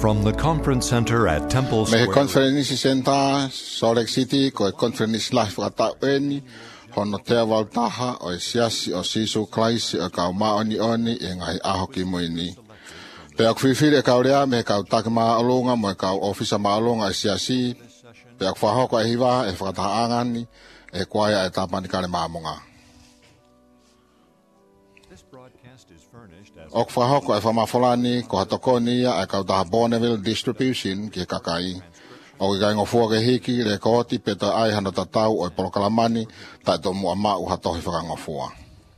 From the Conference Center at Temple Me Square. Conference Center, Salt Lake City, ko Conference Life Ataweni, hono te waltaha o siasi o sisu Christ o ka maoni oni e ngai aho ki moini. Pe ak fifire ka rea me ka takma alonga mo ka officer ma alonga e siasi. Pe ak faho ko e hiwa e whakataangani e kwaia e tapani kare maamonga. Ok whahoko e whamawholani ko hatokoni e kau taha Bonneville Distribution ki kakai. O i gai ngofua ke hiki le kohoti peta ai hana tatau o i polokalamani tai to mua mau hatohi whakangofua.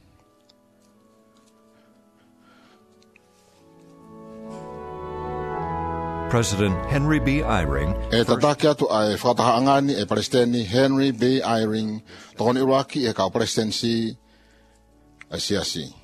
President Henry B. Eyring E tataki atu ai whakatahaangani e Palestini Henry B. Eyring tokoni uraki e kau presidency e siasi.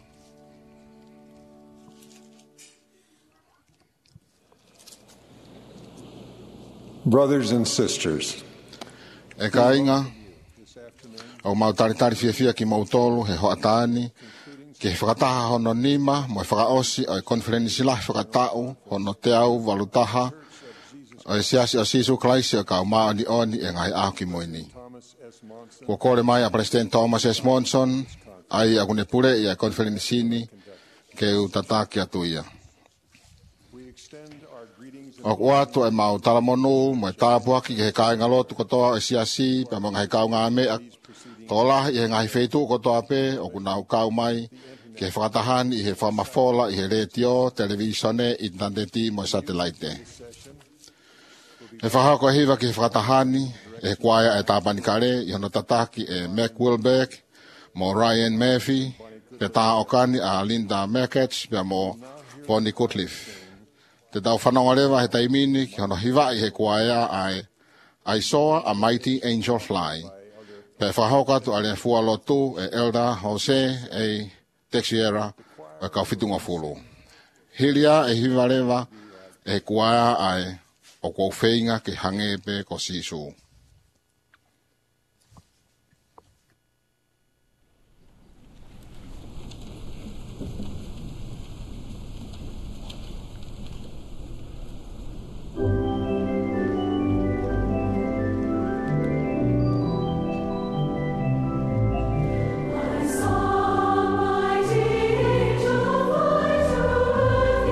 Brothers and sisters, E ka inga, o mau taritari fia ki mautolu he hoatani, ki he whakataha hono nima, mo e whakaosi o e konferenisi lahi whakatau, hono te au walutaha, o e siasi o sisu klaisi o ka umaoni oni e ngai aho ki moini. Kua kore mai a President Thomas S. Monson, ai agune pure i a konferenisi ni, ke utataki atu ia. O watu e mau talamonu, mo e tāpuaki ki he kai ngalotu kotoa e siasi, pe mga he kau ngā mea, tōlahi i he ngahi feitu kotoa pe, o kunau kau mai, ki he whakatahan i he whamafola, i he retio, televisione, interneti, mo e satellite. He whahako hiwa ki he whakatahani, e kwaia e tāpani kare, i hana tataki e Mac Wilbeck, mo Ryan Murphy, pe tā okani a Linda Merkets, pe mo Bonnie Cutcliffe. Te tau whanonga rewa he taimini ki hono hiwa i he kuaea ai I saw a mighty angel fly. Pe whahoka tu ale fua lotu e Elda Jose e Texiera e kau fitunga fulu. Hilia e hiwa rewa e kuaea ai o kou wheinga ki hangepe ko sisu.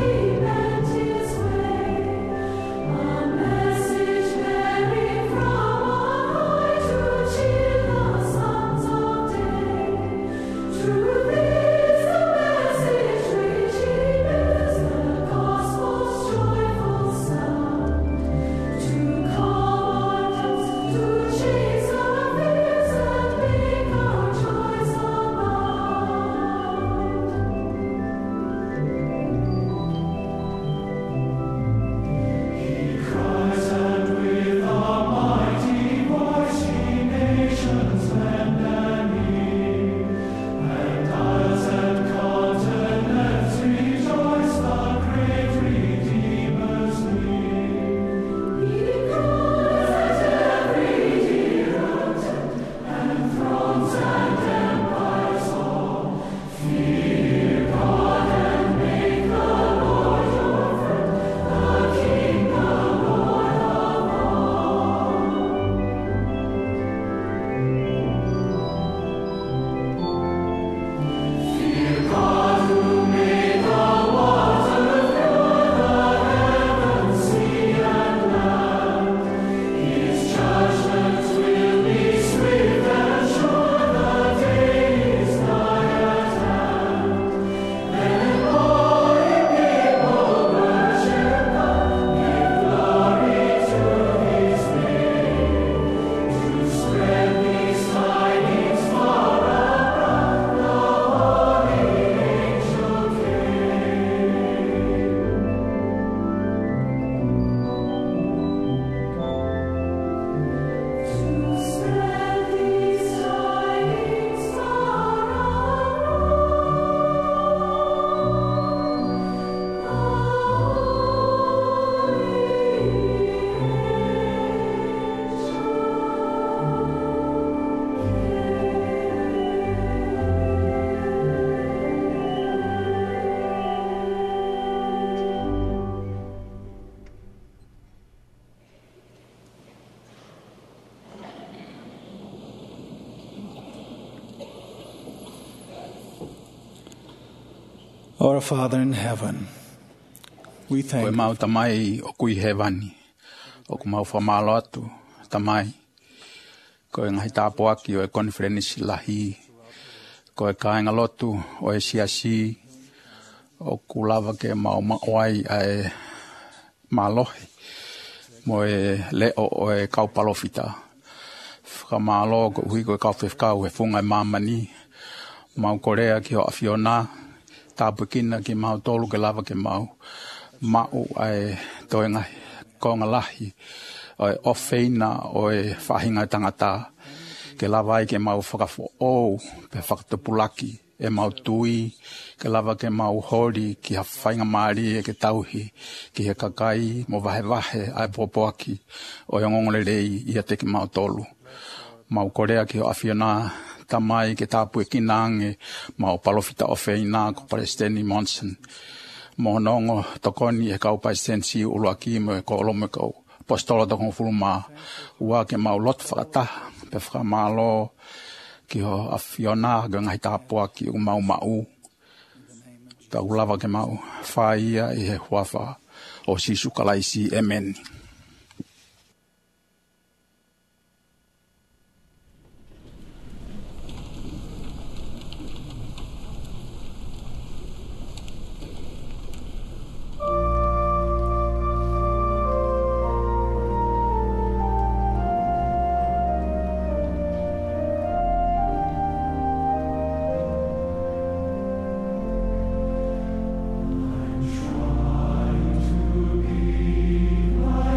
From Our Father in heaven, we Koe thank mau tamai o kui he wani. O ku mau whamalo atu tamai. Koe ngahi tāpo aki o e konferenisi lahi. Koe kāinga lotu o e siasi. O ku lava ke mau maoai a e malohi. Mo e leo o e kaupalofita. Whamalo ko hui koe kaupewkau e funga e mamani. Mau Korea ki o Afiona. Tāpukina ki mau tolu ke lava ke mau. Mau ai toi ngai konga lahi o e ofeina o e whahinga tangata ke lava ai ke mau whakafo o pe whakatupulaki e mau tui ke lava ke mau hori ki ha whainga maari e ke tauhi ki he kakai mo vahe ai popoaki o e ngongole rei ia te ki mau tolu mau Korea ki o Afiona tamai ke tāpue kinange mau palofita ofeina ko Palestini Monson Monongo tokoni e kau paisensi uluaki mo e kolome kau apostolo tokong fuluma ua ke mau lot whakata pe whakamalo ki ho Afiona gangai tāpua ki u mau ta ulava ke mau whaia i he huafa o sisu kalaisi amen. Try to be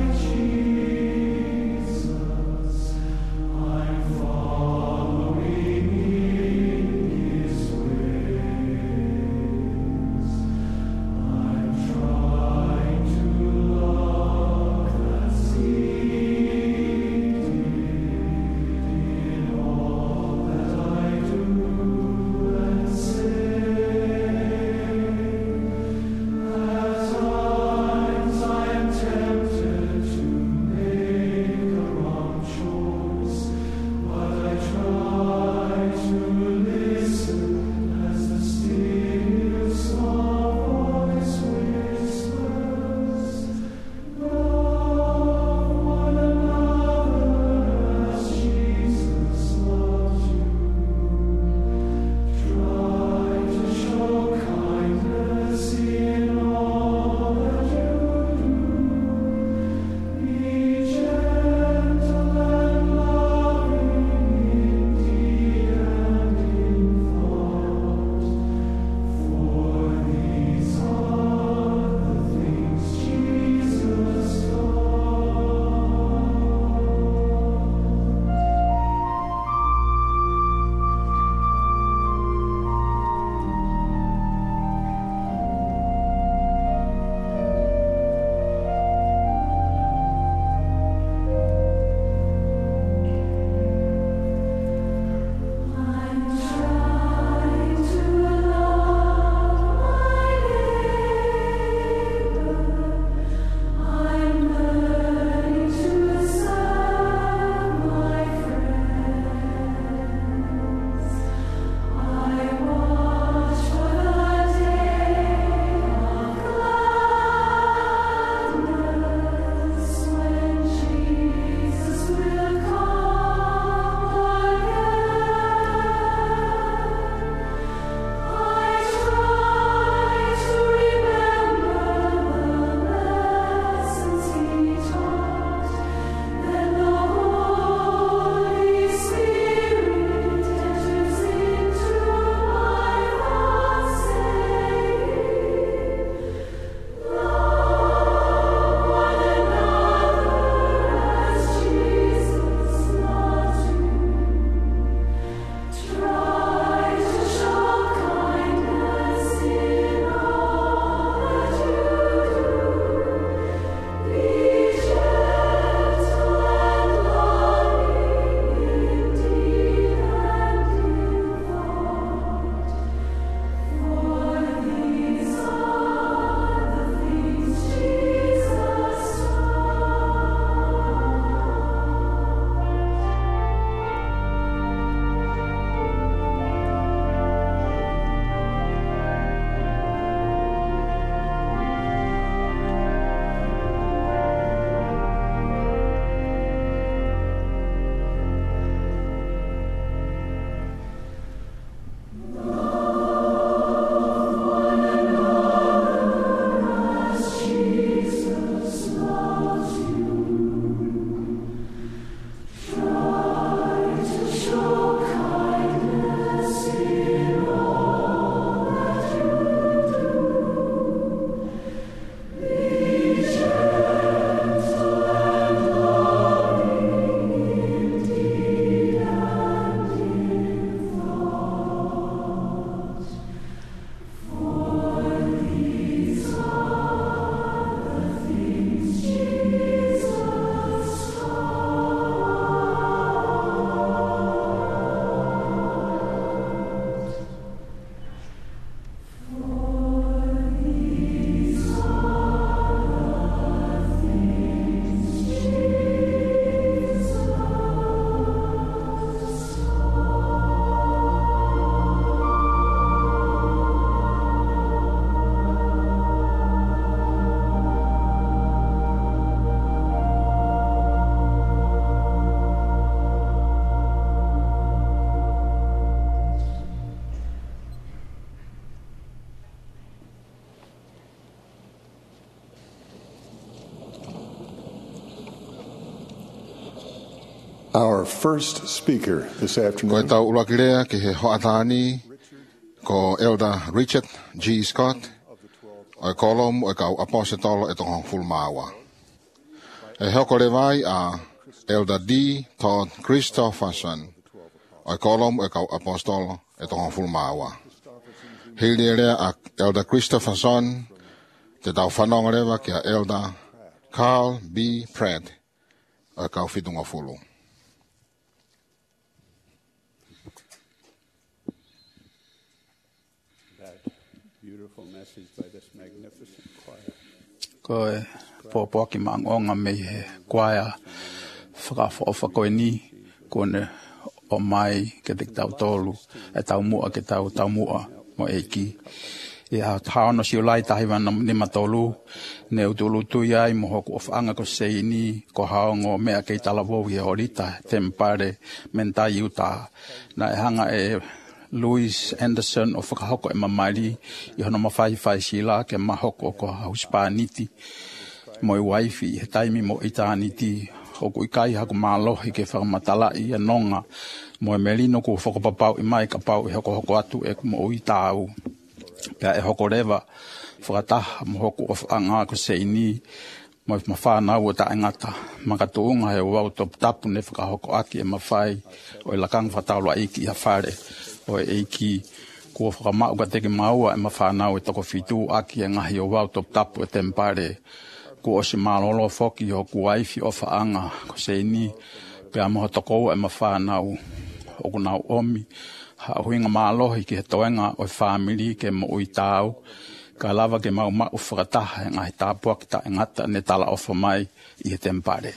Our first speaker this Ko e afternoon tau ula ki lea ki he hoatani ko Elder Richard G. Scott o e kolom o e kau apositolo e tonga fulmawa. E hoko le vai a Elder D. Todd Christopherson o e kolom o e kau apostolo e tonga fulmawa. Hili lea a Elder Christopherson te tau whanonga lewa ki a Elder Carl B. Pratt o e kau fitunga fulu. Beautiful message by this magnificent choir. Ko e pōpō ki maangonga me he kwaia whakawha koe ni kone o mai ke te tau tolu e tau mua ke tau mua mo eiki. E a taono si o lai tahi wana ni matolu ne utulu tui ai mo hoku o whaanga ko seini ko haongo mea kei talawou i horita tempare mentai uta na e hanga e Louis Anderson o whakahoko e mamairi i hono mawhai sila ke mahoko ko hauspaniti mo i waifi he taimi mo i tāniti hoku i kai haku mālohi ke whakamatala i anonga mo e melino ko whakapapau i mai ka pau i hoko atu e mo i tāu pia e hoko rewa whakataha mo hoku o whaanga ko seini mo i mawhanau o ta engata makatuunga he wau top tapu ne whakahoko aki e mawhai o i lakang whataula iki i hawhare o e eiki kua whakamau ka teke maua e mawhanau e toko fitu aki e ngahi o wau top tapu e tempare kua o si malolo foki o kuaifi o whaanga ko seini pia moho toko e mawhanau o kunau omi ha huinga malohi ki he toenga o family ke mo ui tau ka lava ke mau whakataha e ngahi tāpua ki ta engata ne tala ofa mai i he tempare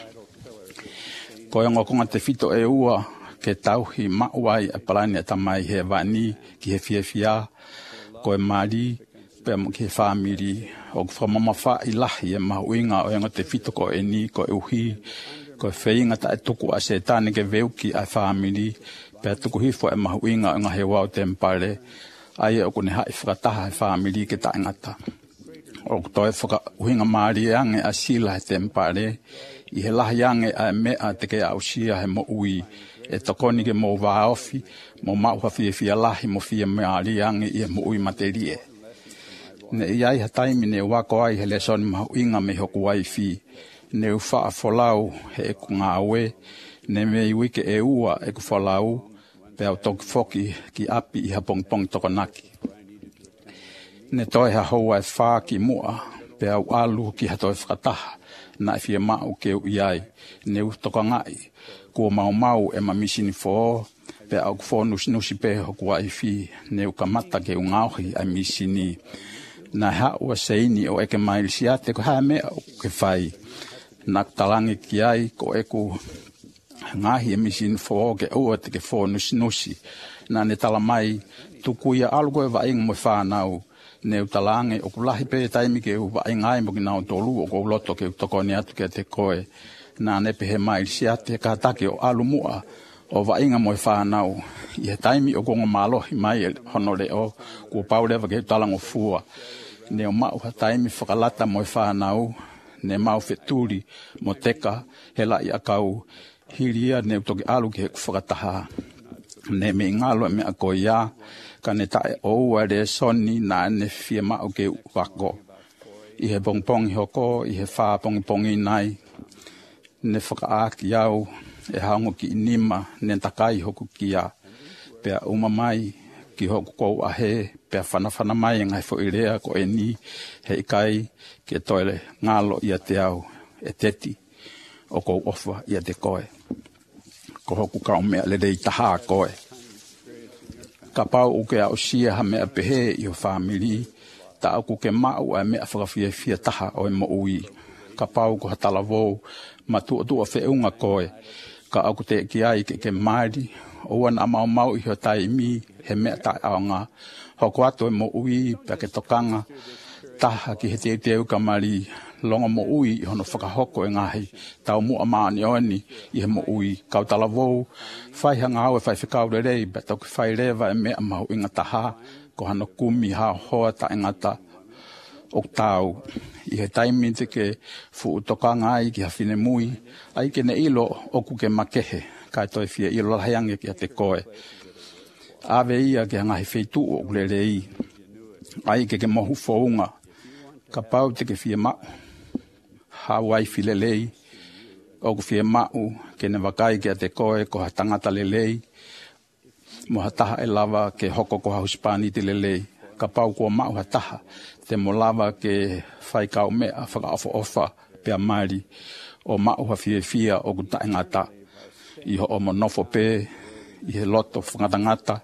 ko e ngokonga te fito e ua ke tauhi mauai a palani a tamai he vani ki he fiafia ko e mari pe mo ki he family o whamamafa i lahi e mahuinga o enga te fito ko e ni ko e uhi ko e whainga ta e tuku a se tane ke veuki a family pe tuku hifo e mahuinga o nga he wau tempare ai e o kune hai whakataha he family ke ta engata o toi whaka uhinga mari e ange a sila he tempare i he lahi ange a mea te ke au sia he mo ui e tokoni ke mo vaofi mo mauha fia lahi mo fia meari ange i mo ui materie ne iai ha taimi ne wako ai he lesoni mahu inga me hoku ai fi ne ufa folau he ku ngawe ne me iwike e ua e ku folau pe au toki foki ki api i ha pong tokonaki ne toi ha hoa e wha ki mua pe au alu ki ha toi whakataha na e fia mau ke u iai ne u tokongai kua mau e mamisini fo pe au fo nusi pe hoku ai fi ne u kamata ke u ngauhi ai misini na ha ua seini o eke mailisiate ko ha mea ke whai na talangi ki ai ko eku ngahi e misini fo ke ua te ke fo nusi na ne tala mai tukuia algo e vainga mo whanau ne u talangi o kulahi pe taimi ke u vainga mo ki nao tolu o ko loto ke u tokoni atu ke te koe na ne pehe mai siate ka take o alumua o vainga mo whanau i he taimi o gonga malohi mai honore o kua paulewa ke talango fua ne o mau ha taimi whakalata mo whanau ne mau wheturi mo teka hela i akau hiria ne utoki alu ke whakataha ne me ngalo me a koia ka ne tae o ere soni na ne fia mau ke wako i he pongpongi hoko i he wha pongpongi nai ne whakaaki au e haongo ki inima ne takai hoku kia pea umamai ki hoku kou ahe pea whanawhana mai ngai fo irea ko e ni he ikai ke toile ngalo ia te au e teti o kou ofa ia te koe ko hoku kau mea le rei taha koe ka pau uke au sia ha mea pehe i o family ta au kuke mau a mea whakawhia taha o e mo ui ka pau ko hatalavou ma tua whiunga koe, ka aku te ki ai ke maari, o wana mau i ho taimi, he mea tai aonga, hoko atu e mo ui, pia ke tokanga, taha ki he te uka mari, longa mo ui, i hono whakahoko e ngahi, tau mua maani oani, i he mo ui, kau talavou, whai hanga au e whai whikau re rei, bet au ki whai rewa e mea mahu inga taha, ko hano kumi ha hoa ta ingata, o tau I he taimi te ke fu tokanga ai ki hawhine mui ai ke ne ilo o ku ke makehe kai toi fia ilo lahiange ki a te koe ave ia ke ngahi feitu o kulelei ai ke mohu founga ka pau te ke fia mau hawai filelei o ku fia mau ke ne wakai ki a te koe ko ha tangata lelei mo hataha e lava ke hoko ko ha Hispani te lelei ka pau ko mau hataha te mo lava ke whai kau mea whakaofo ofa pia mari o mau hawhia o ku taingata I ho o monofo pe I he loto whangatangata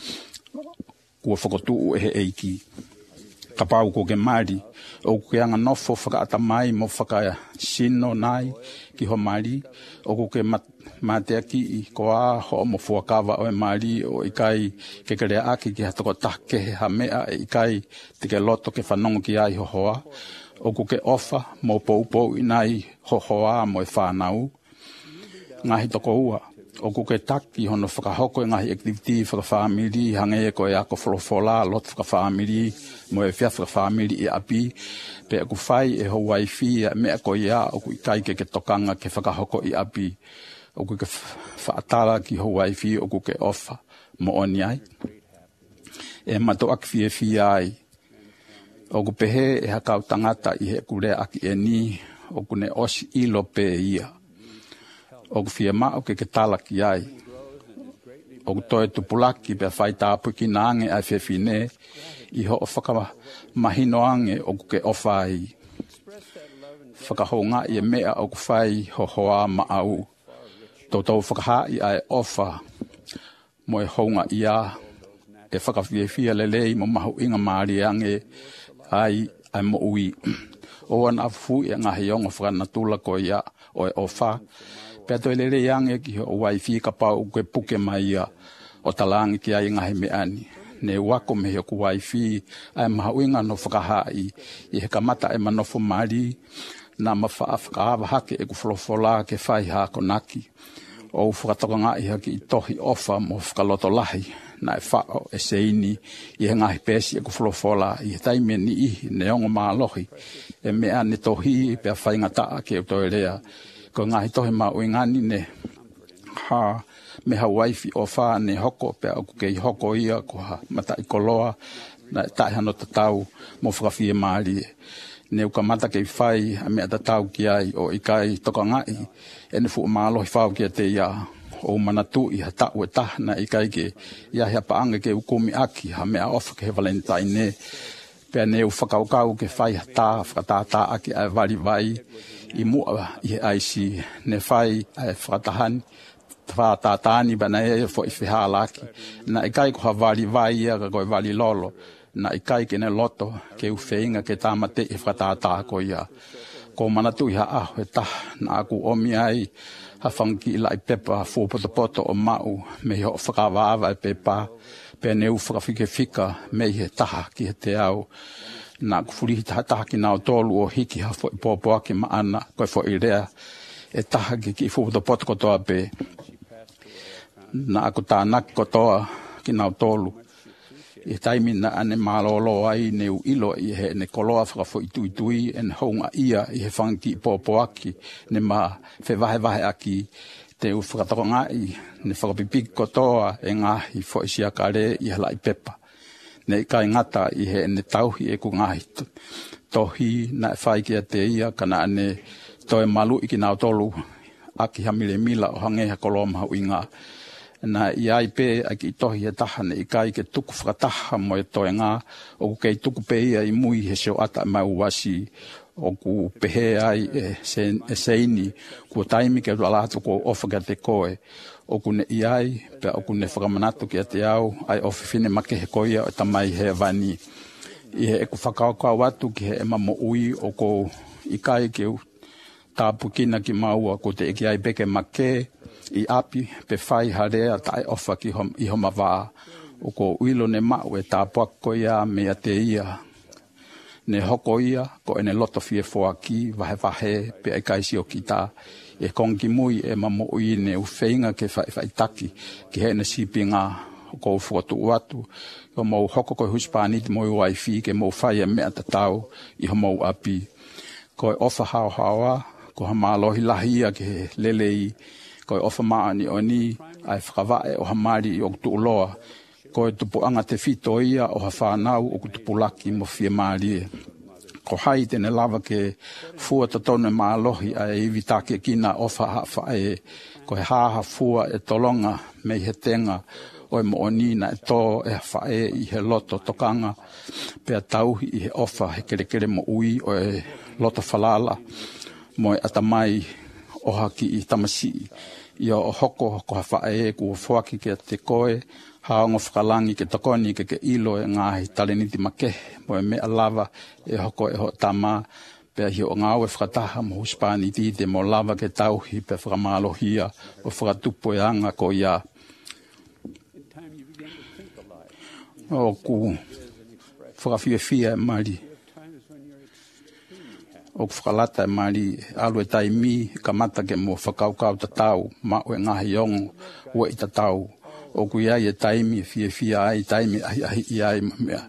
kua whakotuu e he eiki ka pau ko ke mari o ke anga nofo whakaata mai mo whaka sino nai ki ho mari o ke matea ki ko a ho mo fuakawa o e mari o ikai ke kere aki ki hatoko take ha mea e ikai te ke loto ke whanongo ki ai ho hoa o ke ofa mo pou inai ho hoa mo e whanau ngahi toko ua o ke taki hono whakahoko e ngahi activity whakawhamiri hange e ko e ako wholofola lot whakawhamiri mo e whia whakawhamiri e api pe aku whai e ho waifi e mea ko ia o ikai ke tokanga ke whakahoko I api o ke whaatala ki ho waifi o ke ofa mo oni ai e mato aki fia ai o pehe e hakau tangata I he kure aki e ni o ne osi ilo pe ia o fia ma o ke tala ki ai o toe tupulaki pe whai tāpu ki nange ai whewhine I ho o whaka mahinoange o ke ofai whakahonga I e mea o whai ho hoa maau tau whakahai ai ofa mo e honga ia e whakawhiawhia lelei mo mahu inga maariange ai mo ui o an afu e ngahi ongo whakanatula ko ia o e ofa pe toi lele yange ki o waifi ka pau ke puke mai ia o talangi ki ai ngahi meani ne wako me ku waifi ai mahawinga no whakahai I he kamata e manofo mari na mawhaafkaawa hake e ku wholofola ke whai hako naki o whakatokanga I haki I tohi ofa mo whakaloto lahi na e whao e seini I he ngahi pesi e ku wholofola I he taime ni ihi ne ongo maalohi e mea ne tohi pe a whainga taa ke o toi rea ko ngahi tohi mau ingani ne ha me ha waifi o wha ne hoko pe au kei hoko ia ko ha mata I koloa na tai hano tatau mo whakawhie maari ne uka mata kei whai a mea tatau ki ai o ikai toka ngai e ne fu maalohi whao ki a te ia o manatu I hatau e tahna ikai ke ia hea paanga ke ukumi aki ha mea ofa ke he Valentine pe ne u whakaukau ke whai hata whakatata aki ai wari vai I mua I he aisi ne whai ai whakatahani whātātāni bana e fo I whiha laki na ikai ko hawari vai ia ka koe wali lolo na ikai ke ne loto ke uwheinga ke tāmate I whakatata ko ia ko manatu I ha aho e taha na aku omi ai ha whangi I lai pepa poto o mau me ho whakawawa e pepa pe ne u whakawhike whika me he taha ki he te au na kufurihi taha ki nao tolu o hiki ha fo I popoa ki maana koe fo I rea e taha ki poto kotoa pe na aku tānaki kotoa ki nao tolu e taimi na ane malolo ai ne u ilo I he ne koloa whakafo I tui e ne honga ia I he whangi popoa ki ne ma whewahe aki te u whakatoko ngai ne whakapipiki kotoa e ngahi fo I siakare I he lai pepa ne ikai ngata I he ne tauhi e ku ngahi tohi na e whai ki a te ia kana ane toe malu I ki nao tolu aki hamile mila o hangeha koloa mahu inga na iai pe aki tohi e taha ne ikai ke tuku whakataha mo e toe ngā o ku kei tuku pe ia I mui he seo ata mai uwasi o ku pehe ai e seini ku taimi ke lalatu ko ofa ka te koe o ku ne iai pe o ku ne whakamanatu ki a te au ai ofi fine make he koia o tamai he vani I he e ku whakaukau watu ki he ema mo ui o ko ikai ke tāpukina ki maua ko te eki ai beke make I api pe whai harea tai ofa ki I homa wā o ko uilo ne mau e tāpuak ko ia me a te ia ne hoko ia ko ene loto fie foaki vahe pe ai kaisi o kita e kongi mui e mamo ui ne u whainga ke whai taki ki he ne sipinga ko foto watu o mo hoko ko Hispani mo wifi ke mo fai me atatau I mo api ko ofa hawa ko hamalo hilahia ke lelei ko ofa maani oni ai fkavae o hamari o tuloa ko tupu anga te fito ia o hawhanau o kutupulaki mo fie mari ko hai tene lava ke fua tatone maalohi a e vitake kina ofa hawhae ko he haha fua e tolonga me he tenga o e moonina e tō e hawhae I he loto tokanga pea tauhi I he ofa he kerekere mo ui o e loto falala mo e atamai o haki I tamasi ia o hoko ko hawhae ku fuaki ke te koe haongo whakalangi ke tokoni ke ilo e ngahi taleniti make mo e mea lava e hoko e ho tama pea hi o ngāwe whakataha mo Hispani te mo lava ke tauhi pe whakamalohia o whakatupo e anga ko ia o ku whakawhiawhia e mari o ku whakalata e mari alu e taimi kamata ke mo whakaukau tatau ma o e ngahi ongo ua I tatau o ku ia e taimi fia ai taimi ai ai mea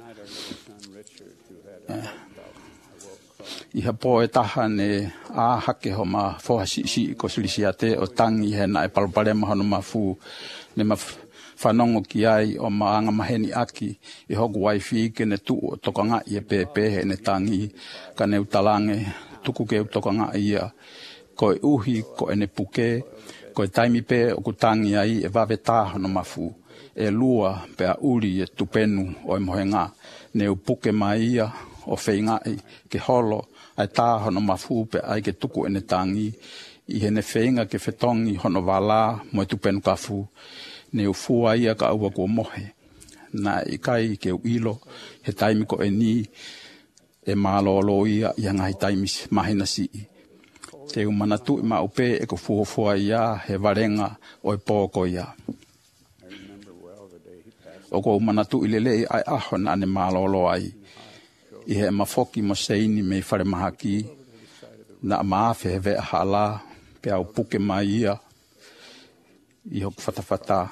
I hapo e taha ne a hake ho ma fohasi ko silisiate o tangi he na e palpale mahano mafu ne ma whanongo ki ai o maanga maheni aki I hoku waifi ke ne tu o tokanga I e pepe he ne tangi ka ne utalange tuku ke utokanga ia ko e uhi ko e ne puke ko e taimi pe o kutangi ai e vave taha no mafu e lua pe a uri e tupenu o e mohenga ne upuke mai ia o whaingai ke holo ai taha no mafu pe ai ke tuku e ne tangi I he ne whainga ke whetongi hono wala mo e tupenu kafu ne ufua ia ka aua kua mohe na I kai ke uilo he taimi ko e ni e malolo ia I ngai taimi mahina si te umanatu I maupe e ko fuhofua ia he varenga o e pōko ia o ko umanatu I lele ai aho na ne malolo ai I he mafoki mo seini me whare mahaki na maafe he vea hala pe au puke mai ia I hoku whatawhata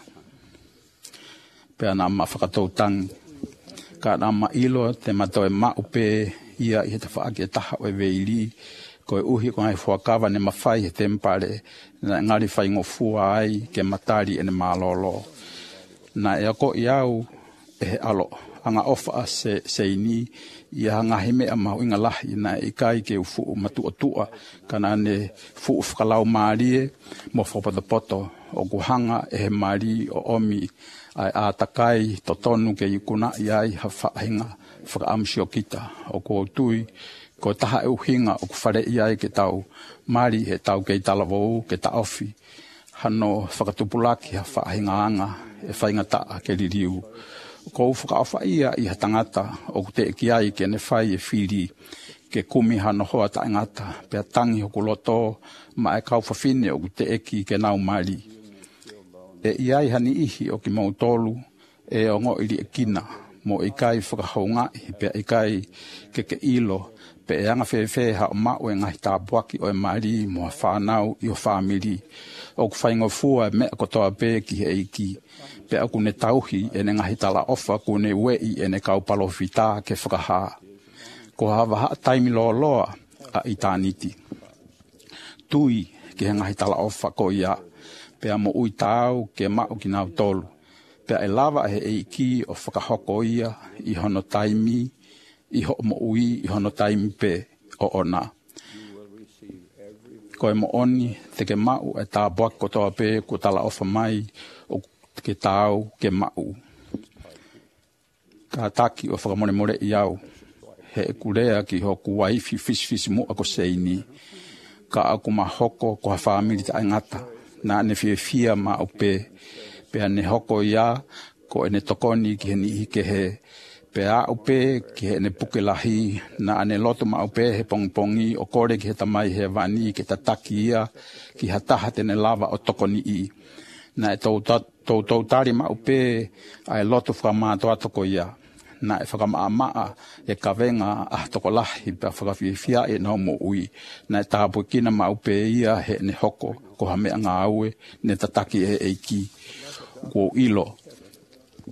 pe na ma whakatou tangi ka na ma ilo te matoe maupe ia I he tawhaaki e taha o e veili ko e uhi ko ai whakawa ne mawhai he tempare na ngari whai ngofua ai ke matari e ne malolo na e ako I au e he alo anga ofa seini ia hanga hime a mau inga lahi na I kai ke ufu matu otua kana ne fu whakalau maarie mo whapapoto o kuhanga e he maari o omi ai a takai totonu ke ikuna iai hawhahinga whakaamsio kita o ko tui ko taha e uhinga o kuwhare iai ke tau maari he tau kei talavou ke ta ofi hano whakatupulaki hawhahinga anga e whainga taa ke ririu ko whakaawha ia I hatangata o te ki ai ke ne whai e whiri ke kumi hano hoa taingata pea tangi hoku loto ma e kau whawhine o te eki ke nau mari e iai hani ihi o ki mautolu e o ngo iri e kina mo I kai whakahaungai pea I kai ke ilo pe e anga whewhe ha o mau e ngahi tāpuaki o e mari mo a whanau I o whamiri o ku whaingo fua me a kotoa pe ki he eiki pe aku ne tauhi e ne ngahi tala ofa ku ne wei e ne kaupalo whita ke whakaha ko hawa haa taimi loa loa a itaniti tui ke he ngahi tala ofa ko ia pe a mo ui tau ke mau ki nau tolu pe e lava he eiki o whakahoko ia I hono taimi I ho mo ui I hono taimi pe o ona ko e mo oni te ke mau e tā boak kotoa pe ko tala ofa mai o ke tau ke mau ka taki o whakamore more I au he e kurea ki ho ku waifi fisi mo ako seini ka aku mahoko ko ha whamiri ta ngata na ne fia ma o pe ne hoko ia ko e ne tokoni ki he ni ke he pe a upe ki he ne pukelahi na ane loto ma upe he pongpongi o kore ki he tamai he vani ki tataki ia ki hataha tene lava o tokoni I na e tau tari ma upe ai loto whakamātoa toko ia na e whakamaa e kawenga a toko lahi pe whakawhiwhia e nau mo ui na e tāpui kina ma upe ia he ne hoko ko ha mea ngā aue ne tataki e eiki ko ilo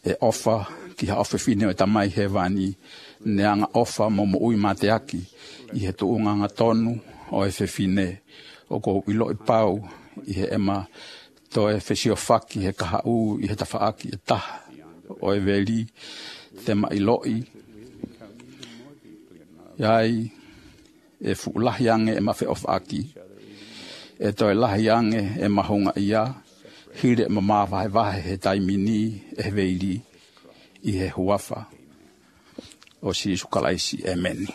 e ofa ki ha ofa fine o tamai he vani ne anga ofa mo ui mate aki i he tuunga nga tonu o e fine o ko ilo i pau i he ema to e fesio faki he kaha u i he tafaaki e taha o e veli tema iloi iai e fuulahi ange e mafe of aki e toi lahi ange e mahunga ia hire mama vahe he taimini e veili i he huafa o si sukalaisi amen.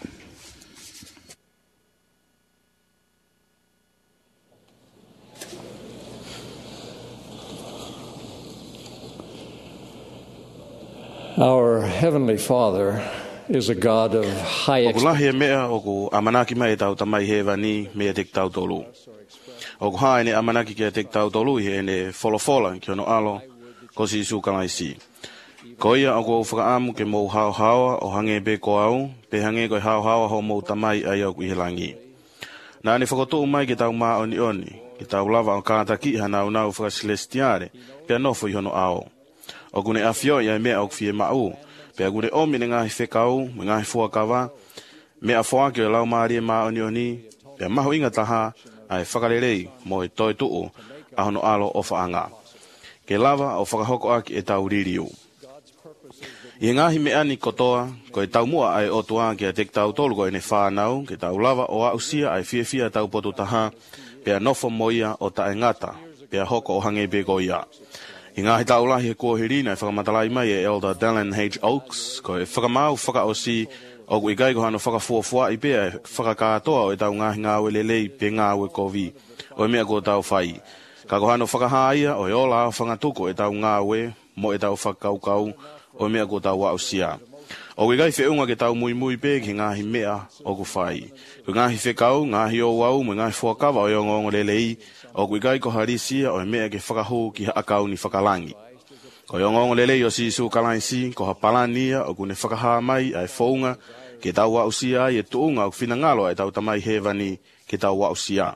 Our Heavenly Father is a God of high expectations. Mea o ko amanaki mai tau tamai he vani me te tau tolu. O ko hae amanaki ke te tau tolu he ne folofola ki ono alo ko si sukalaisi. Ko ia o ko whakaamu ke mou hao o hange be ko au, pe hange ko hao ho mou tamai ai au i he langi. Nā ne whakotou mai ke tau maa oni, ke tau lava o kātaki hanau nau whakasilestiare, pe anofo i hono ao. O kune afio ia mea o kfie mau, pe a kune omi ne ngahi whekau, me ngahi fuakawa, mea whaake o lau maari e maa oni, pe a mahu inga taha, ai whakarerei mo e toi tuu, a hono alo o whaanga. Ke lava o whakahoko aki e tau ririu. I ngahi me ani kotoa, ko e tau mua ai o tua ki a tek tau tolu ko e ne whanau, ke tau lava o ausia ai fia tau potu taha, pe a nofo moia o ta e ngata, pe a hoko o hange be ko ia. I ngahi tau lahi e kua hirina e whakamatalai mai e Elder Dallin H. Oaks, ko e whakamau whakaosi o ku i gai ko hano whakafuafua i pea e whakakatoa o e tau ngahi ngāwe lelei pe ngāwe kovi, o e mea ko tau whai. Ka ko hano whakahaia o e ola o whangatuko e tau ngāwe, mo e tau whakaukau, o mea ko tau wausia. O gai whiunga ke tau mui pe ki ngahi mea o ku whai. Ko ngahi whekau, ngahi o wau, mo ngahi whuakawa o ngongo lelei, o gai ko harisia o mea ke whakahu ki akau ni whakalangi. Ko ngongo lelei o si su kalaisi, ko hapalania o kune whakaha mai ai whaunga, ke tau wausia i e tuunga o whinangalo e tau tamai hevani ke tau wausia.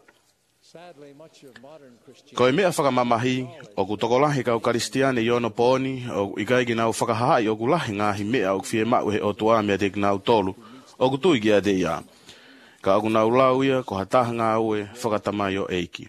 Ko e mea whakamamahi, o ku tokolahi kau karistiane i ono pōni, o i gai ki nau whakahai o ku lahi ngahi mea o ku whie mau he o tua mea te nau tolu, o ku tui kia te ia. Ka o ku nau lau ia, ko hataha ngā ue whakatamai o eiki.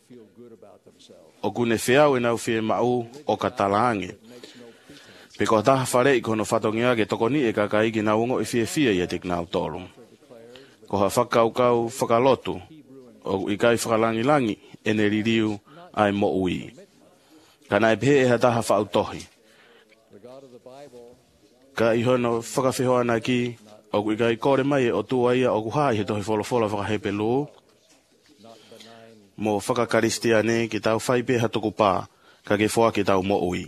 O ku ne whiau e nau whie mau o ka talaange. Pe ko hataha wharei ko no whatongia ke tokoni e kakai ki nau ungo i whie i te nau tolu. Ko ha whakaukau whakalotu, o i kai whakalangi e ne ririu ai mo ui. Kana e pehe e hataha whautohi. Ka i hono whakawhihoana ki, o i kai kore mai o tua ia o kuhai he tohi wholofola whakahepe luu. Mo whakakaristiane ki tau whaipe hatuku pā, ka ke whoa ki tau mo ui.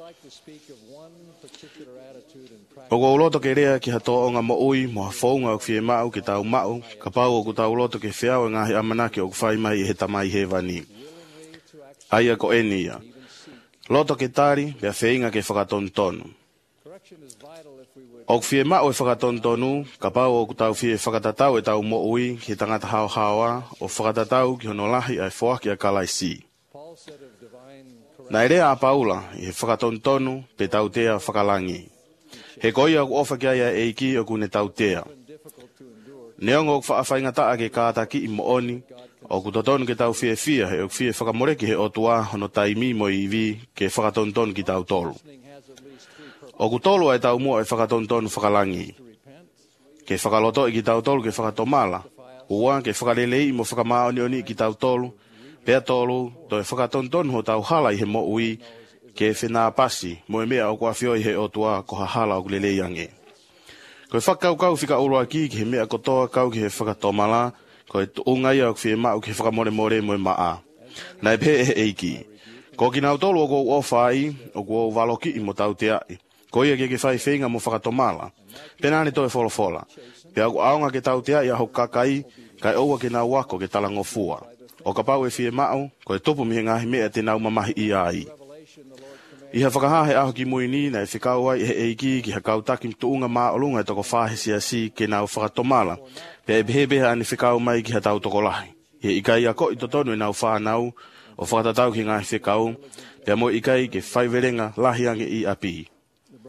O ko uloto ke rea ki hatoa o ngā mo ui, mo hawhaunga o kwhie mau ki tau mau, ka pau o ku tau uloto ke whiau e ngahi amanaki o ku whai mai he tamai he vani. Aia ko enia. Loto ke tari, bea wheinga ke whakatontonu. O ku whie mau e whakatontonu, ka pau o ku tau whie whakatatau e tau mo ui, ki tangata hao hawa, o whakatatau ki hono lahi ai whoaki a kalaisi. Nai rea a paula, i he whakatontonu, pe tau tea whakalangi. He koia ku ofa kia ia eiki o kune tau tea. Neongo ku whaafaigataa ke kātaki i mooni, o ku totonu ke tau whie he o whie whakamoreki he o tua hono taimi mo i vi ke whakatontonu ki tau tolu. O ku tolu ai tau mua e whakatontonu whakalangi. Ke whakaloto i ki tau tolu ke whakatomala, ua ke whakalelei mo whakamaoni ki tau tolu, pea tolu to e whakatontonu ho tau hala i he mo ui, ke whina pasi, mo e mea o kua whioi he o tua ko hahala o kulelei ange. Ko e whakaukau whika uroa ki he mea kotoa kau ki he whakatomala, ko e ungai au whie mau ki whakamore more mo e maa. Nai pe e eiki. Ko ki nau tolu o ko o whai, o ko o waloki i mo tau te ai. Ko ia ke whai whenga mo whakatomala. Penane to e wholofola. Pe au aonga ke tau te ai a hokakai, kai oua ke nau wako ke talango fua. O ka pau e whie mau, ko e topu mihe ngahi mea te nau mamahi i ai. I ha whakahahe aho ki muini na e whikau ai he eiki ki ha kautaki mtuunga maa olunga e toko whahesi asi ke nau whakatomala. Pe e behebeha ane whikau mai ki ha tau toko lahi. He ikai a ko i totonu e nau whanau o whakatatau ki ngahi whikau. Pe mo ikai ke whaiverenga lahi ange i api.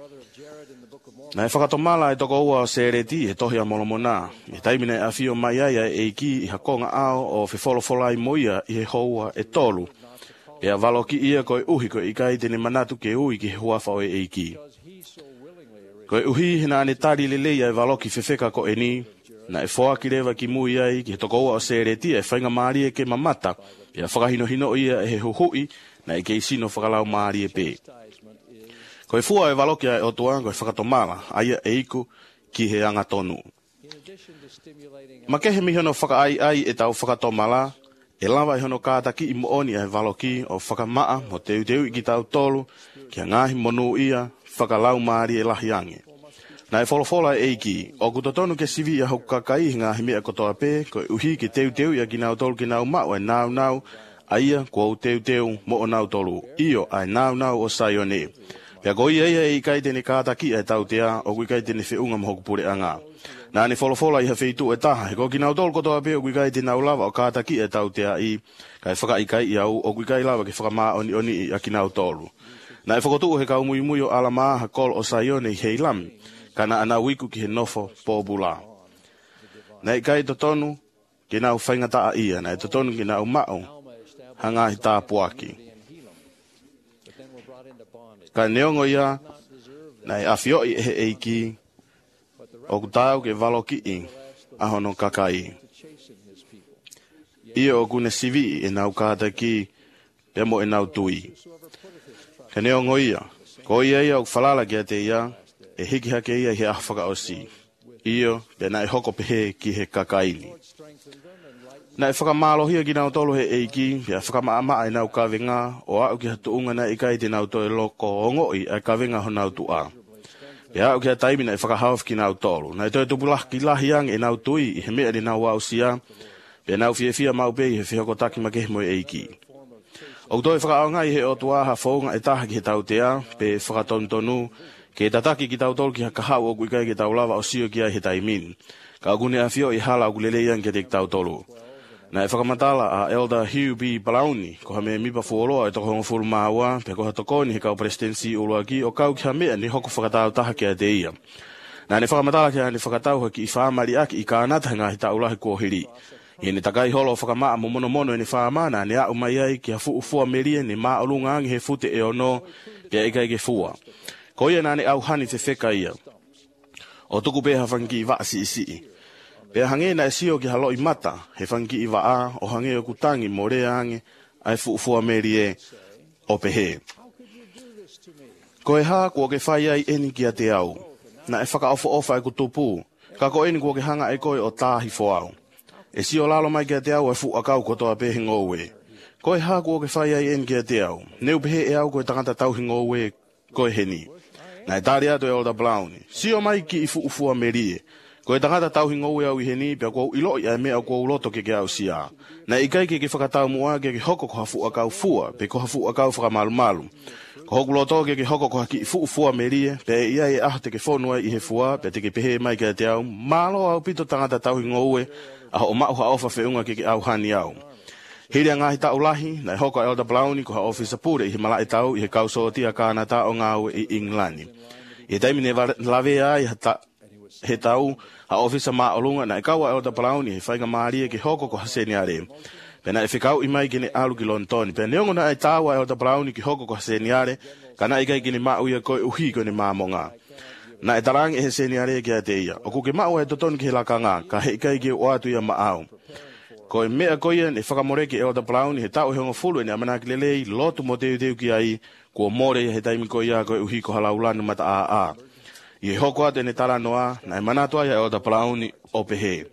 Na e whakatomala e toko ua o Sereti e tohi a molomona. E taimine a fio mai aia e ki i hakonga ao o whiwholofola i moia i he houa e tolu. E a valoki ia koe uhi koe i kai tene manatu ke ui ki he huafa o e ki. Koe uhi hina ane tari leleia e valoki whewheka ko e ni. Na e whoaki rewa ki mui ai ki he toko ua o Sereti e whainga maari e ke mamata. E a whakahino hino ia e he huhui na e ke isino whakalau maari e pe. Koe fua e valoki ai o tuanga e whakatomala, aia e iku ki he anga tonu. Ma ke he mihono whakaai e tau whakatomala, e lawa e hono kātaki i mooni ai valoki o whakamaa mo teu i ki tau tolu, ki a ngahi monu ia, whakalau maari e lahiange. Na e wholofola e eiki, o kutotonu ke sivi a hoku kakai ngahi mea kotoa pē, koe uhi ke teu ia ki nau tolu ki nau mau e nau, aia kua teu mo o nau tolu, io ai nau o Saione. Pea koi ia e kai tene kātaki e tau tea o kui kai tene whiunga mohoku pure anga. Nā ne wholofola i ha whitu e taha, he koki nau tolu kotoa pē o kui kai tene au lava o kātaki e tau tea i kai whakaikai i au o kui kai lava ke whakamaa oni i a ki nau tolu. Nā e whakotu he kau mui o alamaa ha kol o Saione i hei lami, kana ana wiku ki he nofo pōbula. Nā i kai totonu ke nau whaingataa ia, nā i totonu ke nau mao hanga hi tā puaki. Ka neongo ia, na e awhio i he eiki, o kutau ke valoki i, ahono kakai. Ia o kune sivi e nau kātaki, e mo e nau tui. Ka neongo ia, ko ia o whalala kia te ia, e hiki hake ia he ahwhaka osi. Ia, pe na e hoko pehe ki he kakaini. Na e whakamálohia ki nau tolu he eiki, pia whakamaama e nau kawenga, o au ki hatuunga na i kai te nau toe loko ongoi e kawenga ho nau tua. Pia au ki hataimi na e whakahawaf ki nau tolu. Na e toe tupulah ki lahiang e nau tui, i he mea ni nau wausia, pia nau fia mau pei he whihokotaki makehe mo e eiki. O toi whakaonga i he o tua ha whaunga e taha ki he tau tea, pe whakatontonu, ke tataki ki tau tolu ki hakahau o kui kai ki tau lava o sio ki ai he taimin. Ka agune a whio i hala au kuleleang ki te tau tolu. Na e whakamatala a Elder Hugh B. Brownie, ko ha mea mipa fuoloa e toko hongo furu maua, pe ko ha tokoni he kau presidency ulua ki, o kau ki ha mea ni hoko whakatau taha ki a te ia. Na ne whakamatala ki ha ni whakatau ki i whaamari aki i kānata ngā hi taulahi kuohiri. I ne takai holo whakamaa mo mono e ni whaamana, ne au mai ai ki ha fua merie ni maa olunga angi he fute e ono, pia ikai ke fua. Ko ia nā ne au hani te wheka ia. O tuku peha whangi i vaasi isi. Pea hange na e sio ki halo i mata, he whangi i waa o hange o kutangi mo rea ange, ai fua merie o pehe. Ko e haa kua ke whai ai eni ki a te au, na e whakaofo ofa e kutupu, ka ko eni kua ke hanga e koe o tāhi foau. E sio lalo mai ki a te au e akau kotoa pehe ngowe. Ko e haa kua ke whai ai eni ki a te au, neu pehe e au koe tangata tauhi ngowe koe heni. Na e tari atu e Elder Brownie, sio mai ki i fua merie, ko e tangata tauhi ngowe au i heni, pia kua ilo i a mea kua uloto ke au sia. Na i kai ke whakatau mua ke hoko ko hafu akau fua, pe ko hafu akau whakamalu. Ko hoku loto ke hoko ko haki fua merie, pe ia e aho te ke whonua i he fua, pe te ke pehe mai ke te au, malo au pito tangata tauhi ngowe, a o mauha ofa whiunga ke au hani au. Hiria ngahi tau lahi, na hoko Elder Brownie ko ha ofisa pure i he malai tau i he kausotia kānata o ngāwe i Inglani. I taimi ne lawe ai he tau ha ofisa maa olunga na e kaua Elder Brownie he whainga maarie ke hoko ko haseni are. Pena e whikau i mai gene alu ki lontoni. Pena neongo na e taua Elder Brownie ki hoko ko haseni are, ka na i kai gene maa uia koe uhi koe ne maa monga. Na e tarangi e haseni are ki a te ia. O kuke maa ua e totoni ki he lakanga, ka he i kai ki o atu ia maa au. Ko e mea koe ne whakamore ki Elder Brownie he tau he hongo fulu e ne amanaki lelei lotu mo teu ki ai kua more he taimi koe ia koe uhi ko halaulanu mata a. I hoko ate ne tara noa, na e manatua ia Elder Brownie o pehe.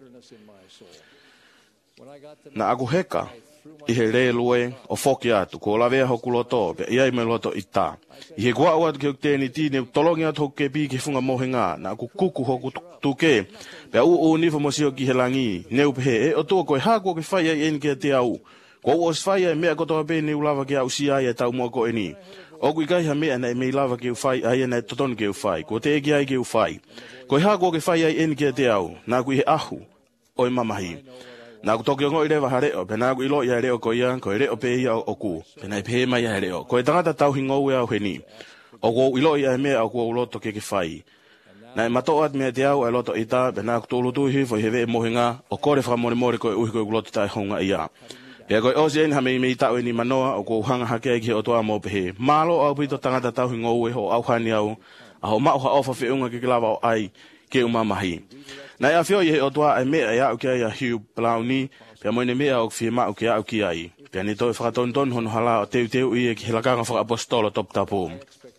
Na aku heka, i he re lue o foki atu, ko lawea hoku loto, pe iai me loto i tā. I he kua atu ke tēni tī, ne tolongi atu hoku ke pī ke funga mohenga, na aku kuku hoku tuke, pe u nifo mo sio ki he langi, neu pehe, e o tua koe hākua ke whai ai eni ke te au. Ko u os whai ai mea kotoa pe ne ulawa ke au si ai e tau mua ko eni. O kui kai ha mea na e mei lava ke u whai ai na e totoni ke u whai, ko te eki ai ke u whai. Ko hākua ke whai ai eni ke te au, na kui he ahu, o i mamahi. Na ku toki ongo i rewa hareo, pe nā ku ilo i hareo ko ia, ko i reo pe ia o ku, pe nai pe mai hareo. Ko e tangata tau hingoue au heni. O ko ilo ia mea o ko uloto ke whai. Na e mato at mea te au e loto ita, pe nā kutu ulotu hi, fo hewe e mohinga, o kore whakamore koe uhi koe uloto tai honga ia. Pea koe osi eni hame i mei tau e ni manoa, o ko uhanga hake ai ki o toa mō pehe. Mālo au pito tangata tau hingo ue ho au hani au, a ho mauha ofa whiunga ke lawa o ai, ke umamahi. Na e a whio i he o toa e mea e au ki ai a Hugh Blauni, pea moine mea o whie mau ki au ki ai. Pea ni toi whakatonton hono hala o teu i e ki hilakanga whakapostolo top tapu.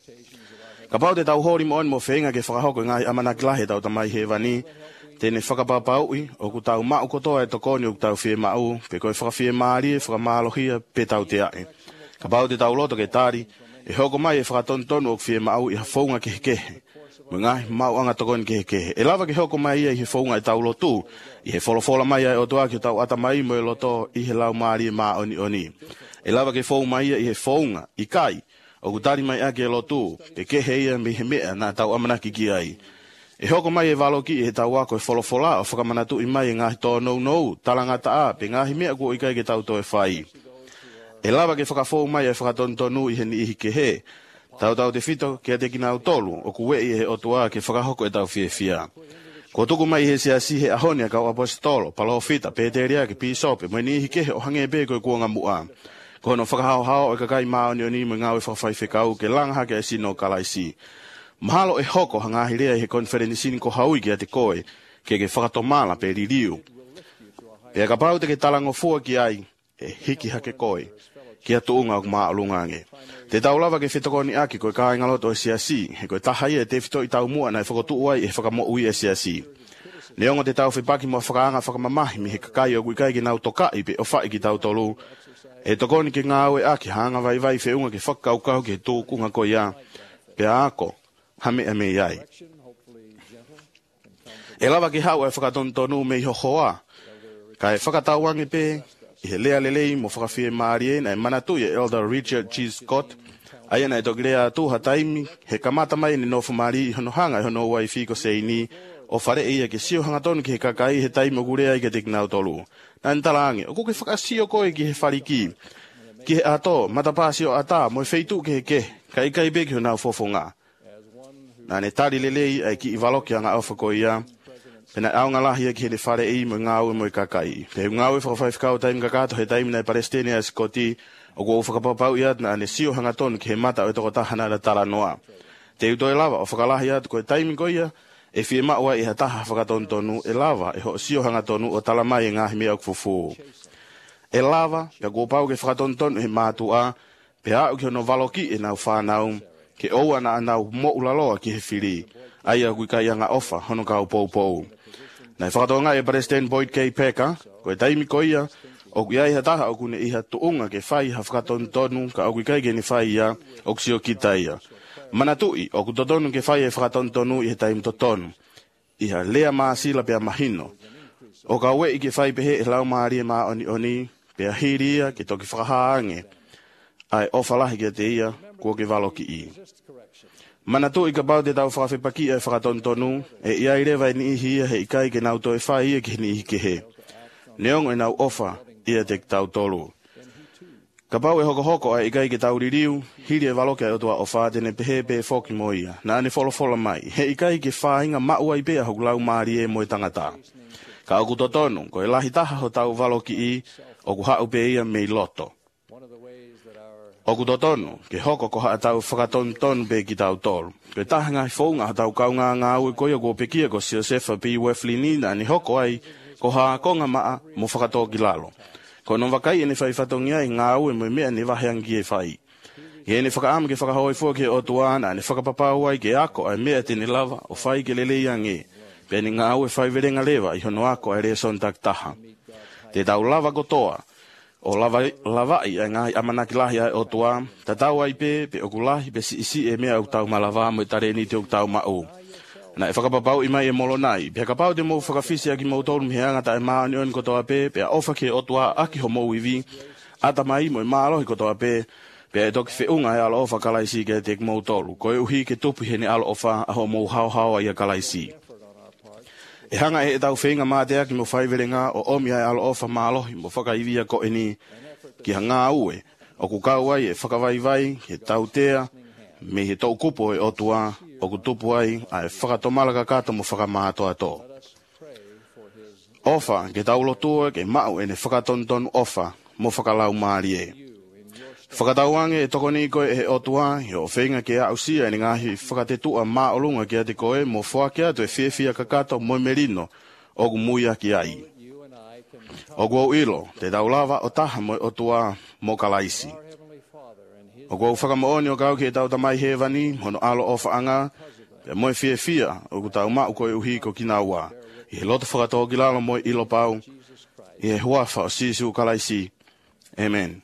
Ka pau te tau hori mo whenga ke whakahoko ngai amanaki lahe tau tamai he wani, tēne whakapapau i, o ku tau mau kotoa e tokoni o ku tau whie mau, pe koe whakawhie maari e whakamalohia pe tau te ae. Ka pau te tau loto ke tāri, e hoko mai e whakatontonu o ku whie mau i ha whaunga ke hekehe. Ngai mau anga tokoni ke hekehe. E lava ke hoko mai i he whaunga e tau lotu, i he wholofola mai o toa ki tau atamai mo e loto i he lau maari e maa oni. E lava ke whaunga mai i he whaunga, i kai, o kutari mai ake lotu, pe kehe ia mi he mea na tau amanaki ki ai. E hoko mai e waloki i he tau wako e wholofola o whakamanatu i mai e ngahi tō nou, talangata a, pe ngahi mea kua ikai ke tau to e whai. E lava ke whakafou mai e whakatontonu i he ni ihi ke he, tau te whito ke te kina tolu, o kuwe i he otua ke whakahoko e tau whia. Ko tuku mai he sea si he ahonia kau apostolo, palo fita, Peteria ke pisope, mai ni ihi ke he o hange be koe kuanga mua. Ko no whakahao e kakai maoni o ni mo ngau e whawhai whekau ke langha ke e sino kalaisi. Mahalo e hoko hangahi rea he konferenisini ko haui ki a te koe, ke whakatomala pe ririu. E ka pau te ke talango fua ki ai, e hiki hake koe, ki a tuunga o maa alungange. Te tau lava ke whetokoni aki koe ka ingaloto e siasi, he koe tahai e te whito i tau mua na e whakotu uai e whakamo ui e siasi. Neongo te tau whipaki mo whakaanga whakamamahi mi he kakai o guikai ki nau tokai pe o whai ki tau tolu. E tokoni ki ngā aue aki hanga vai whiunga ki whakaukau ki he tūkunga ko ia, pe ako, hame a me iai. E lava ki hau e whakatontonu me i hohoa, ka e whakatauangi pe, i he lea lelei mo whakawhie maari e na e manatu i Elder Richard G. Scott, aia na e toki rea tūha taimi, he kamata mai ni nofu maari i hono hanga i hono wai whiko seini, o whare ia ke sio hanga tonu ki he kakai he taimi o gurea i ke te kinau tolu. Na ntalangi, o kuke whakasio koe ki he whariki, ki he ato, matapasi o ata, mo e wheitu ki he ke, ka ikai be ki ho nau fofonga. Na ne tari lelei ai ki i waloki anga au whako ia, pena au ngalahi ki he le whare i mo ngau mo i kakai. Pe ngau e whakawhaifikau taimi kakato he taimi na i Palestina a Skoti, o ko whakapapau iat na ne sio hanga tonu ki he mata o e toko tahana da tala noa. Te uto e lava o whakalahi atu ko e taimi ko ia, e whie maua i ha taha whakatontonu e lava e ho sio hanga tonu o tala mai e ngahi mea o kufufu. E lava, ka kōpau ke whakatontonu he mātua, pe au ki hono waloki e nau whanau, ke oua na anau mo ulaloa ki he whiri, ai a kuikai anga ofa hono kau pou. Na e whakatonga e President Boyd K. Peka, ko e taimi ko ia, o kui ai ha taha o kune iha tuunga ke whai ha whakatontonu ka o kuikai ke ni whai ia, o ksio kita ia. Manatui, o kutotonu ke whai e whakatontonu i he taimi totonu, iha lea maasila pea mahino. O ka ue i ke whai pehe e lau maari e maa oni, pea hiri ia ke toki whakahaange, ai ofalahi ke te ia, kua ke waloki i. Manatui ka pau te tau whakawhipaki e whakatontonu, e ia i rewa ni ihi ia he ikai ke nau to e whai ia ke ni ihi ke he. Neongo e nau ofa ia te tau tolu. Ka pau e hoko ai ikai ke tau ririu, hiri e waloke ai otua o whātene pehe pe whoki mo ia. Nā ne wholofola mai, he ikai ke whāinga maua i pea hoku lau maari e mo e tangata. Ka oku totonu, ko e lahi taha ho tau waloki i, oku hau pe ia mei loto. Oku totonu, ke hoko ko haa tau whakatontonu pe ki tau tolu. Ko e taha ngai whaunga ha tau kaunga ngā ui koia ko pekia ko Siosefa P. Wefli nina, ni hoko ai, ko haa konga maa mo whakatoki lalo. Ko non wakai ene whai whatongi ai ngā ue mo mea ne waheangi e whai. I ene whakaama ke whakahoi fua ke o tuana, ne whakapapau ai ke ako ai mea tene lava o whai ke lelei ange. Pene ngā ue whai verenga lewa i hono ako ai rea sontak taha. Te tau lava kotoa, o lavai ai ngai amanaki lahi ai o tua, ta tau ai pe okulahi pe si isi e mea au tau malava mo i tare ni te au tau mao. Na e whakapapau i mai e molonai, pia kapau te mou whakawhisi aki mou tolu miheanga ta e maa nion kotoa pe, pia ofa ke otua aki ho mou iwi, ata mai mo e maa alohi kotoa pe, pia e toki whiunga e alo ofa kalaisi ke te mou tolu, ko e uhi ke tupi hene alo ofa aho mou hao ia kalaisi. E hanga e tau whenga maa te aki mo whaiverenga o omi ai alo ofa maa alohi mo whakaiwia ko eni ki hanga ue, o kukau ai e whakawaivai, he tau tea, me he tau kupo e otua o ku tupu ai ai whakatomalaka kato mo whakamato ato. Ofa ke taulotua ke mau ene whakatonton ofa mo whakalau maari e. Whakatauange e tokoni koe e otua i o whenga ke ausia e ngahi whakatetua maa olunga ki ate koe mo whakia to e whiawhia kakato mo merino o ku muia ki ai. O ku ilo te taulava o taha mo otua mo kalaisi. O ku whakamooni o kau ki e tau tamai hewani mono alo o whaanga pe mo e whiawhia o ku tau mau koe uhi ko kinaua. I he loto whakatoa ki lalo mo ilo pau i he huafa o sisu kalaisi. Amen.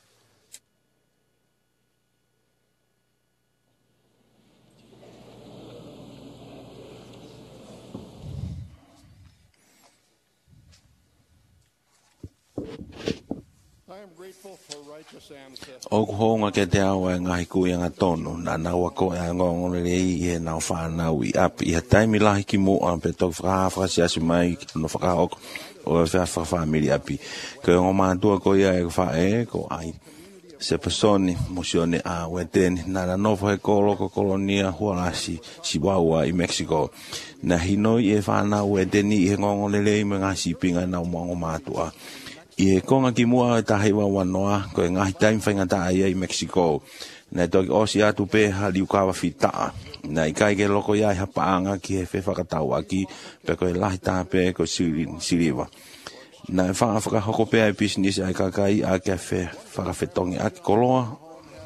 O kuhonga ke te awa e ngahi kuianga tonu, na naua ko e angongone rei i e nao whanau i api. I ha taimi lahi ki mua pe toki whakahawha si asi mai ki no whakahok o e whawhamiri api. Ko e ngomantua ko ia e whae ko ai. Se personi mosione a weteni na novo he koloko kolonia hualasi si waua i Mexico. Na hinoi e whanau weteni i he ngongone rei me ngasi pinga na umango matua. I e konga ki mua e tahi wa wanoa ko e ngahi taimi whaingata ia i Mexico. Na toki osi atu pe ha liukawa fitaa. Na i kai ke loko ia i hapaanga ki he whewhakatau aki pe ko e lahi tape ko siriwa. Na e whakahoko pe ai business ai kakai a ke whakawhetongi aki koloa.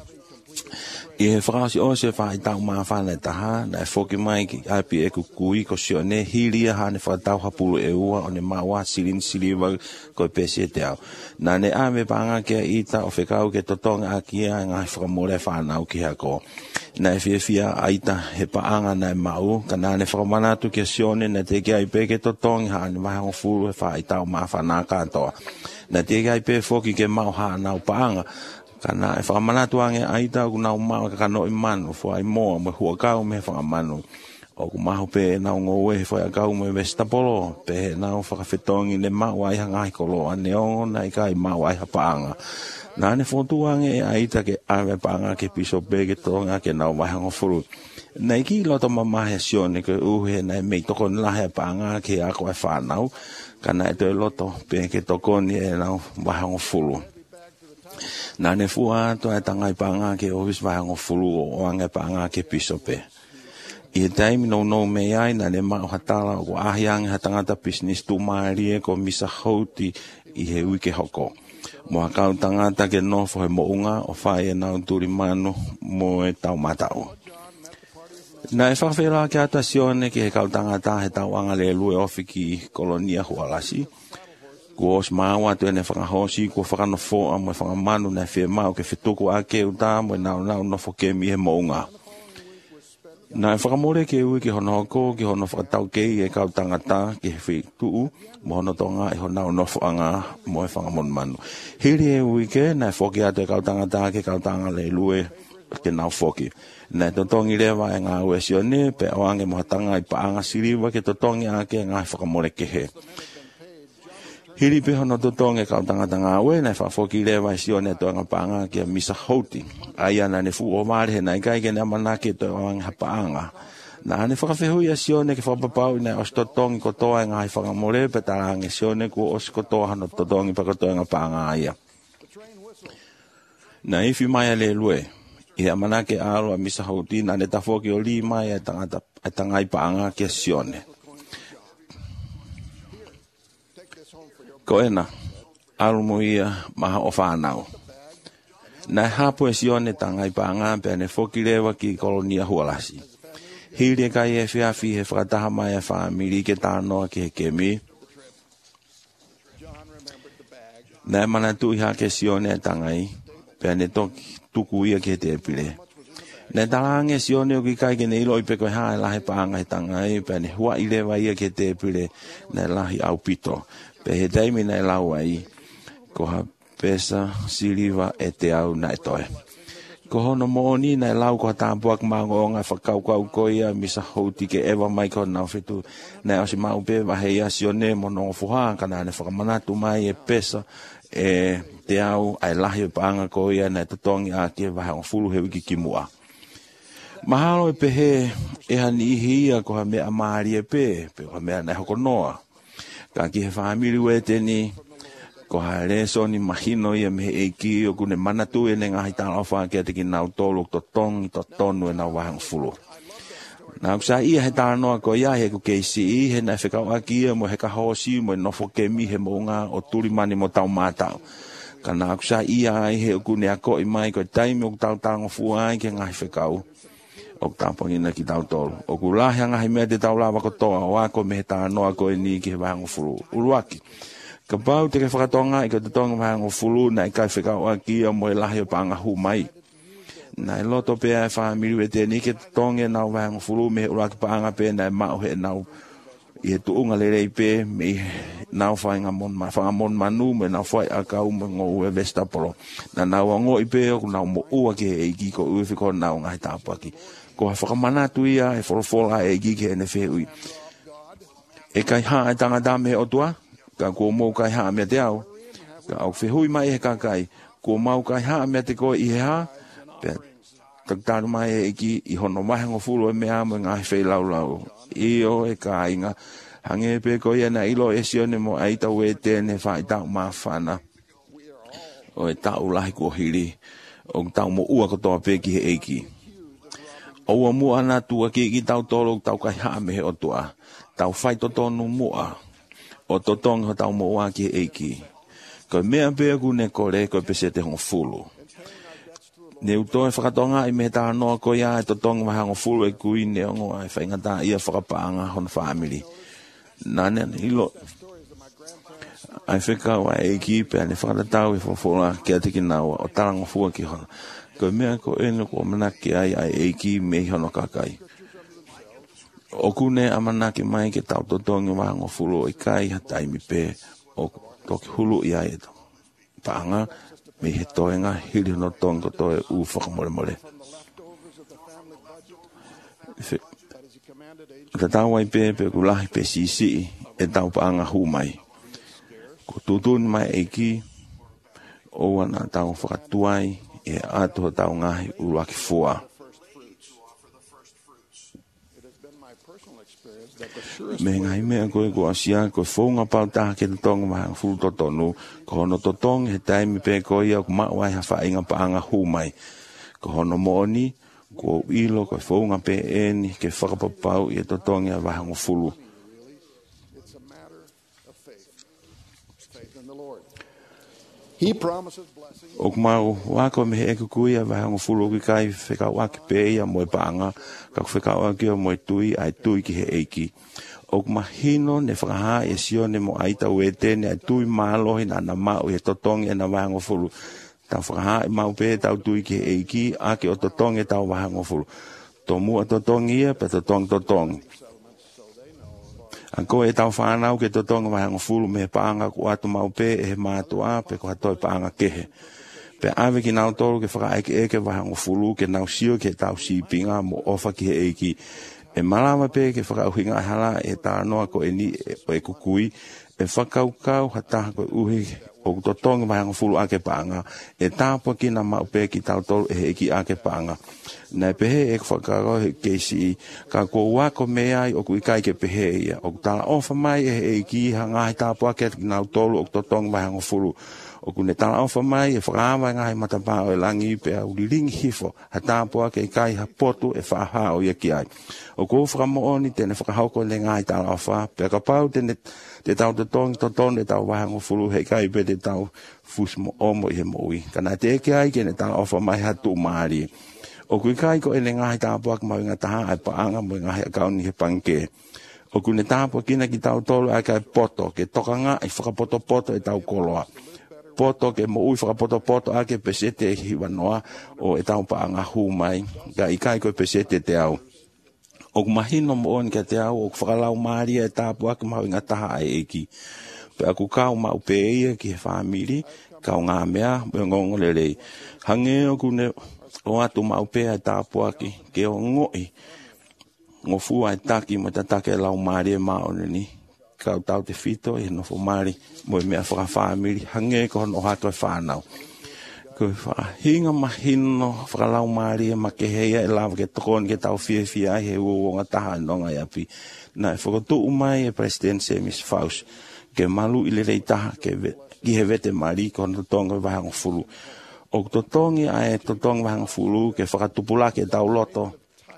I he whakasi o se whai tau maa whana e taha, na e whoki mai ki api e kukui ko sio ne hiria ha ne whakatau hapulu e ua o ne maua sirin siriwa ko e pesi e te au. Na ne ame panga ke ita o whekau ke totonga aki a ngai whakamore whanau ki hako. Na e whiawhia aita he paanga na e mau, ka na ne whakamanatu ke sio ne na te kia i pe ke totonga ha ne wahango furu he whai tau maa whana katoa. Na te kia i pe whoki ke mau ha nau paanga, kana e whakamanatu ange aita o kunau maa kakano i manu, fua i moa me hua kau me whakamanu. O kumaho pe e nau ngoe he whai kau me Westapolo, pe he nau whakawhetongi ne mau ai hangai kolo, ane ongo na i kai mau ai hapaanga. Na ane whotu ange e aita ke awe paanga ke piso pe ke tonga ke nau wahango furu. Na iki loto mamahe sione ke uhe na e mei toko nilahe paanga ke ako e whanau, kana e toi loto pe ke tokoni e nau wahango furu. Na ne fua to e tangai panga ke ovis wahango fulu o ange panga ke pisope. I e taimi no me ai na ne mao hatala o ahiange hatangata business tu maari e ko misa houti i he uike hoko. Mo hakau tangata ke nofo he mounga o whae e nau turi manu mo e tau matau. Na e whawhera ke ata sione ke he kau tangata he tau anga le lue ofi ki kolonia hualasi. Ko os mawa to ene whakahosi, ko whakanofo a mo whakamanu na whea mau ke whituku a ke uta mo nau nofo ke mi he mounga. Na e whakamore ke ui ke hono hoko, ke hono whakatau kei e kau tangata ke he whituu, mo hono tonga e hono nofo anga mo e whakamon manu. Hiri e ui ke, na e whoki ato e kau tangata ke kau tanga le lue ke nau whoki. Na e totongi rewa e ngā ue sione, pe oange mo hatanga i paanga siriwa ke totongi a ke ngā whakamore ke he. Hiri pe hono totonge kau tangata ngā ue, na whafoki rewa i sione to ngā paanga kia misa houti. Aia na ne fu o maare he na i kai ke ne amanake to ngā hapaanga. Na ne whakawhehui a sione ke whapapau i na os totongi kotoa ngā i whakamore, pe tarange sione ku os kotoa hano totongi pa kotoa ngā paanga aia. Na iwi mai a le lue, i amanake alo a misa houti, na ne tafoki o li mai a tangai paanga kia sione. Ko ena, alumo ia maha o whanau. Nai hapu e sione tangai panga pe ane whokirewa ki kolonia hualasi. Hiri kai e whiawhi he whakataha mai e whamiri ke tānoa ki he kemi. Nai manatu iha ke sione tangai pe ane tuku ia ke te pire. Nai talange sione o ki kai ke ne ilo i peko hae lahe panga he tangai pe ane hua irewa ia ke te pire nai lahi au pito. Pe he taimi nai lau ai, ko ha pesa siriwa e te au nai toe. Ko hono mooni nai lau ko ha tāpuak maungo o ngai whakau kau koia misa houti ke ewa mai ko nau whetu. Nai osi mau pe wahei asione mo nongo fuha, kana ane whakamanatu mai e pesa e te au ai lahi paanga koia nai tatongi a ke wahe o fulu he wiki ki mua. Mahalo e pehe e hani ihia ko ha mea maari e pe ha mea nei hoko noa. Ka ki he whamiri we teni, ko ha reso ni mahino ia me eiki o kune manatu e ne ngahi tāna wha kia te ki nau tolu to tong i to tonu e nau wahang fulu. Nā kusa ia he tāna noa ko ia he ku keisi i he nai whekau aki ia mo he ka hosi mo e nofo ke mi he mounga o turi mani mo tau mātau. Ka nā kusa ia ai he o kune ako i mai ko taimi o tau tāngo fuai ke ngahi whekau. O tāpangina ki tau tolu. O ku lahi ngahi mea te tau lawa ko toa o ako me he tāna noa ko e ni ki he wahang fulu. Uruaki. Ka pau te ke whakatonga i ka te tonga wahang fulu na i kai whekau aki ia mo e lahi o panga hu mai. Nai loto pea e whamiri we te ni ke tonge nau wahang fulu me he uraki paanga pe na e mau he nau i he tuunga lerei pe me nau whainga mon manu me nau whai akau me ngō ue Vestapolo. Na nau ango i pe o nau mo ua ke e iki ko ue whiko nau ngai tāpaki. Ko ha whakamanatu ia e wholofola e iki ke ene whehui. E kai haa e tangata me o tua, ka kua mou kai haa mea te au. Ka au whehui mai he kakai, kua mau kai haa mea te koe i he haa, pea taktaru mai e iki i hono mahango fulu e mea mo ngahi whei lau lau. Io e ka inga hange pe ko ia na ilo e sione mo aita we tene whai tau mawhana. O e tau lahi kua hiri, o tau mo ua kotoa pe ki he eiki. Oua mua ana tua ki tau tolo tau kai haa me he o tua. Tau whai totonu mua. O totong ho tau mo ua ki he eiki. Ko mea pe ku ne kore ko pese te hong fulu. Ne uto e whakatonga i me tā noa ko ia e totong wahango fulu e kui ne ongo ai whaingata ia whakapaanga hon whamiri. Nane ilo. Ai whikau a eiki pēr ne whakatatau i whawhola kia tiki naua o tarango fua ki hona. Ko mea ko eno ko manaki ai a eiki me hono kakai. O kune a manaki mai ke tau totongi wahango fulu i kai hatai mi pē o toki hulu i ai eto. Paanga. Me he toenga hiri no tonga toe u whakamore more. Ka tau ai pe ku lahi pe sisi e tau paanga hu mai. Ko tutun mai eiki o ana tau whakatuai e ato tau ngahi uruaki fua. Me ngai mea koe ko asia ko whaunga pau taha ke te tonga mahang fulu totonu ko hono totong he taimi pe ko ia ko mawai ha whainga paanga hu mai ko hono mooni ko ilo ko whaunga pe eni ke whakapapau i totonga wahang fulu o kumau wako me he eku kuia wahang fulu ki kai whekau aki pe ia moe paanga ka whekau aki o moe tui ai tui ki he eiki o mahino ne whakaha e sione mo aita uete ne tui malohi na na mau he totongi e na wahango fulu. Tau whakaha e mau pe tau tui ki he eiki ake o totongi tau wahango fulu. Tō mua totongi ia pe totongi. Anko e tau whanau ke totongi wahango fulu me paanga ku atu mau pe e he mātua pe ko hatoi paanga kehe. Pe awe ki nau tolu ke whakaeke eke wahango fulu ke nau sio ke tau sipinga mo ofa ki he eiki. E malama pe ke whakauhinga hala e tā noa ko e ni o e kukui e whakaukau hataha ko uhi o totonga wahango fulu ake paanga e tāpua ki na mau pe ki tau tolu e eki ake paanga. Nai pehe e whakaro he keisi ka ko wako mea o kui kai ke pehe ia o tala ofa mai e eki hangahi tāpua ke ki nau tolu o totonga wahango fulu. O kune tala ofa mai e whakaama ngai matapao e langi pe au liringi hifo ha tāpua ke kai ha potu e whaha o ia ki ai. O ko whakamooni tene whakahauko le ngai tala ofa pe ka pau tene te tau te tonu e tau wahango fulu he kai pe te tau fus mo omo i he moui. Kana te eke ai ke ne tala ofa mai ha tu maari. O kui kai ko e le ngai tāpua ki mau inga taha ai paanga mo ngai akauni he panke. O kune tāpua kina ki tau tolu ai kai poto ke tokanga i whakapoto e tau koloa. Poto ke mo ui whakapoto ake pesete e hiwanoa o e tau paanga hu mai ka ikai ko pesete te au. O mahino mo on ke te au o whakalau maria e tāpua ki mau inga taha ai eki. Pe aku kau mau pe ia ki he whamiri, kau ngā mea, me ngongo lelei. Hange o kune o atu mau pe e tāpua ki ke o ngoi. Ngo fua e taki mo te take lau maria maone ni. Kau tau te fito e no fumari mo me a whaka whamiri hange ko no hato e whanau. Ko hinga mahino whakalau maari e makehea e lawa ke tokon ke tau fia he uonga taha nonga iapi. Na e whakatu umai e President Semis Faus ke malu i le reitaha ke ki he vete maari ko na tonga wahanga fulu. O totongi a e totonga wahanga fulu ke whakatupula ke tau loto.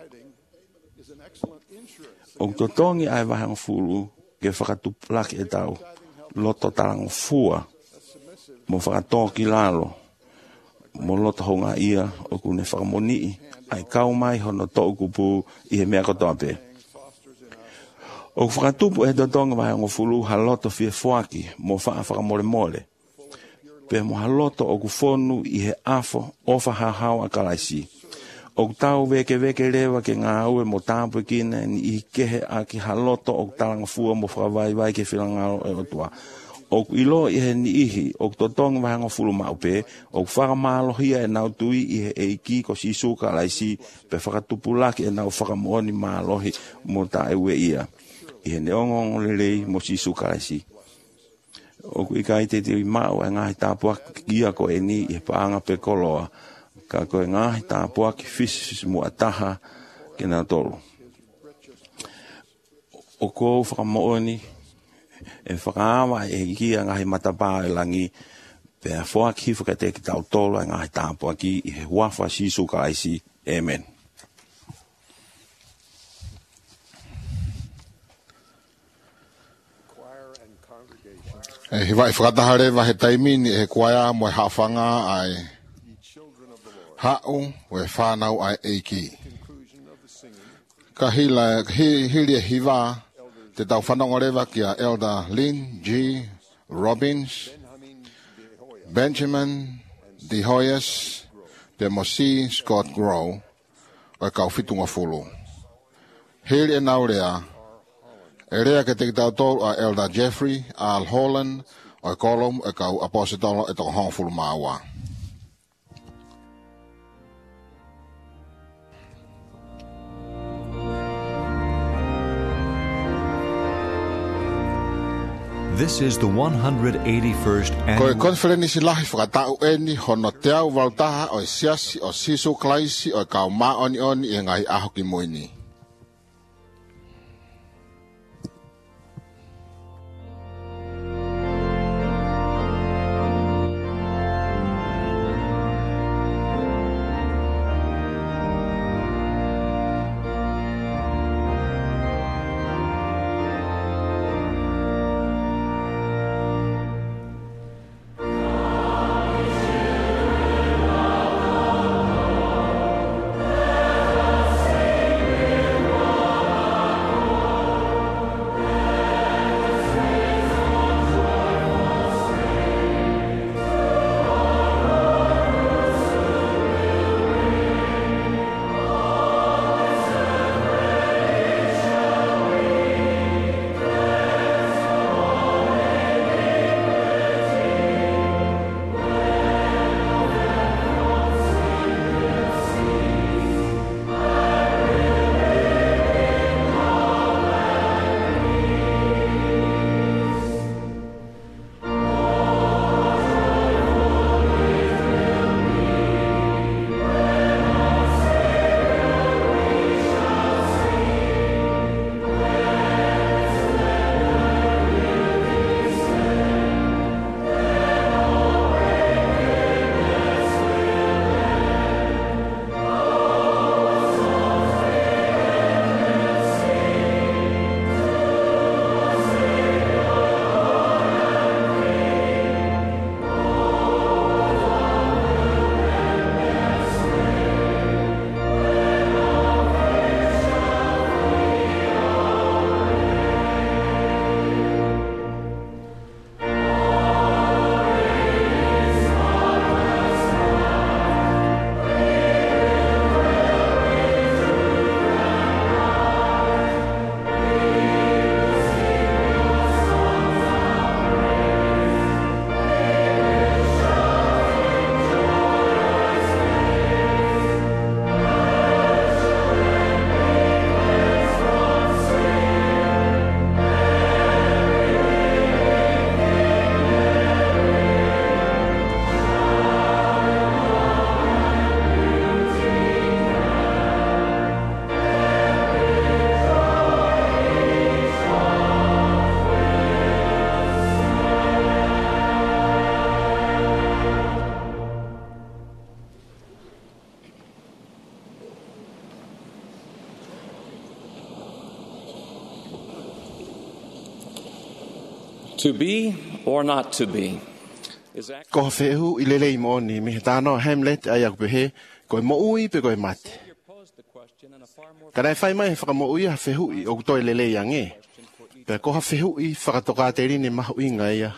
O totongi a e wahanga fulu ke whakatupula ke tau loto talang fua mo whakatoki lalo. Mo loto honga ia o kune whakamoni ai kau mai hono tō kupu i he mea kotoa pe. O whakatupu e totonga wahe ngo fulu haloto fie fuaki mo whakamore mole. Pe mo haloto o kufonu i he afo ofa hahau a kalaisi. O tau weke rewa ke ngā aue mo tāpu kine ni i kehe a ki haloto o talanga fua mo whakawai ke whilangaro e otua. O ilo i he ni ihi, o totonga wahanga fulu maupe, o whakamolohia e nau tui i he eiki ko si suka laisi, pe whakatupulaki e nau whakamooni malohi mo ta ewe ia. I he neongongo lelei mo si suka laisi. O kui kai te te mau e ngahi tāpua ia ko e ni i he paanga pe koloa, ka ko e ngahi tāpua ki fisis mo ataha ke nā tolu. O ko whakamooni, e whakaawa e kia ngahi matapā e langi pe a whoa ki whakate ki tau tolo e ngahi tāpua ki i he wafa sisu ka aisi. Amen. E hiwa i whakatahare wa he taimini e kuaia mo e hawhanga ai hau o e whanau ai eiki. Ka hili e hiwa te tau whanongorewa kia Elder Lynn G. Robbins, Benjamin De Hoyes, pe Mosi Scott Grow, o e kau whitunga fulu. Hili e naurea, e rea ke te tau tolu a Elder Jeffrey Al Holland, o e kolom e kau apositolo e toko hong fulu maua. This is the 181st Ko e annual konferenisi lahi whakatau eni hono te au waltaha o e siasi o sisu klaisi o e kau maoni i e ngai aho ki muini. To be or not to be is Ko fehu I lelei mo ni me tano Hamlet ai ak behe ko mo ui pe ko mate. Kana fai mai fa mo ui ha fehu I o to lelei ange. Pe ko ha fehu I fa to ka te ni ma ui ngai.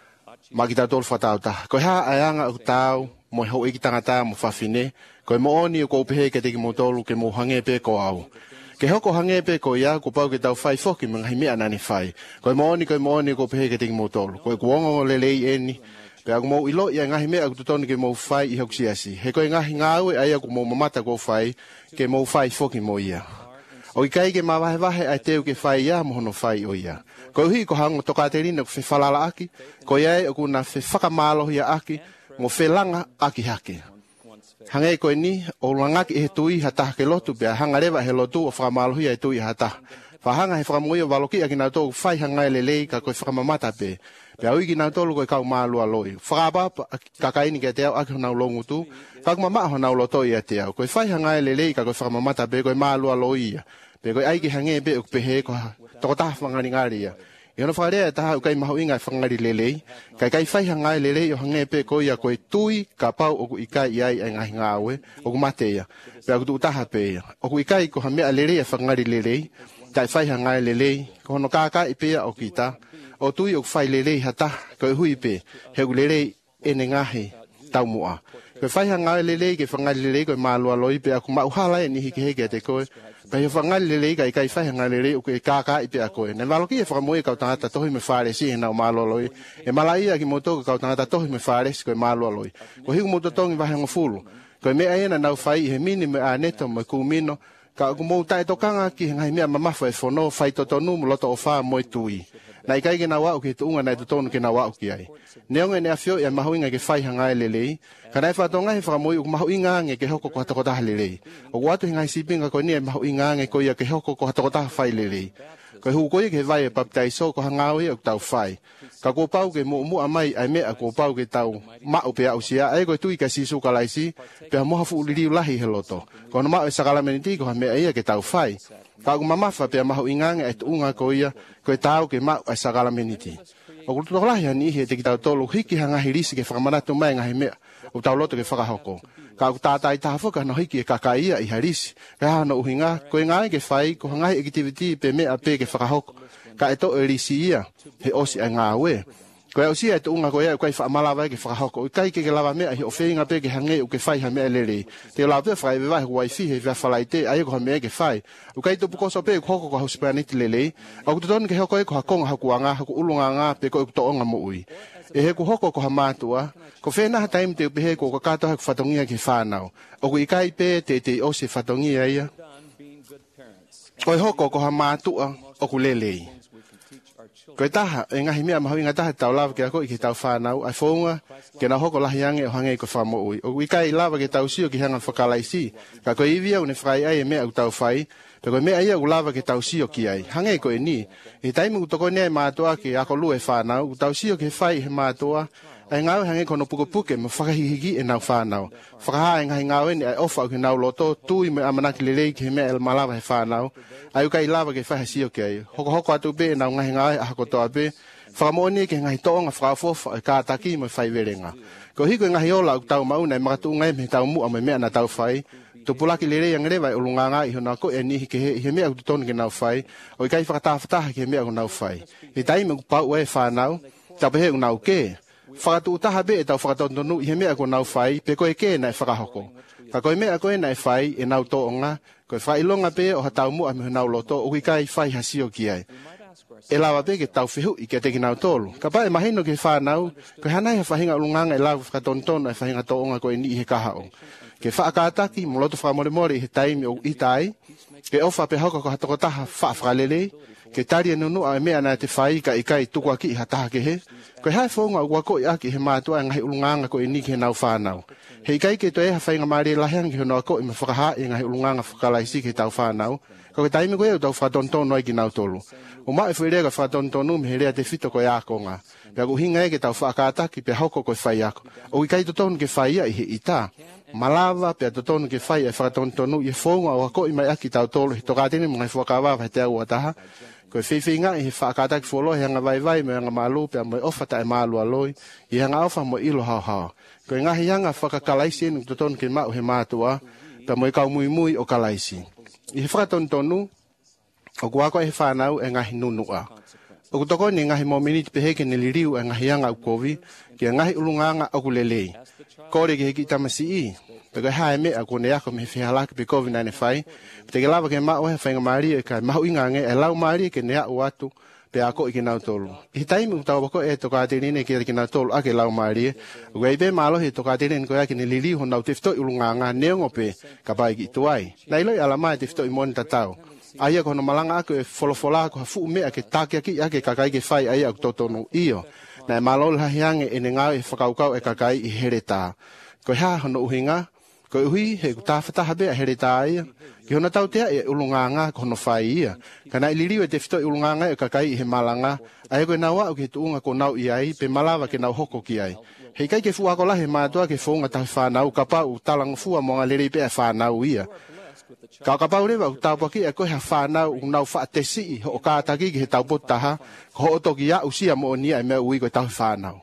Ma kita tol fatauta. Ko ha ayanga utau mo ho I tangata mo fa fine ko mo oni ko pe ke te mo tolu ke mo hange pe ko au. Ke hoko hange pe ko ia ko pau ke tau fai foki mga himi anani fai. Ko mo oni ko pe ke te mo tolu. Ko kuongo lelei eni. Pe aku mau ilo ia ngahi mea aku tutoni ke mau fai I hok siasi. He koe ngahi ngāwe ai aku mau mamata ko fai ke mau fai foki mo ia. O I kai ke mawahe ai teu ke fai ia mohono fai o ia. Ko hui ko hango toka te rina ko fe falala aki. Ko iai aku na fe whakamalo ia aki. Ngo fe langa aki hake. Hangai koe ni o langaki he tui hata ke lotu pia hanga rewa he lotu o whakamalo ia he tui hata. Whahanga he whakamoia waloki aki na tō fai hangai lelei ka koe whakamamata pe. Pea uiki nā tolu koe kau mālua loi. Whakapapa kakaini ke te au aki honau longu tu. Whakamama honau loto ia te au. Koe whai hangai lelei ka koe whakamamata pe koe mālua loi ia. Pe koe aiki hange pe uke pehe koe toko taha whangari ngari ia. I hona whakarea taha ukai mahu inga whangari lelei. Kai whai hangai lelei o hange pe koe ia koe tui ka pau oku ikai iai ai ngahi ngāwe. Oku mate ia. Pea kutu utaha pe ia. Oku ikai ko hamea lelei a whangari lelei. Kai whai hangai lelei. Ko hono kāka I pea o kita. O tui o whai lelei hata, koe hui pe, heu lelei ene ngahe tau mua. Koe whai hangai lelei ke whangai lelei koe mālua loi pe aku mauhala e nihi ke heke te koe. Pe he whangai lelei kai whai hangai lelei o koe kāka I pe a koe. Ne waloki e whakamoe kau tangata tohi me whare si he nau mālua loi. E malaia ki motoka kau tangata tohi me whare si koe mālua loi. Ko hiku mototongi wahe ngofulu. Koe mea ena nau whai he mini me a neto me kumino. Ka aku mou tae tokanga ki ngai mea mamafa e whono whai totonu mo loto o wha moe tui. Nai kai ke na wau ke tuunga nai tutonu ke na wau ki ai. Neonga ne afio ia mahuinga ke whai hangai lelei. Ka nai whatonga he whakamoi uku mahuinga nge ke hoko ko hatakotaha lelei. O watu hingai sipinga ko nia mahuinga nge ko ia ke hoko ko hatakotaha whai lelei. Ko hu koe ke vai e paptaiso ko hangawe o tau whai. Ka ko pau ke mo amai ai mea ko pau ke tau mau pe au sia ai ko tui ka sisu ka laisi pe mo hafu liriu lahi he loto. Ko no mau e sakala meniti ko mea ia ke tau whai. Ka ku mamafa pe mahu ingange e tuunga ko ia ko tau ke mau e sakala meniti. O ku tolahi ani he te ki tau tolu hiki hanga hirisi ke whakamanatu mai ngahi mea o tau loto ke whakahoko. Ka ku tātai tāwhaka no hiki e kakaia I harisi. Ka hana uhinga ko ngai ke whai ko hangai activity pe mea pe ke whakahoko. Ka e to e risi ia he osi ai ngā we. Ko e osi e tuunga ko ia kai whaamalawa ke whakahoko. I kai ke lawa mea hi o whenga pe ke hange o ke whai ha mea lere. Te lawa pe whai wai huai fihe vea whalai te ai ko ha mea ke whai. O kai tupu koso pe hoko ko hausipaniti lele. O ku tutonu ke hoko e ko hakonga hakuanga haku ulunga ngā pe ko e kutoonga mo ui. E he ku hoko ko ha mātua. Ko whena ha taim te upehe ko kato haku whatongia ke whanau. O ku ikai pe te osi whatongia ia. Ko e hoko ko ha mātua o ku lelei. Ko e taha, e ngahi mea mahuinga taha tau lava ke ako I ke tau whanau, ai whaunga, ke na hoko lahi ange o hange ko whamo ui. O ikai lava ke tau sio ki hanga whakalaisi, ka ko iwia une whai ai e mea u tau whai, pe ko mea ia u lava ke tau sio ki ai. Hange ko e ni, e taimu utoko nea mātua ke ako lue whanau, u tau sio ke whai he mātua, ai ngau hange kono puke me whakahihigi e nau whanau. Whakaha e ngahi ngau eni ai ofa au ke nau loto, tui me amanaki lelei ki he mea el malawa he whanau, ai ukai lava ke whahe sio ki ai. Hoko atu pe e nau ngahi ngau e ahako toa pe, whakamoni ke ngahi toonga whakafofa e kātaki me whai verenga. Ko hiko e ngahi ola au tau mauna e makatu ngai me tau mua me mea na tau whai, tupulaki lelei ang rewa e ulunganga I hona ko e nihi ke he mea au tutonu ke nau whai, o ikai whakatawhataha ke he mea au nau whai. E taime kupau e whanau, tapehe u nau ke, whakatu utaha be e tau whakatondonu I he mea ko nau whai, pe koe ke na e whakahoko. Ka koe mea koe na e whai e nau toonga, koe whailonga pe o hatau mua me nau loto, o ikai whai hasio ki ai. E lawa pe ke tau whihu I ke te ki nau tolu. Ka pa e mahino ke whanau, koe hanai ha whahinga ulunganga e lawa whakatontonu e whahinga toonga koe ni I he kahao. Ke whaakataki, mo loto whakamoremore I he taimi o itai, ke ofa pe hauka ko hatokotaha whaafakalele, ke taria nunu a mea na te whai ka ikai tukua ki I hataha ke he, koe hai whaunga ua ko I aki he mātua e ngahi ulunganga ko I ni ke nau whanau. He ikai ke to e ha whainga maare lahiang ki honoa ko I ma whakaha e ngahi ulunganga whakalaisi ke tau whanau, ka ke taimi koe au tau whatontonu ai ki nau tolu. O maa e whaerea ka whatontonu me herea te whito koe ākonga. Pea ku hinga e ke tau whaakataki pe hauko koe whai ako. O ikai to tonu ke whai ia I he ita. Malava pe totonu ke fai e whakatonu i whaunga o ako i mai aki tau tolu he toka tene mga whakawa he te au ataha. Ko e whiwhinga i he whakataki wholo he hanga vai me hanga malu pe mai ofa ta e malu aloi i hanga ofa mo ilo hao hao. Ko e ngahi hanga whakakalaisi enu totonu ke mau he mātua pe mo i kau mui o kalaisi. I he whakatonu o kuako e he whanau e ngahi nunua. O kutoko ni ngahi mo miniti peheke ni liriu e ngahi hanga ukovi ki e ngahi ulunganga o kulelei. Kore ke heki tamasi i. Pega hae mea kone ako me whihalaki pe COVID-19. Te ke lava ke mao he whainga maari e kai mahu ingange e lau maari ke nea uatu pe ako i ke nau tolu. I taimi utau wako e toka atenine ke nau tolu ake lau maari e. Ugei pe malo he toka atenine ko ake ni lili ho nau tefto ulunganga neongo pe kapai ki tuai. Na iloi alama e tefto i moni tatau. Aia kono malanga ako e folofola ko hafu mea ke take aki ake kakai ke whai aia ako totonu iyo. Na e malol hahiange e ne ngau e whakaukau e kakai i hereta. Ko haa hono uhinga, ko uhi he kutawhataha bea hereta ia. Ki hona tau tea e ulunganga ko hono whai ia. Kana iliriu e te whito ulunganga e kakai i he malanga. Aia koe nau au ke tuunga ko nau iai, pe malawa ke nau hoko ki ai. Hei kai ke fuako lahe mātua ke whaunga tahi whanau, ka pau talang fua monga lerei pe e whanau ia. Ka pau rewa utawaki e koe ha whanau unau whaatesi i ho o kātaki ki he taupotaha, ko ho otoki a usia mo nia e mea ui koe tahi whanau.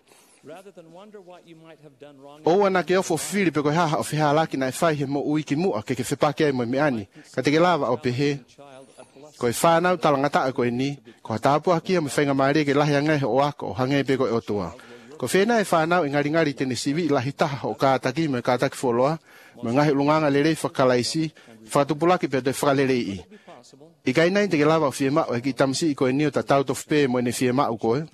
O ana ke ofo whiri pe koe haha o whihalaki na e whai he mo ui ki mua ke whipake ai mo meani. Ka te ke lava o pehe. Koe whanau talangata a koe ni, ko ha tāpua kia me whainga maere ke lahi angai o ako o hange pe koe otua. Ko whena e whanau i ngari tene sivi i lahi taha o kātaki me kātaki wholoa, me ngahi lunganga lerei whakalaisi, whakatupulaki pe te whakalerei i. I kai nai te ke lava o whiema o e ki tamsi i koe ni o ta tau tofu pe mo ene whiema o koe.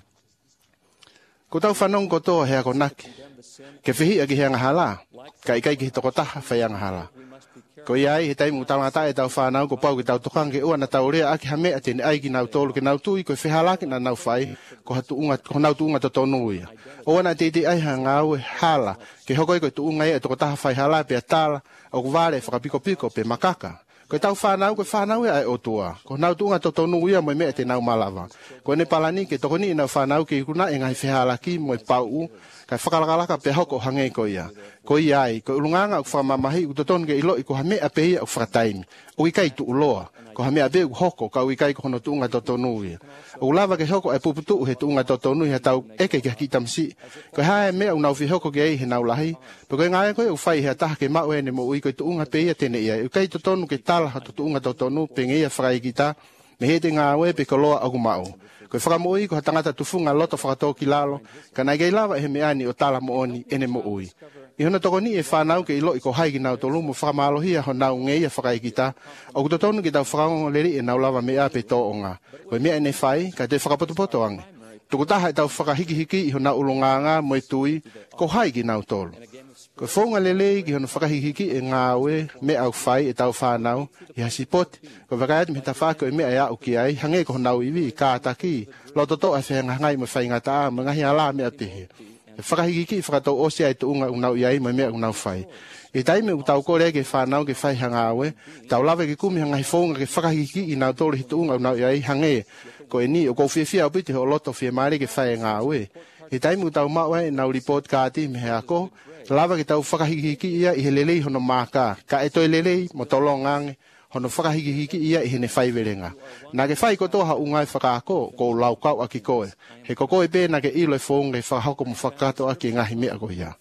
Ko tau whanong kotoa hea ko naki. Ke whihi a ki hea ngahala. Ka ikai ki he toko taha whai ngahala. Ko iai he taimu talangata e tau whanau ko pau ki tau tokan ke ua na tau rea aki hamea tene ai ki nau tolu ke nau tui ko whihalaki na nau whai ko nau tuunga to tonu ia. O ana te ai ha ngau e hala ke hokoi ko tuunga e toko taha whai hala pe atala o kuvare whakapiko piko pe makaka. Ko tau whanau e ai o tua. Ko nau tuunga to tonu ia mo mea te nau malava. Ko ne palani ke toko ni nau whanau ke ikuna e ngai whihalaki mo e pau kai whakalakalaka pe hoko hangei ko ia. Ko iai, ko ulunganga u whamamahi u totonu ke ilo i ko hamea pe ia u whakataimi. O ikai tu uloa, ko hamea pe u hoko ka u ikai ko hono tuunga totonu ia. O lava ke hoko e puputu he tuunga totonu ia tau eke ke haki tamsi. Ko hae mea u nau fi hoko ke ei he nau lahi. Pe koe ngae koe u whai hea taha ke mau ene mo ui koe tuunga pe ia tene ia. U kai totonu ke tala ha tuunga totonu pe ngeia whakai kita. Me he te ngā ue pe koloa agu mau. Koe whakamoi ko ha tangata tufunga loto whakatō ki lalo. Ka nai gei lava he meani o tala mo oni ene mo ui. I hona toko ni e whanau ke ilo i ko haiki nau tolu mo whakamalohia ho nau ngeia whakai kita. O kutotonu ki tau whakaongo leri e nau lava mea pe tō o ngā. Koe mea ene whai ka te whakapotopoto ange. Tuku taha e tau whakahiki-hiki i hona ulunganga mo e tui ko haiki nau tolu. Koe whaunga lelei ki hona whakahiki e ngā ue mea au whai e tau whanau i hasipoti. Koe whakaiati me ta whako e mea e au ki ai hange ko nau iwi i kātaki. Loto tō a whenga ngai mo whaingata a mo ngahi ala mea pehe. E whakahiki whakatau osia e tuunga unau iai mo mea unau whai. E taime u tau kore ke whanau ke whai hanga awe. Tau lawe ke kumi hanga hi whaunga ke whakahiki i nau tōle hi tuunga unau iai hange. Ko e ni o kou whiawhia upiti ho loto whia maare ke whai ngā awe. E taime u tau maua e nau report kāti me hea ko. Lawa ke tau whakahiki ia i he lelei hono māka. Ka e toi lelei mo tolongange. Hono whakahiki ia i hene whaiwerenga. Nā ke whai kotoha ungai whakaako, ko lau kau aki koe. He koko e pēna ke ilo e whaunga e whakahoko mo whakato aki ngahi mea ko ia.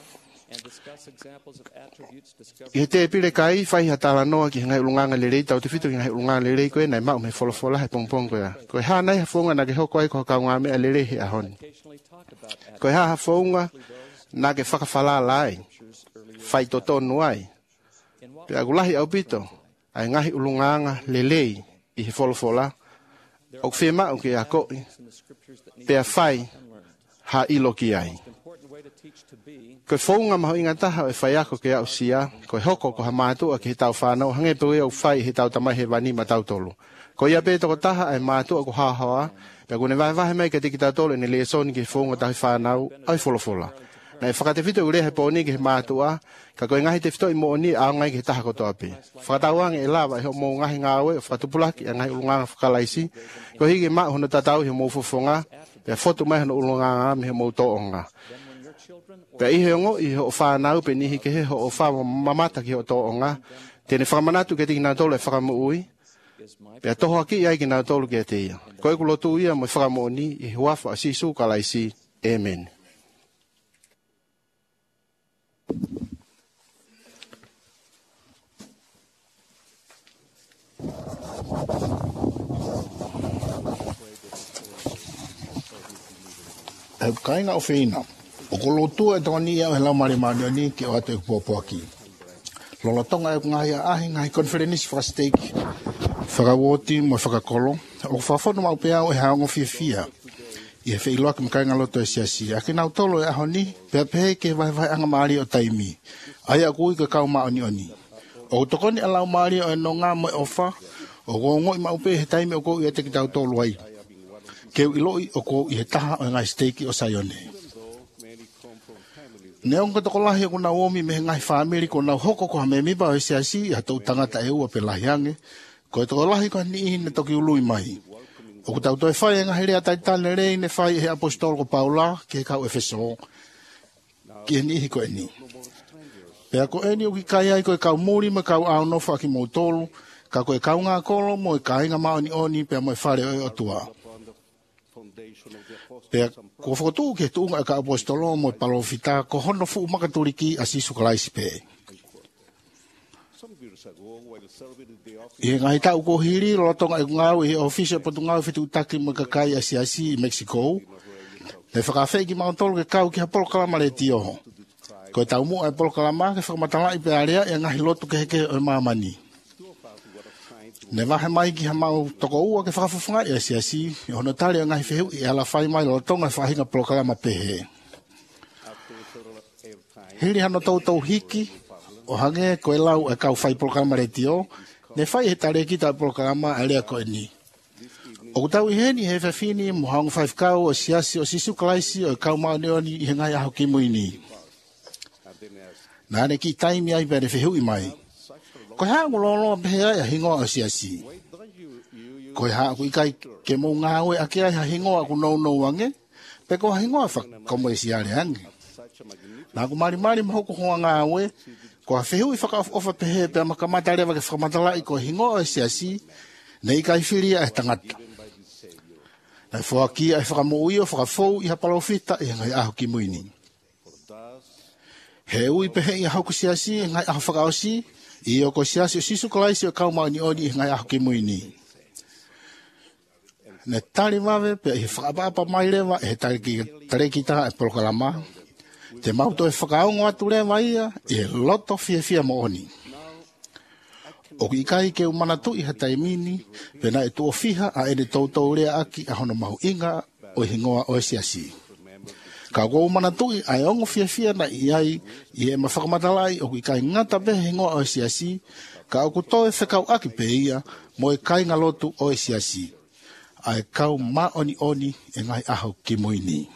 I he te pire kai, whai hatala noa ki ngai ulunganga lerei, tau te whitu ki ngai ulunganga lerei koe, nai mau me wholofola he pongpong koe. Koe haa nei ha whaunga nā ke hoko ai ko haka ngā mea lerei he ahoni. Koe haa ha whaunga nā ke whakawhala lai, whai to tonu ai. Pea gulahi au pito. Ai ngahi ulunganga lelei i he wholofola. O kwhema o ke a koi. Pea whai ha ilo ki ai. Koe whaunga maho inga taha e whai ako ke au sia. Koe hoko ko ha mātua ki he tau whanau. Hange pui au whai he tau tamai he wani ma tau tolu. Ko ia pē toko taha e mātua ko hahawa. Pea kune vahe mai ka tiki tau tolu ne lea soni ki he whaunga tahi whanau ai wholofola. Nei whakate whito ure he pōni ki he mātua. Ka koe ngahi te whito i mo ni a ngai ki he taha kotoa pē. Whakatauange e lawa e ho mō ngahi ngā oe o whakatupulaki a ngahi ulunganga whakalaisi. Ko hige maa hono tatau he mō fufonga. Pea whotu mai hono ulunganga me he mō tōonga. Pe i heongo i ho whanau pe nihi ke he ho wha mamata ki ho tō o ngā. Tēne whamanatu ke tiki nā tōlu e whakamu ui. Pe a toho aki ai ki nā tōlu ke te ia. Koe kulotu ia mo whakamu ni i huafa a sisu kalaisi. Amen. E kainga o whina. O ko lotu e tōni ia o he laumari mani o ni ke o atu e kupopo aki. Lolotonga e ngai a ahi ngai konferenisi whakasteiki. Whakawoti mo whakakolo. O whawhono mau pea o e haongo fia. I he whiiloa ki mkainga loto e siasi. A ki nau tolo e ahoni, pea pehe ke vai anga maari o taimi. Ai a kui ka kau maa oni. O tokoni a lau maari o e no ngā mo e ofa. O gongo i mau pehe he taimi o kou i e te ki tau tolo ai. Keu iloi o kou i he taha o ngai steiki o Sayone. Neong ka toko lahi o kuna uomi me ngai whaamiri ko nau hoko ko hame mipa o siasi a tau tangata e ua pe lahiange. Ko e toko lahi ko ni ihi ne toki ului mai. O ku tau toi whai e ngahi rea taitane rei ne whai he apostol ko Paula ke kau Efeso. Ki e nihi ko e ni. Pea ko e ni o ki kai ai ko e kau muri me kau au nofa ki mou tolu. Ka ko e kau ngā kolo mo e kainga maoni oni pea mo e whare o e otua. Pea ko whakotu ke tuunga e ka apostolo mo e palofita ko hono fu makaturiki a sisu kalaisi pe. I ngai tau ko hiri rotonga e ngau i ofisio potu ngau fitu utaki mo kakai a siasi i Mexico. Ne whakawheki mautolo ke kau ki ha polo kalama le tioho. Ko e tau mua e polo kalama ke whakamatala i pe area e ngahi lotu ke heke o mamani. Ne wahe mai ki ha mau toko ua ke whakafufunga i a siasi i hono tali o ngahi whihu i ala whai mai rotonga whahinga polo kalama pehe. Hiri hano tau hiki o hange ko e lau e kau whai polo kalama le tio. Ne whai he tare ki tau polo kalama a lea ko e ni. O tau i heni he whawhini mo haungu whai kau o siasi o sisu kalaisi o kau maoneoni i he ngai aho ki muini. Nā ne ki taimi ai pere whihu i mai. Ko haa ngulolo pehea e hingoa o siasi. Ko haa ku ikai ke mou ngāwe ake ai ha hingoa ku nou wange. Pe ko ha hingoa whakamu e siare ange. Nā ku mari mahoko hoa ngāwe. Ko ha whihu i whakaofa pehe pe makamata rewa ke whakamatala i ko hingoa o siasi. Nei kai whiria e tangata. Nei whakia e whakamuio whakafou i ha palofita i ngai aho ki muini. He ui pehe i hauku siasi i ngai aho whakaosi. I o ko siasi o sisu kalaisi o kau maoni oni i ngai aho ki muini. Ne tari wawe pe i whakapapa mai rewa e tare ki taha e polokalama. Te mauto e whakaongo atu rewa ia i loto fia mo oni. O ki kai ke umanatu i hatai mini pe na e tuo fiha a ene tautou rea aki a hono mahu inga o hingoa o siasi. Ka ko umanatu i ai ongo fia na i ai i e mawhakamatalai o ki kai ngata be hingoa o siasi ka o kutoe whekau aki pe ia mo e kai ngalotu o siasi. Ai kau ma oni e ngai aho ki muini.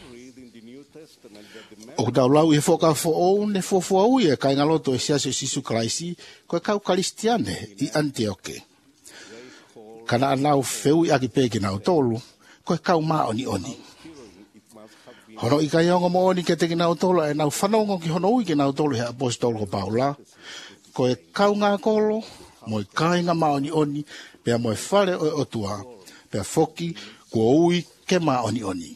O tau lau i he whokau fo ne fofua ui e kai ngalotu e siasi o sisu kalaisi ko e kau karistiane i Antioke. Kana anau feu i aki peke nau tolu ko e kau ma oni. Hono i kai ongo mo oni ke te ki nau tolu e nau whanongo ki hono ui ki nau tolu he apostol ko Paula. Ko e kau ngā kolo mo e kai ngā ma oni pea mo e whare o e otua. Pea foki kua ui ke ma oni.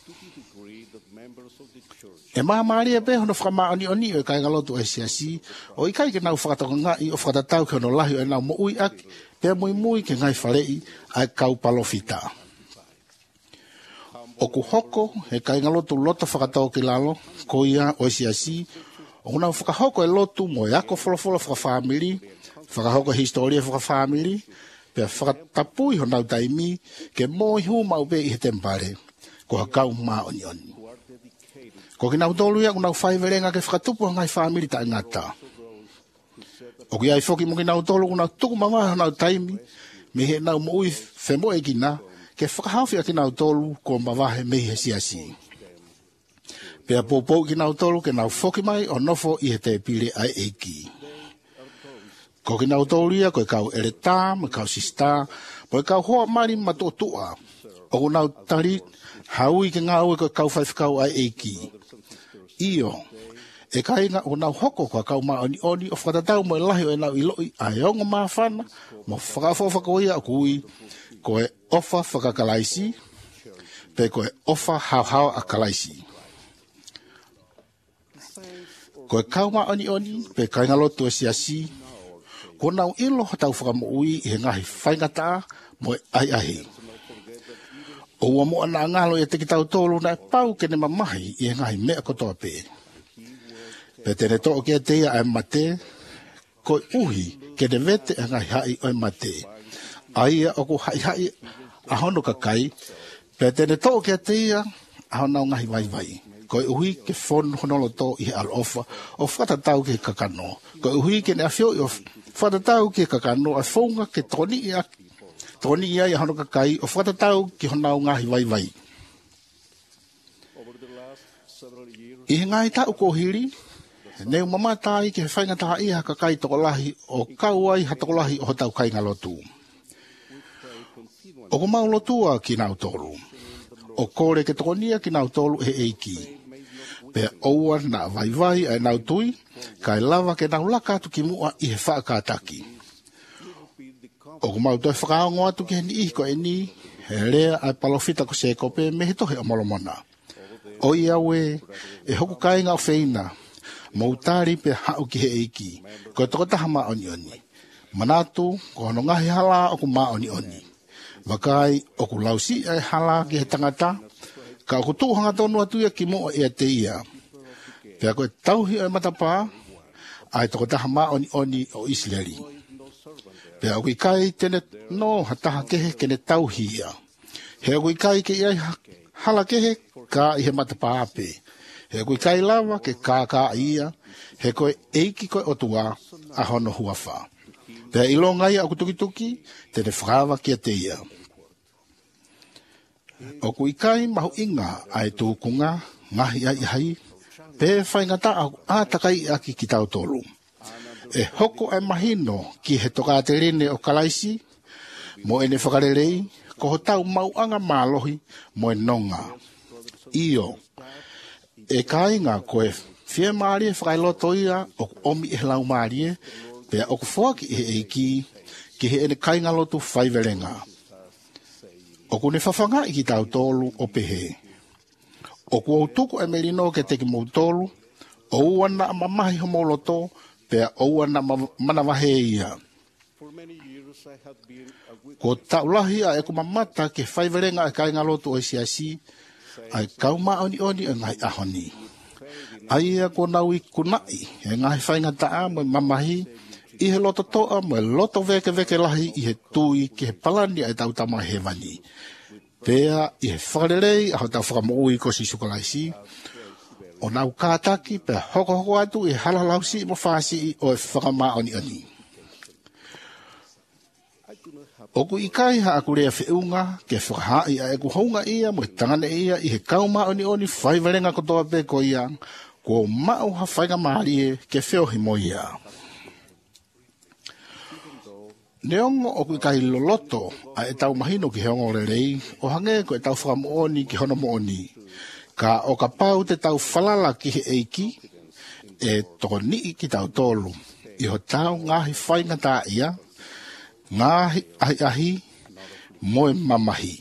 E maa maari e pe hono whakama oni o e kai ngalotu e siasi. O i kai ke nau whakatoko ngai o whakatatau ke hono lahi o e nau mo ui aki. Pea mui ke ngai wharei ai kau palofita. O ku hoko e kai ngalotu loto whakatau ki lalo. Ko ia o e siasi. O nau whakahoko e lotu mo e ako folofolo whakawhamiri. Whakahoko historia whakawhamiri. Pea whakatapui ho nau taimi ke moi hu mau pe i he tempare. Ko hakau maa oni. Ko ki nau tolu ia ku nau whaiverenga ke whakatupu ngai whamiri ta ngata. O ki ai whoki mo ki nau tolu ku nau tuku mawai ho nau taimi me he nau mo ui whemo e kina ke whakahawhi a ki nau tolu ko mawahe me he siasi. Pea popou ki nau tolu ke nau whoki mai o nofo i he te pile ai eiki. Ko ki nau tolu ia ko e kau ereta, mo kau sista, mo e kau hoa mari matotua. O ku nau tari haui ke ngā ue ko kau whaifkau ai eiki. Io, e kainga o nau hoko kwa kau maoni oni o whakatatau mo lahi o e nau iloi a eonga mawhana mo whakawhakaoia o kui ko e ofa whakakalaisi pe ko e ofa hao a kalaisi. Ko e kau maoni oni pe kainga lotu e siasi ko nau ilo hatau whakamoui i he ngahi whaingata mo e ai. O ua mo ana ngalo e te ki tau tolu na e pau ke ne mamahi i he ngahi mea kotoa pe. Pe tene to'o kia teia e mate, ko uhi ke ne vete e ngahi hai o e mate. Aia o ko hai a hono kakai, pe tene to'o kia teia a hono ngahi vai. Ko uhi ke fon honolo to i he alofa, o whatatau ke kakano. Ko uhi ke ne a fio i o whatatau ke kakano, a fonga ke toni ia i a hono kakai, o whatatau ke honau ngahi vai. I he ngahi tau ko hiri, neu mamatai ke whaingata ia kakai tokolahi o kauai hatokolahi o tau kai ngalotu. O ko mau lotua ki nau tolu. O kore ke tokonia ki nau tolu he eiki. Pea oua na vai ai nau tui, kai lava ke nau laka atu ki mua i he whaakataki. O ko mau toi whakaongo atu ki he ni ko e ni, he rea ai palofita ko se kope me he tohe o molomona. O ia we, e hoku kai ngau feina, mautari pe hau ki he eiki, ko e tokotaha maoni oni. Manatu, ko hono ngahi hala o ku maoni oni. Wakai, o ku lausi ai hala ki he tangata, ka o ku tuuhanga tonu atu ia ki mua ia te ia. Pea ko e tauhi o e matapā, ai tokotaha maoni oni o Israeli. Pea o ku ikai tene no hataha kehe kene tauhi ia. He o ku ikai ke iai hala kehe ka i he matapā ape. He koe kai lava ke kākā ia, he koe eiki koe otua a hono huawha. Pea ilo ngai a kutuki, te whakawa kia te ia. O kui kai mahu inga ai tūkunga, ngahi ai hai, pe whaingata au ātakai aki ki tau tolu. E hoko ai mahino ki he toka te rene o kalaisi, mo ene whakarelei, ko ho tau mauanga mālohi, mo e nonga. Io, e kainga koe whia maari e whakailoto ia o omi e lau maari e pea o ku whoaki e eiki ki he ene kainga lotu whaiverenga. O ku ne whawhanga i ki tau tolu o pehe. O ku au tuku e merino ke teki mou tolu o uana mamahi homo loto pea o uana manawahe ia. Ko taulahi a e ku mamata ke whaiverenga e kainga lotu o siasi ai kauma oni e ngai ahoni. Aia ko nau i kunai, e ngai whaingata a mo mamahi, i he loto toa mo loto veke lahi i he tui ki he palani ai tau tama he wani. Pea i he whakarerei, aho tau whakamoi ko si sukalaisi, o nau kātaki pea hoko atu i halalausi mo whasi o e whakama oni. Oku ikai ha aku rea whiunga ke whakahai a eku haunga ia mo tangane ia i he kauma oni whaivarenga kotoa pe ko ia ko mau ha whainga maari e ke whiohi mo ia. Neongo oku ikai loloto a e tau mahino ki heongo rerei o hange ko e tau whakamu oni ki hono mo oni. Ka o ka pau te tau whalala ki he eiki e toko nii ki tau tolu. I ho tau ngahi whainga tā ia ngahi ahi moe mamahi.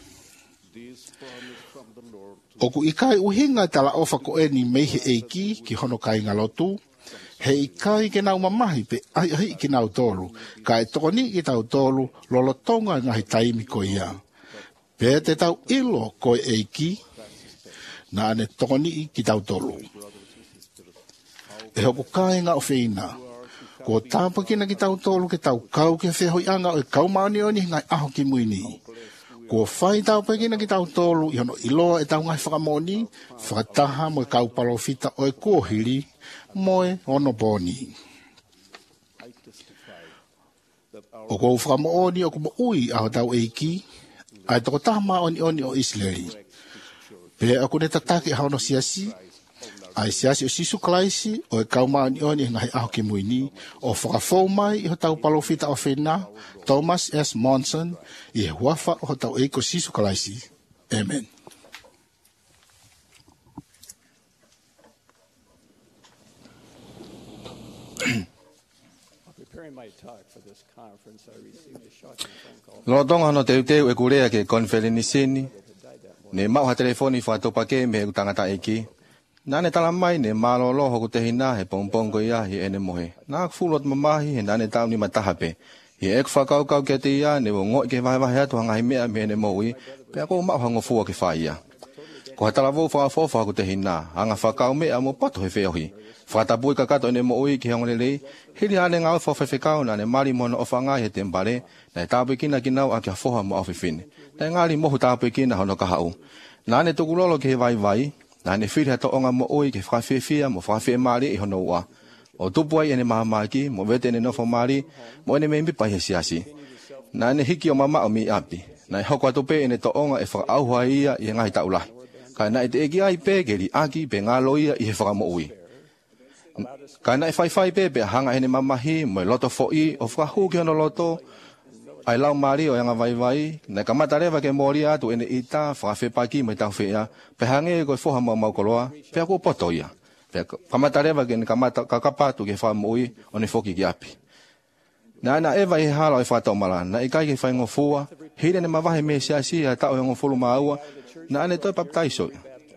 Oku ikai uhinga tala ofa ko eni meihe eiki ki hono kai ngalotu, he ikai ke nau mamahi pe ahi ki nau tolu, ka e tokoni ki tau tolu lolotonga ngahi taimi ko ia. Pe te tau ilo ko eiki, na ane tokoni ki tau tolu. E hoku kai nga o feina, ko tāpa kina ki tau tolu ke tau kau ke whehoi anga o e kaumaoni oni ngai aho ki muini. Ko whai tāpa kina ki tau tolu i hono iloa e tau ngai whakamoni, whakataha mo e kau palofita o e kuohiri, moe ono boni. O kou whakamooni o kumo ui aho tau eiki, ai toko tahama oni o Israeli. Pe aku ne tatake haono siasi, ai siasi o sisu kalaisi o e kaumaoni ngai aho ki muini o whakafou mai i ho tau palofita o whena Thomas S. Monson i he huafa o ho tau eiko sisu kalaisi. Amen. Preparing my talk for this conference, I received a shocking phone call. Lo tonga no te e kurea ke konferenisini. Ne mau ha telefoni fa to pake me utangata eki. Na ne tala mai ne malolo ho te hina he pompong ko ia hi ene mohe. Na fulot mamahi he na ne tau ni matahape. Hi ek fa kau ke te ia ne ngo ke vai vai atu hanga me me ne moi. Pe ko mau hango fu ke fa ia. Ko tala vo fa ko te hina. Hanga fa kau me amo pato he feohi. Fata bui ka kato ne moi ki hangole le. Hili ane ngau fa fe kau na ne mali mono ofanga he tembare. Na tapu kina kinau a kia foha mo awhewhine. Na ngali mohu tapu kina hono ka hau. Na ne tukulolo ke vai vai. Na ne whiri hato onga mo oi ke whawhiwhia mo whawhia maari i hono ua. O tupu ai ene mahamaki, mo vete ene nofo maari, mo ene meimbi pai he siasi. Na ne hiki o mama o mi api. Na e hoko atupe ene to onga e whakauhua ia i ngahi taulahi. Ka na e te egi ai pe geri aki pe ngalo ia i he whakamo ui. Ka na e whaiwhai pe hanga ene mamahi mo e loto fo i o whahu ki hono loto. Ai lau mari o yanga vai vai, na kamata rewa ke mori atu ene ita, whakawhepaki mai tau whea, pe hange koe whoha mau koloa, pe ako poto ia. Pe kamata rewa ke ne kamata kakapatu ke whamui o ne whoki ki api. Na ana ewa i hala o whatau mala, na ikai ke whaingo fua, hire ne mawahe me siasi a tau yongo fulu maua, na ane toi paptaiso.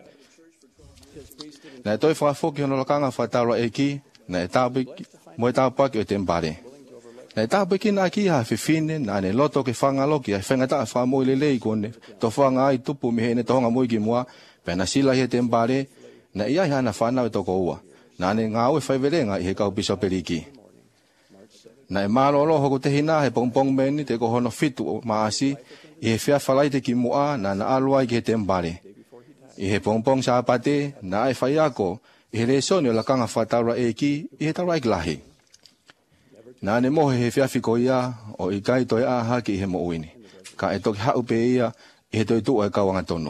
Na e toi whakafoki hono lakanga whatau la eki, na e tau mo e tau paki o tembare. Na e tapu kina ki ha whiwhine, na ne loto ke whangalo ki a whengata a whamoi lelei kone, to whanga ai tupu mihe ne tohonga mui ki mua, pe na sila he tembare, na iai hana whanau e toko ua, na ne ngau e whaiverenga i he kau piso periki. Na e malolo hoku te hina he pongpong meni te kohono fitu o maasi, i he whia whalaite ki mua na na aluai ki he tembare. I he pongpong sa apate, na e whaiako, i he resoni o lakanga whataura e ki, i he tarai glahi. Na ne mohe he whiawhi ko ia o i kai toi aha ki he mo uini. Ka e toki hau pe ia i he toi tua e kawanga tonu.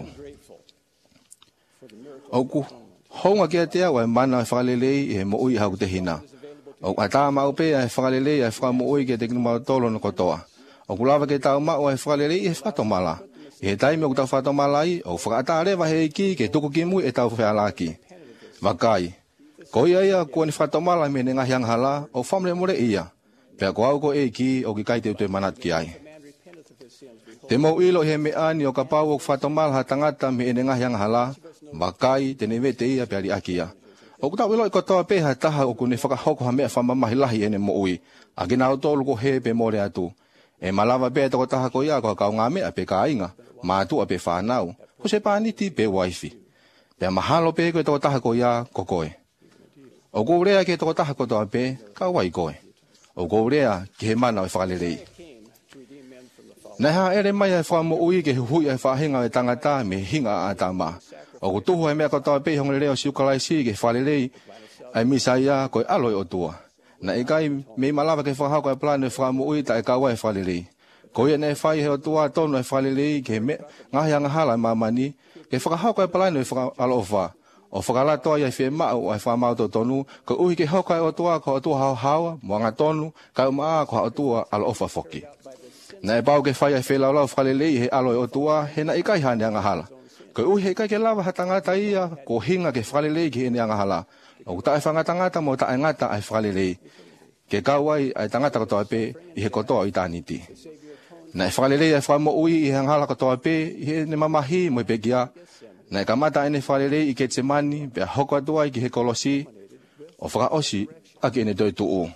O ku honga kia tea wa e mana e whakalelei i he mo ui hau te hina. O a tā mau pe e whakalelei e whaka mo ui ki te kinu mau tolo no kotoa. O ku lava ke tau mau e whakalelei i he whatomala. I he taimi o ku tau whatomala i o whakata rewa he ki ke tuku ki mui e tau whialaki. Wakai. Ko ia kua ni whatomala me ne ngahi anghala o whamle more ia. Pea ko au ko e ki o ki kai te utoi manat ki ai. Te mau ilo he me ani o ka pau o whatomal ha tangata me ene ngahi anghala, wakai te ne vete ia pea li akia. O ku tau ilo i kotoa pe ha taha o ku ne whakahoko ha mea whamamahi lahi ene mo ui, a ki nao tolu ko he pe more atu. E malawa pe toko taha ko ia ko kau ngā mea pe ka inga, mātua pe whanau, ko se pāniti pe waifi. Pea mahalo pe ko toko taha ko ia ko koe. O ku rea ke toko taha kotoa pe, ka wai koe. O gourea ki he mana o e whakalelei. Nei ha ere mai e whamo ui ke hui e whahinga e tangata me hinga a tama. O ku tuhu e mea katoa pe hongle reo siukalaisi ke whalelei ai misaia koe aloi o tua. Na e kai me malawa ke whahau koe plano e whamo ui ta e kawa e whalelei. Koe e ne whai he o tua tonu e whalelei ke me ngahi angahala e mamani ke whakahau koe plano e whakalofa. O whakalatoa ia whie mau ai whamau to tonu, ko uhi ke hokai o tua ko atua hao hawa, moanga tonu, ka umaa ko o tua alo ofa foki. Na e pau ke whai ai whelaulau whalelei he aloi o tua, he na ikai hane angahala. Ko uhi he kai ke lawa hatangata ia, ko hinga ke whalelei ki hene angahala. O kuta e whangatangata mo ta e ngata ai whalelei. Ke kauai ai tangata kotoa pe, i he kotoa i tāniti. Na e whalelei ai whamo ui i he anghala kotoa pe, i he ne mamahi mo i pekia, na kamata ene whalelei i ke te mani, pe hoko atua i ki he kolosi, o whakaosi a ki ene toi tuu.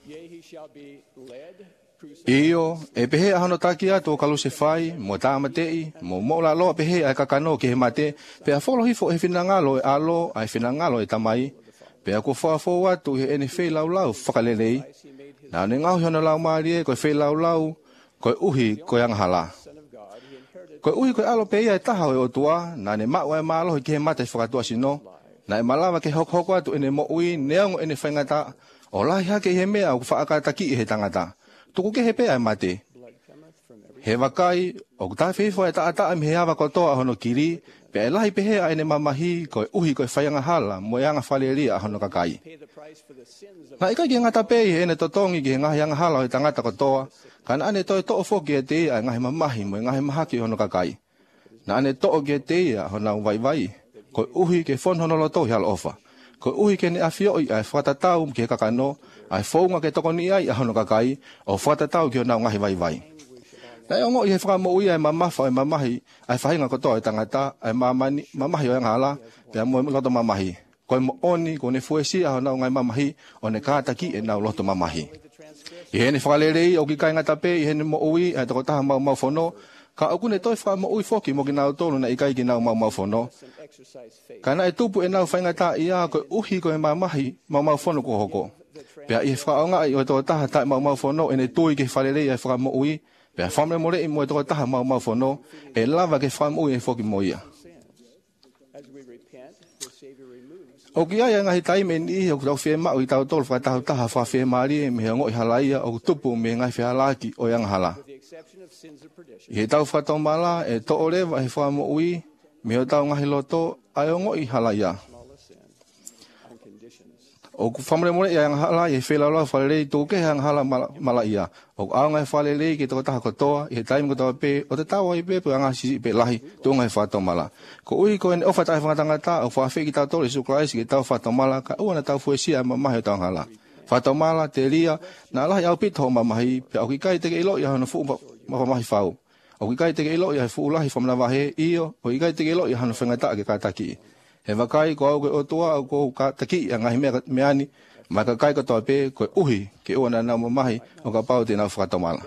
Iyo, e pehe ahono taki atu o kaluse whai, mo tāmatei, mo mola loa pehe ai kakano ki he mate, pe a wholohifo e whinangalo e alo, ai whinangalo e tamai, pe a ko whaafo atu he ene whei laulau whakalelei, na ne ngau hono lau maari e koe whei laulau, koe uhi koe anghala. Koe uhi koe alo pe ia e taha o tua, na ne mau e maalohi ki he mate whakatua sino, na e malawa ke hoko atu ene mo ui, neongo ene whaingata, o lahi hake he mea o whaakataki i he tangata. Tuku ke he pea e mate. He wakai, o kutawhifo e taata mi he awa kotoa hono kiri, pe e lahi pehe a ene mamahi, koe uhi koe whaianga hala, mo e anga whaleria hono kakai. Na ikai ki ngata pei ene totongi ki he ngahi anga hala o he tangata kotoa, kana ane toi to'o foki e te ia ngahi mamahi mo e ngahi mahaki hono kakai. Na ane to'o ki e te ia hona vai vai, koe uhi ke whon hono loto hi alo ofa. Ko uhi ke ne afio i ai whatatau ke kakano, ai whaunga ke toko ni ai ahono kakai, o whatatau ke o nao ngahi vai. Nai ongo i he whakamoi ai mamafa ai mamahi, ai whahinga kotoa i tangata, ai mamahi o e ngala, pia moe loto mamahi. Koe mo oni, ko ne fuesi aho nao ngai mamahi, o ne kātaki e nao loto mamahi. I hene whakalelei, o ki kai ngatape, i hene mo ui, ai toko taha mau whono, ka oku ne toi whama ui whoki mo ki nao tonu na ikai ki nao mau whono. Ka na e tupu e nao whaingata ia, koe uhi koe mamahi, mau whono ko hoko. Pia i whakaonga i o toko taha tai mau whono, e ne tui ke whalelei ai whakamo ui, pia whamre mo rei mo e toko taha mau whono, e lava ke whama ui e whoki mo ia. O ki ai ngahi taime ni o tau whema o i tau tolu whakatahu taha wha whema ri me hea ngoi halaia o tupu me ngai whehalaki o yang hala. I he tau whatau mala e to o rewa he wha mo ui me o tau ngahi loto ai o ngoi halaia. O ku whamre more i yang hala i he whelaulau whalelei tō ke hang hala mala ia. O au ngai whalelei ki tō taha kotoa i he taime kotoa pe o te tau ai pe anga sisi pe lahi tō ngai whatau mala. Ko ui ko ene ofa tai whangatangata o whawhi ki tau tōre suklaisi ki tau whatau mala ka ua na tau fuesia mamahi o tau hala. Whatau mala, te ria, na lahi au pito ho mamahi pe au ki kai teke ilo i hana fuu mamahi whau. O ki kai teke ilo i hana fuu lahi whamna wahe iyo o ki kai teke ilo i hana whangata ke kātaki. He wakai ko au ke otua au ko kātaki a ngahi meani ma ka kai katoa pe ko uhi ke ua na nao mamahi o ka pau te nau whatau mala.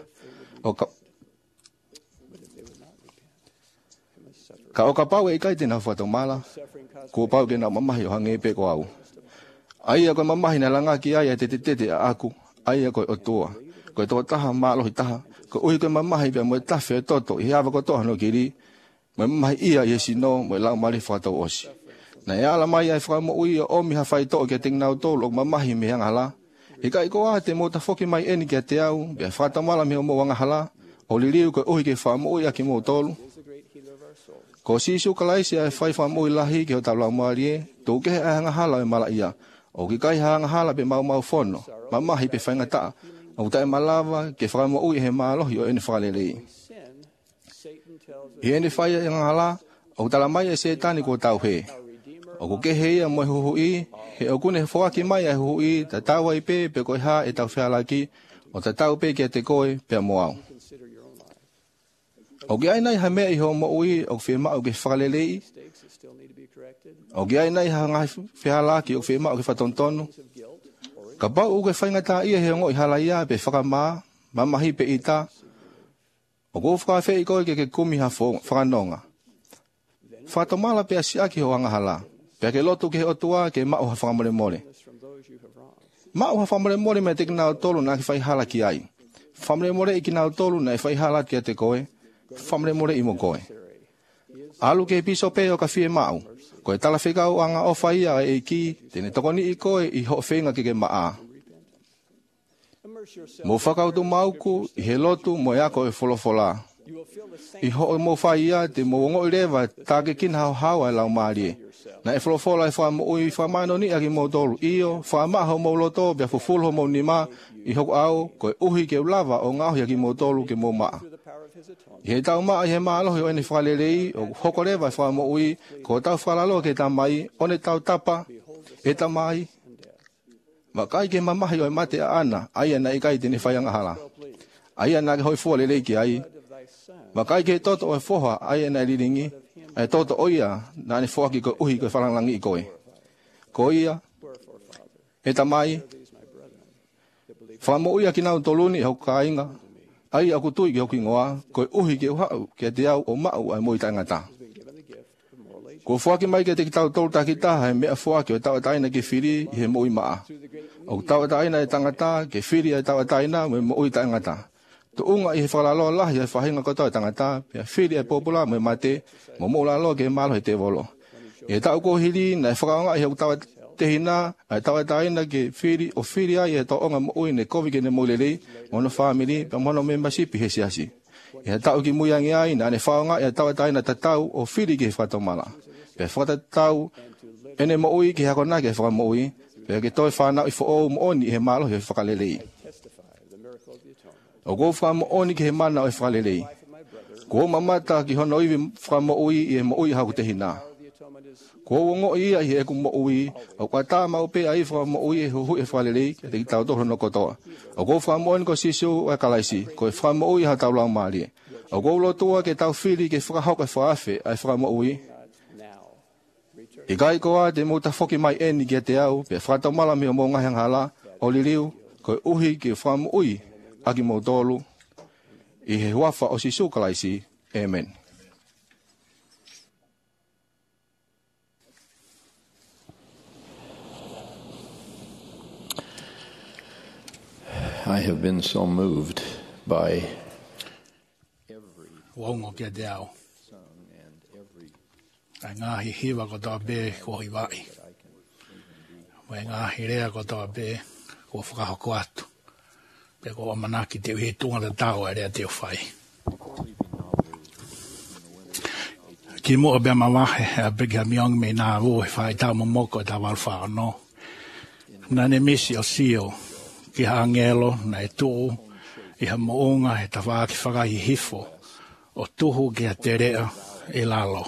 Ka o ka pau e kai te nau whatau mala, ko pau ke nau mamahi o hange pe ko au. Ai a koe mamahi na langa ki ai a te tete a aku, ai a koe o toa. Koe toa taha maalohi taha, ko uhi koe mamahi pia moe tawhi e toto, i hawa ko toha no kiri, moe mamahi ia i e sino, moe lau mali whatau osi. Na e ala mai ai whakamo ui o omi ha whai toa kia ting nau tolu o mamahi me hanga hala. E kai ko a te mo ta whoki mai eni kia te au, pia whatau mala me o mo wanga hala, o liriu koe uhi ke whamo ui a ki mo tolu. Ko sisu kalaisi ai whai whamo ui lahi ki o tau lau maari e, tō kehe ai hanga hala e mala ia. O ki kai hanga hala pe mau whono, mamahi pe whaingata, o tae malawa ke whakamo ui he maalohi o ene whakalelei. I ene whai hanga hala, o tala mai e setani ko tau he. O ko kehe ia moe huhui, he o kune whoaki mai e huhui, ta tau ai pe koe ha e tau whialaki, o ta tau pe kia te koe pe mo au. O ki ai nei ha mea i ho mo ui o whiema o ke whakalelei, o ki ai nei ha ngai whialaki o whiema o ke whatontonu, ka pau o ke whaingata ia he ngoi halaia pe whakamaa, mamahi pe ita, o ko whakawhi i koe ke kumi ha whakanonga. Whatomala pe asiaki ho anga hala. Pea ke lotu ke otua ke mao ha whakamore more. Mao ha whamore more me te ki nao tolu na ki whai hala ki ai. Whamore more i ki nao tolu na i whai hala ki a te koe. Whamore more i mo koe. Alu ke piso pe o ka whie mao. Koe tala whikau anga o whai a e ki, tene tokoni i koe i ho whenga ke maa. Mo whakautu mauku i he lotu mo ea koe wholofola. I ho mo whai a te mo ongo i rewa tā ke kin hao hao ai lau maari e. Na e wholofola e wha mo ui wha mano ni aki mo tolu iyo, wha maho mo loto, bia fufulho mo ni ma, i hoko au, koe uhi ke ulava o ngahi aki mo tolu ke mo maa. I he tau maa i he maa alohi o ene whakalelei, o hoko rewa e wha mo ui, ko tau whalalo ke tamai, one tau tapa, e tamai. Ma kai ke mamahi o e mate a ana, ai ana i kai tene whaianga hala. Ai ana ke hoi fualelei ki ai. Ma kai ke toto o e foha, ai ana i riringi, ai toto oia, na ne foaki ko uhi ko whalangangi i koe. Ko ia, e tamai, whamo uia ki nau toluni hau ka inga, ai aku tui ki hoki ngoa, koe uhi ki uhau ki te au o mau ai moi tangata. Ko foaki mai ke te ki tau tolu taki taha e mea foaki o tau ataina ke whiri i he moi maa. O tau ataina e tangata ke whiri e tau ataina me moi tangata. Tu unga i he whalalo lahi e whahinga koto e tangata, pia whiri e popula me mate, mo lalo ke malo he te volo. E tau ko hiri na e whakaonga i hau tau te hina, e tau ataina ke whiri o whiri ai e tau onga mo ui ne kovi ke ne moilelei, mono family, pa mono membership he siasi. E tau ki muiangi ai na ne whaonga e tau ataina tatau o whiri ke whatomala. Pia whatatau ene mo ui ke hako na ke whakamo ui, pia ke toi whanau i who mo oni he malo he whakalelei. O go wha mo oni ki he mana o e whalelei. Ko mamata ki hono iwi wha mo ui i e mo ui haku te hina. Ko ngo ia he ku mo ui o ka ta mau pe ai fa mo ui hu e fa le ke te tau to no ko to o ko fa mo ko sisu a kalaisi ko fa mo ui ha tau la mali o ko lo to ke tau fili ke fa ho ka fa afe ai fa mo ui e gai ko a de mo ta foki mai eni ke te au pe fa to mala mi mo nga hang hala o li liu ko uhi ke fa mo ui aki mo tolu i he wafa o sisu kalaisi amen. I have been so moved by every song and every ngahi hiwa ko to be ko hiwai. Wa ngahi rea ko to be ko whakaho ko atu. Pe ko manaki te uhi tunga ta tau area te whai. Ki mo be mawahe a Brigham Young me na wo whai tau momoko ta walwha no. Nane misi o sio. Ki hangelo na e tuu, i ha moonga he tawaa ki whakahi hifo, o tuhu ki ha te rea e lalo.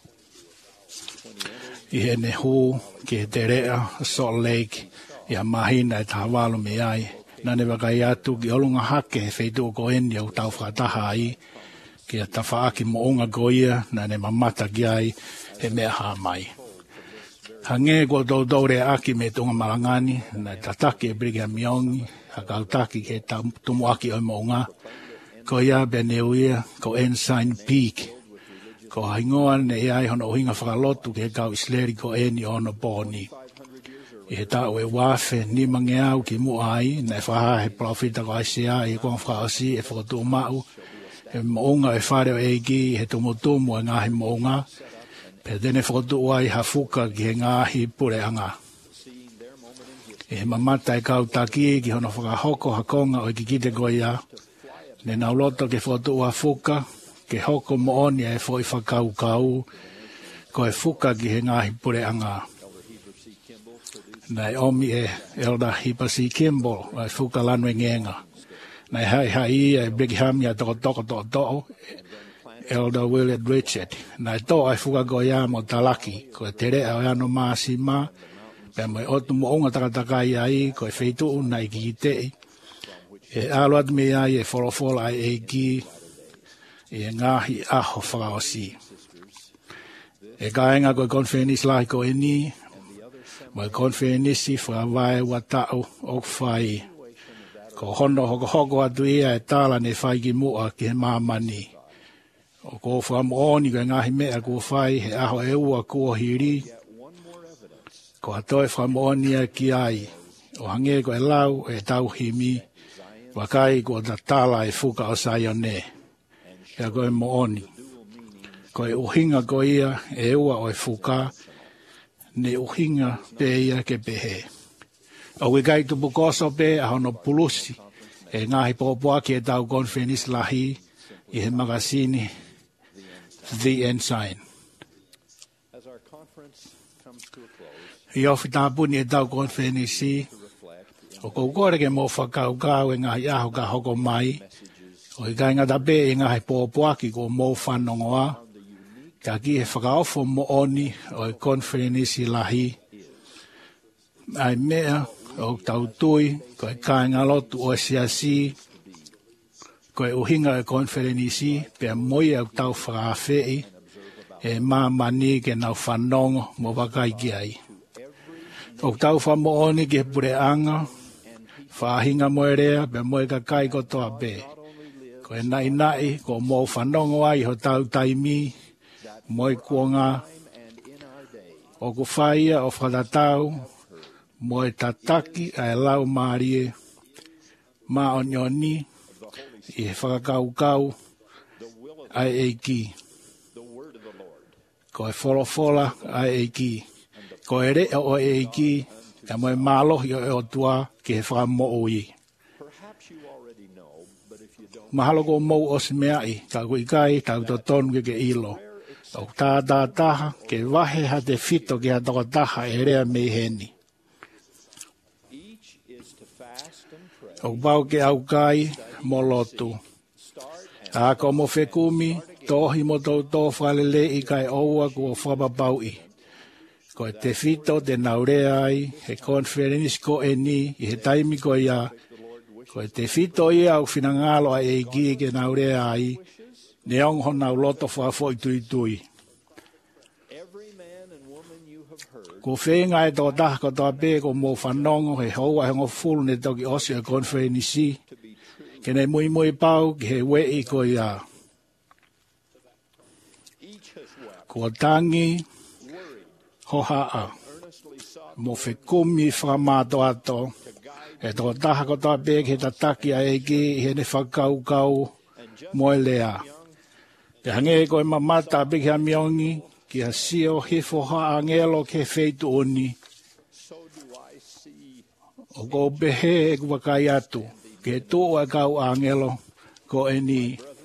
I he ne hū ki he te rea Salt Lake, i ha mahina e tawalu me ai, nane wakai atu ki olunga hake he wheitu ko eni au tau whakataha ai, ki ha tawaa ki moonga ko ia, nane mamata ki ai, he mea haa mai. Hange ko tau rea aki me tunga marangani, na tataki e Brigham Young, ha kautaki ke tumu aki o mounga, ko ia beneuia, ko Ensign Peak, ko haingoa ne iai hono uhinga whakalotu ke kau isleri ko eni ono boni. I he tau e wafe ni mange au ki mua ai, na e whaha he profita ko Aisea, i kong whakaosi e whakatu mau, e mounga e whareo eiki, he tumutumu e ngahi mounga, pe tene whakatu ai hafuka ki he ngahi pure anga. E he mamata e kautaki ki hono whakahoko hakonga o i kikite ko ia. Ne nauloto ke whakatu hafuka, ke hoko mooni e fo i whakaukau, ko e fuka ki he ngahi pure anga. Nei omi e Elder Heber C. Kimball, e fuka lanu e ngenga. Nei hai e Brigham ya toko, Elder Willard Richard. Nai tō ai fuka ko ia mo talaki, ko e tere au ano maasima, pe mo e otu mo onga takatakai ai, ko e wheitu una i ki tei. E aluat me ai e wholofola ai e ki, e ngahi aho whakaosi. E kaenga ko e konfenis lahi ko e ni, mo e konfenisi whakawai watau o whai. Ko hono hoko atu ia e tala ne whai ki mua ki he mamani. O ko whakamooni ko ngahi mea kua whai he aho e ua kua hiri. Ko atoe whakamooni a ki ai. O hange ko e lau e tau himi. Wakai ko ta tala e fuka o Sayone. Ea ko e mooni. Ko e uhinga ko ia e ua o e fuka. Ne uhinga pe ia ke pehe. O we kai tupu koso pe a hono pulusi. E ngahi popoa ki e tau konfenis lahi. I he magasini. The Ensign. I ofi tāpuni e tau konfenisi, o kou kore ke mō whakaukau e ngahi aho ka hoko mai, o i kai ngata pē e ngahi pōpuaki ko mō whanongoa, ka ki he whakaofo mo oni o i konfenisi lahi. Ai mea o tau tui, ko e kai ngalotu o siasi, ko e uhinga e konferenisi, pe moi au tau whakawhei, e mamani ke nau whanongo mo wakai ki ai. O tau whamooni ke pure anga, whahinga mo e rea, pe moi ka kai ko toa pe. Ko e nai, ko mo whanongo ai ho tau taimi, moi kuonga, o ku whaia o whatatau, mo e tataki a e lau maarie, ma o nyoni, i he whakakaukau ai eiki. Ko e wholofola ai eiki. Ko e rea o eiki, e mo e mālohi o e otua ki he whakamoui. Mahalo ko mou o se meai, ka kui kai, ka uto tonu ke ilo. O taha, ke wahe ha te fito ki ha toko taha e rea mei heni. O pau ke au kai, mo lotu. A ko mo whekumi, tohi mo tau tō whalele i kai oua kua whapapaui. ko te fito te naurea ai, he conference ko e ni, i he taimi ko ia, ko te fito ia au finangalo ai e ki ke naurea ai, ne ong hona uloto whafo i tui tui. Ko whenga e tō taha ko tō pē ko mō whanongo he hoa he ngō fulu ne toki osi a konferenisi. Ke nei mui mui pau ki he wei ko ia. Ko tangi hohaa. Mo whekumi whamato ato. E tō taha ko tō pē ki he tataki a eki he ne whakau kau moe lea. Te hange ko e mamata a peki a miongi. Ki a sio hifo ha angelo ke feitu oni. O ko behe e kuwakai atu. Ke tō a kau angelo ko eni.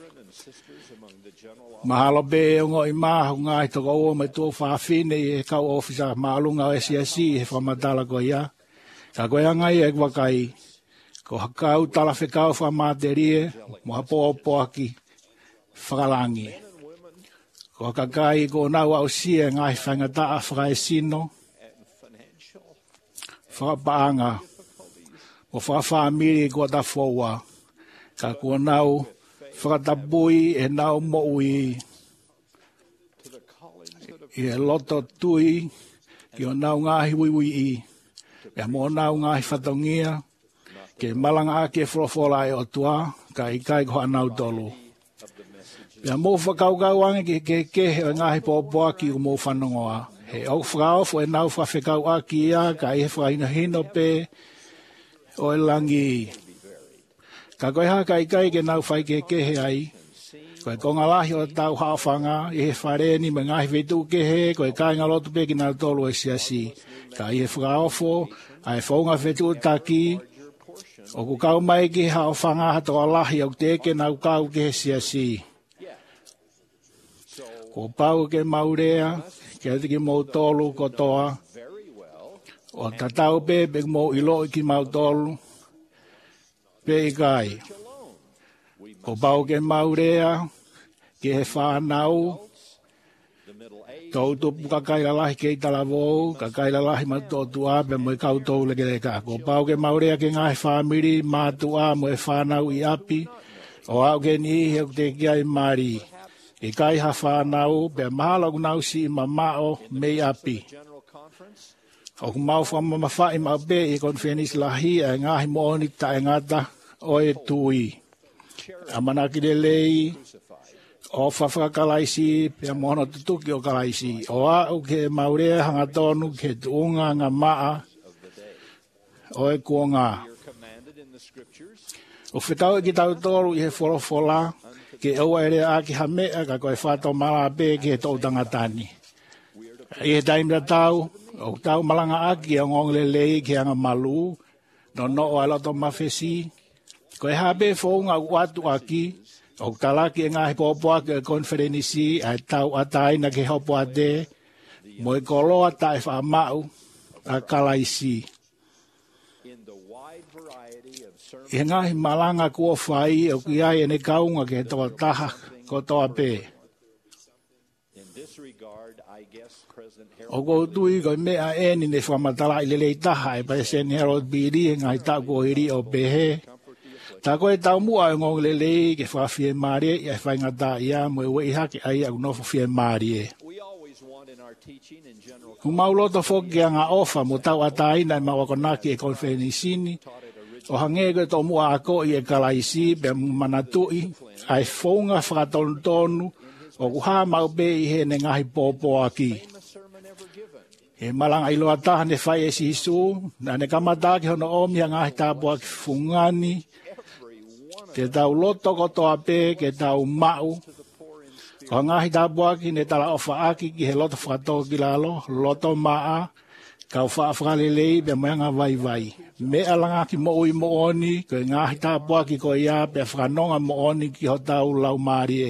Mahalo be e ngo i mahu ngai toko o me tō whawhine e kau ofisa maalunga o SCSC he whamatala ko ia. Ka koe angai e kuwakai. Ko hakau tala whekau whamaterie mo hapo opoaki whakalangi. Ko kakai ko nau au sia ngai whangata a whakai sino. Whakapaanga. O whakawhamiri ko ta whaua. Ka ko nau whakatapui e nau moui. I e loto tui ki o nau ngahi wiwi i. E mo nau ngahi whatongia. Ke malanga ake wholofola e o tua. Ka ikai ko anau tolu. Pea mō whakaukau ange ke he ngahi pōpua ki o mō whanongoa. He au whakaofu e nau whawhekau aki ia, ka i he whahino hino pe o e langi. Ka koe haka i kai ke nau whai ke he ai. Koe konga lahi o tau hawhanga, i he whareni me ngahi whetu ke he, koe kai ngalotu pe ki nau tolu e siasi. Ka i he whakaofu, a he whaunga whetu taki, o ku kau mai ki hawhanga hatoa lahi au teke nau kau ke he siasi. Ko pau ke maurea, ke ati ki mō tolu kotoa. O tatau pe mō ilo ki mau tolu. Pe i kai. Ko pau ke maurea, ke he whanau. Tau tupu kakaila lahi ke i talavou, kakaila lahi matotua, pe mo i kau tau leke leka. Ko pau ke maurea ke ngai whamiri, mātua mo e whanau i api. O au ke ni he te kia i mari. E kai ha whanau, pe mahalo kunau si i mamao mei api. O kumau whamamawhai mau pe i konferenisi lahi e ngahi mooni ta e ngata o e tui. Amanaki le lei, o whawhakalaisi, pe mohono tutuki o kalaisi. O au ke maurea hanga tonu ke tuunga ngā maa o e kuonga. O whetau e ki tau toru i he wholofola, ke aua ere a ki hamea ka koe whato mala pe ki he tau tangatani. I he taimra tau, o tau malanga aki a ngong lei ki anga malu, no no o aloto mawhesi. Koe hape whaunga uatu aki, o talaki e ngahi pōpua ke konferenisi a tau ataina ke hopo ate, mo e koloa tae whamau a kalaisi. I ngahi malanga kua whai o ki ai ene kaunga ke toa taha ko toa pē. O ko tui ko mea eni ne whamatala i lelei taha e President Harold B. Lee ngai tau ko hiri o pehe. Ta koe tau mua e ngong lelei ke whawhie marie i ai whaingata ia mo e wei hake ai au nofo whie marie. Kumauloto whoki a ngā ofa mo tau ataina i mawakonaki e konferenisini. O hangego to mua ako i e kalaisi pe manatui ai whaunga whakatonu o kuha mau pe i he ne ngahi pōpō aki. He malanga i loa taha ne whai e sisu, na ne kamata ki hono omi a ngahi tāpua ki fungani, ke tau loto kotoa pe, ke tau mau, ko ngahi tāpua ki ne tala ofa aki ki he loto whakatoko ki lalo, loto maa, kau whaafralelei pe moanga vai vai. Me alanga ki moui mooni, ko ngahi tāpua ki ko ia pe whanonga mooni ki ho tau lau marie.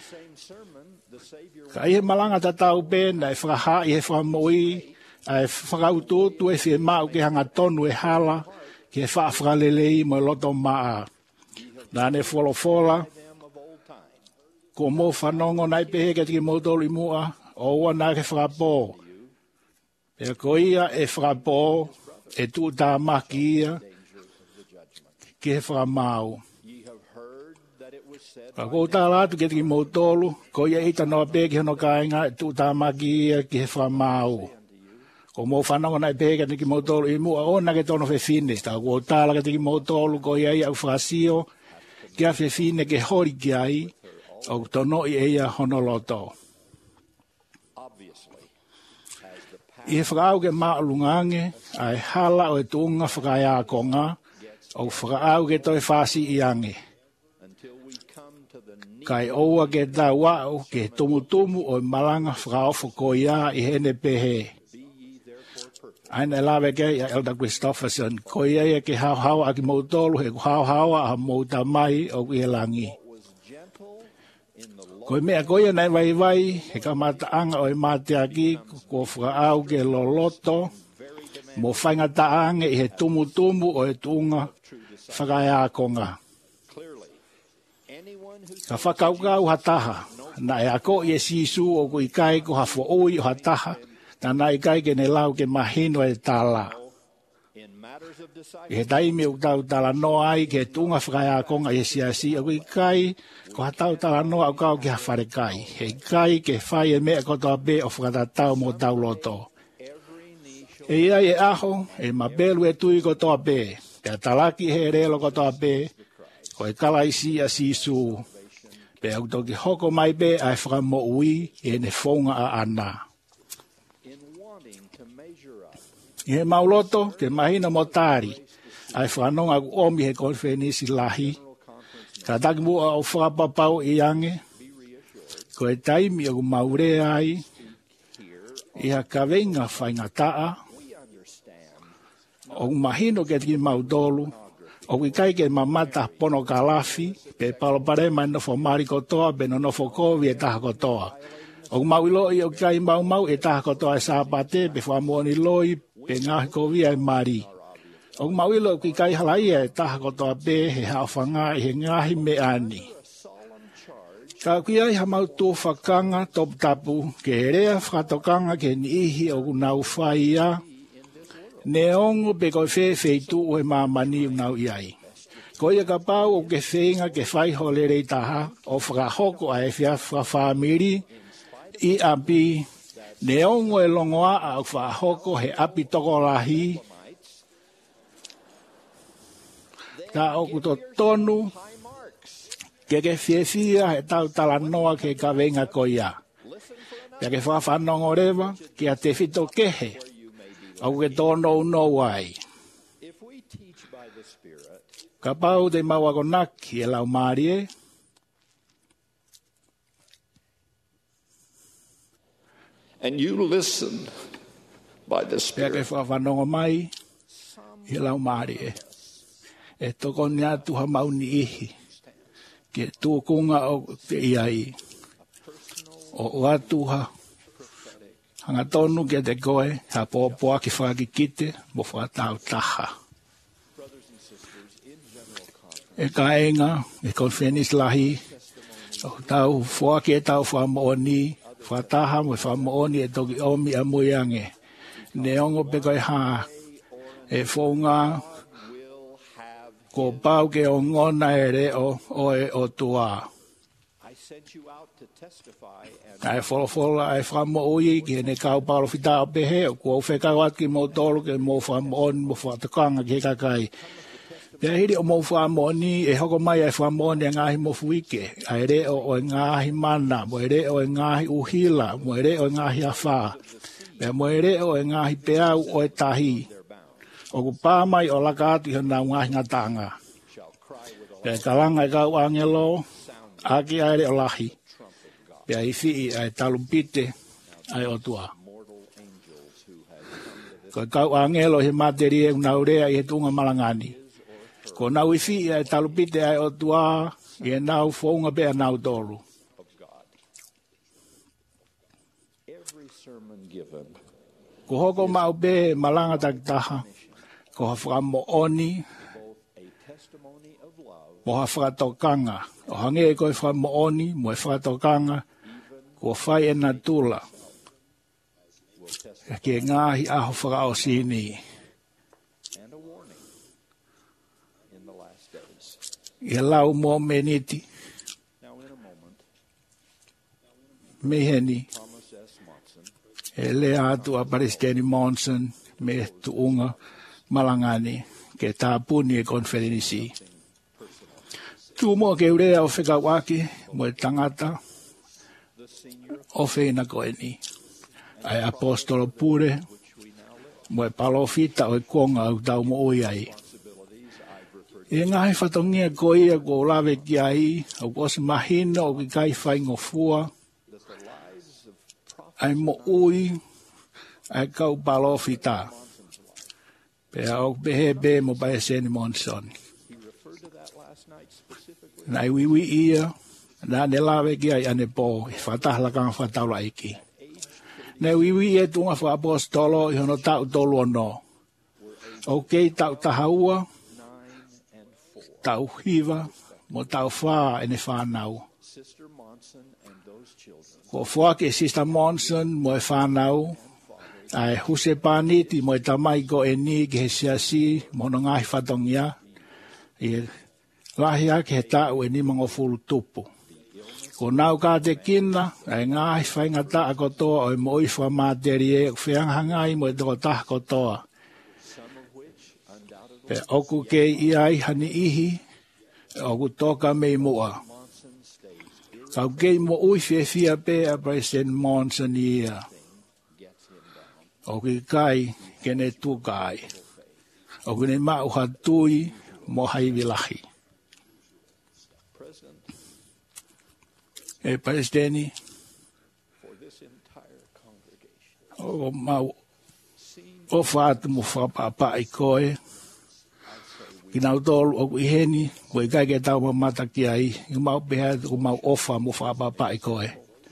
Ka ihe malanga ta tau pēna e whakaha i he whamoi, e whakaututu e whie mau ki hanga tonu e hala, ki he whaafralelei mo loto maa. Nā ne wholofola, ko mō whanongo nai pehe ke tiki mōtoli mua, o ua nā ke whakapō. E koia e whakapo e tu tā makia ke whakamau. Ka kou tā lātu ke tiki mautolu, koia ita noa pēki hono kāinga e tu tā makia ke whakamau. Ko mō whanonga nai pēka tiki mautolu i mua ona ke tono whewhine. Tā kou tāla ke tiki mautolu koia i au whakasio kia whewhine ke hori ki ai o tono i eia honoloto. I he whakaau ke maalungange, ai hala o e tuunga whakaya konga, o whakaau ke toi whasi i ange. Kai oua ke tā wau, ke tumutumu o malanga whakaofo koia i hene pehe. Aina lawe kei a Elder Christopherson, koia ia ke hauhawa a ki mautolu, he hauhawa a mauta mai o ki langi. Koe mea koia nei vai, he ka mataanga o e mateaki, ko whakaau ke loloto, mo whainga taange i he tumutumu o e tuunga whakaya konga. Ka whakaukau hataha, na e ako i e sisu o ko i kai ko hafo oi o hataha, na na i kai ke ne lau ke mahino e tala. I he taimi o tau tala noa ai ke tunga whakaya konga i e siasi o ko i kai ko hatau tala noa o kau ki hawhare kai. He kai ke whai e mea kotoa be o whakatatau mo tau loto. E ia e aho, e mabelu e tui kotoa be, pe talaki he relo kotoa be, ko e kalaisi a sisu. Pe au toki hoko mai be ai whakamo ui e ne whonga a ana. I he mauloto, ke mahina motari, ai whanonga ku omi he konfenisi lahi, ka taki mua o whakapapau i ange, ko e taimi o ku maure ai, i ha kawenga whainga taa, o ku mahino ke tiki mautolu, o ku kai ke mamata pono kalafi, pe palopare mai nofo mari kotoa, pe no nofo kovi e taha kotoa. O ku mauilo i o kai mau e taha kotoa e sāpate, pe whamuoni loi, pe ngahi kovi e mari. O ku mauilo ki kai halai e taha kotoa pe he hawhanga i he ngahi me ani. Ka kui ai ha mautu whakanga top tapu ke he rea whakatokanga ke ni ihi o ku nau whaia. Ne ongo pe koi whewheitu o he mamani unau iai. Ko ia ka pau o ke whenga ke whaihole rei taha o whakahoko a e whamiri i api. Ne ongo e longoa a whahoko he api toko lahi. Ka oku to tonu ke whiewhia he tau tala noa ke ka venga koia. Pea ke whawhanongo rewa ke a te whito kehe. Au ke tono no wai. Ka pau te maua konaki e lau marie. And you listen by the Spirit. Pea ke whawhanongo mai e lau marie. E toko ni atu ha mauni ihi. Ke tukunga o te iai. O atuha. Hanga tonu ke te koe, ha pōpua ki whakikite, mo whakatau taha. E kaenga, e konfenis lahi, o tau whaki e tau whamooni, whataha mo whamooni e toki omi a muiange. Neongo pe koe ha, e whonga, ko pau ke o ngona e reo o tua. Ai wholofola ai whamo ui ki ne kau palo whita o pehe o kua whekau atki mo tolu ke mo whamo oni mo whatakanga ki kakai. Pea hiri o mo whamo oni e hoko mai ai whamo oni a ngahi mo fuike. Ai reo o ngahi mana, mo e reo o ngahi uhila, mo e reo o ngahi awha. Pea mo e reo o ngahi peau o e tahi. O ku pāmai o laka atu hana ngahi ngatanga. Pea kalanga e kau angelo, aki ai reo lahi. Pea i whi ai talupite ai otua. Ko kau angelo he materi e unaurea i he tunga malangani. Ko nau i whi ai talupite ai otua i e nau whaunga pea nau tolu. Ko hoko mau pe malanga takitaha. Ko ha whakamo oni. Mo ha whakatokanga. O hange e koe whakamo oni, mo e whakatokanga. Ko whai e na tula. ke ngahi aho whakao sini. Ia lau mo meniti. Meheni. E lea atu a Paristeni Monson me tuunga malangani ke tāpuni e konferenisi. Tūmo ke urea o whekawaki mo e tangata o whena koeni. Ai apostolo pure mo e palofita o e konga au tau mo oi ai. E ngahi whatongia ko ia ko lawe ki ai au ko se mahina o ki kai whai ngofua ai mo ui ai kau palofita. Pea o behe mo Paristeni Monson. Nai wiwi ia, na ne lawe ki ai ane po, i whatahla kanga whataula iki. Nai wiwi ia tunga wha apostolo i hono tau tolu ono. Ok, tau tahaua, tau hiva, mo tau wha ene whanau. Ko whake Sister Monson mo e whanau, ai huse paniti mo e tamai ko e ni ki he siasi mo no ngahi whatongia. I lahi ake he tau e ni mango fulu tupu. Ko nau ka te kina, ai ngahi whainga ta a kotoa o e mo i wha māteri e whianghangai mo e toko taha kotoa. Pe oku ke i ai hani ihi, oku toka mei mua. Kau kei mo ui whiawhia pe a Paristeni Monson ia. O ki kai kene tukai. O kene mau hatui mo haivilahi. E Paristeni. O mau o whaatu mo whapapa i koe. Kinau tolu o iheni, koe kai ke tau mamata ki ai. I mau peha o mau ofa mo whapapa i koe.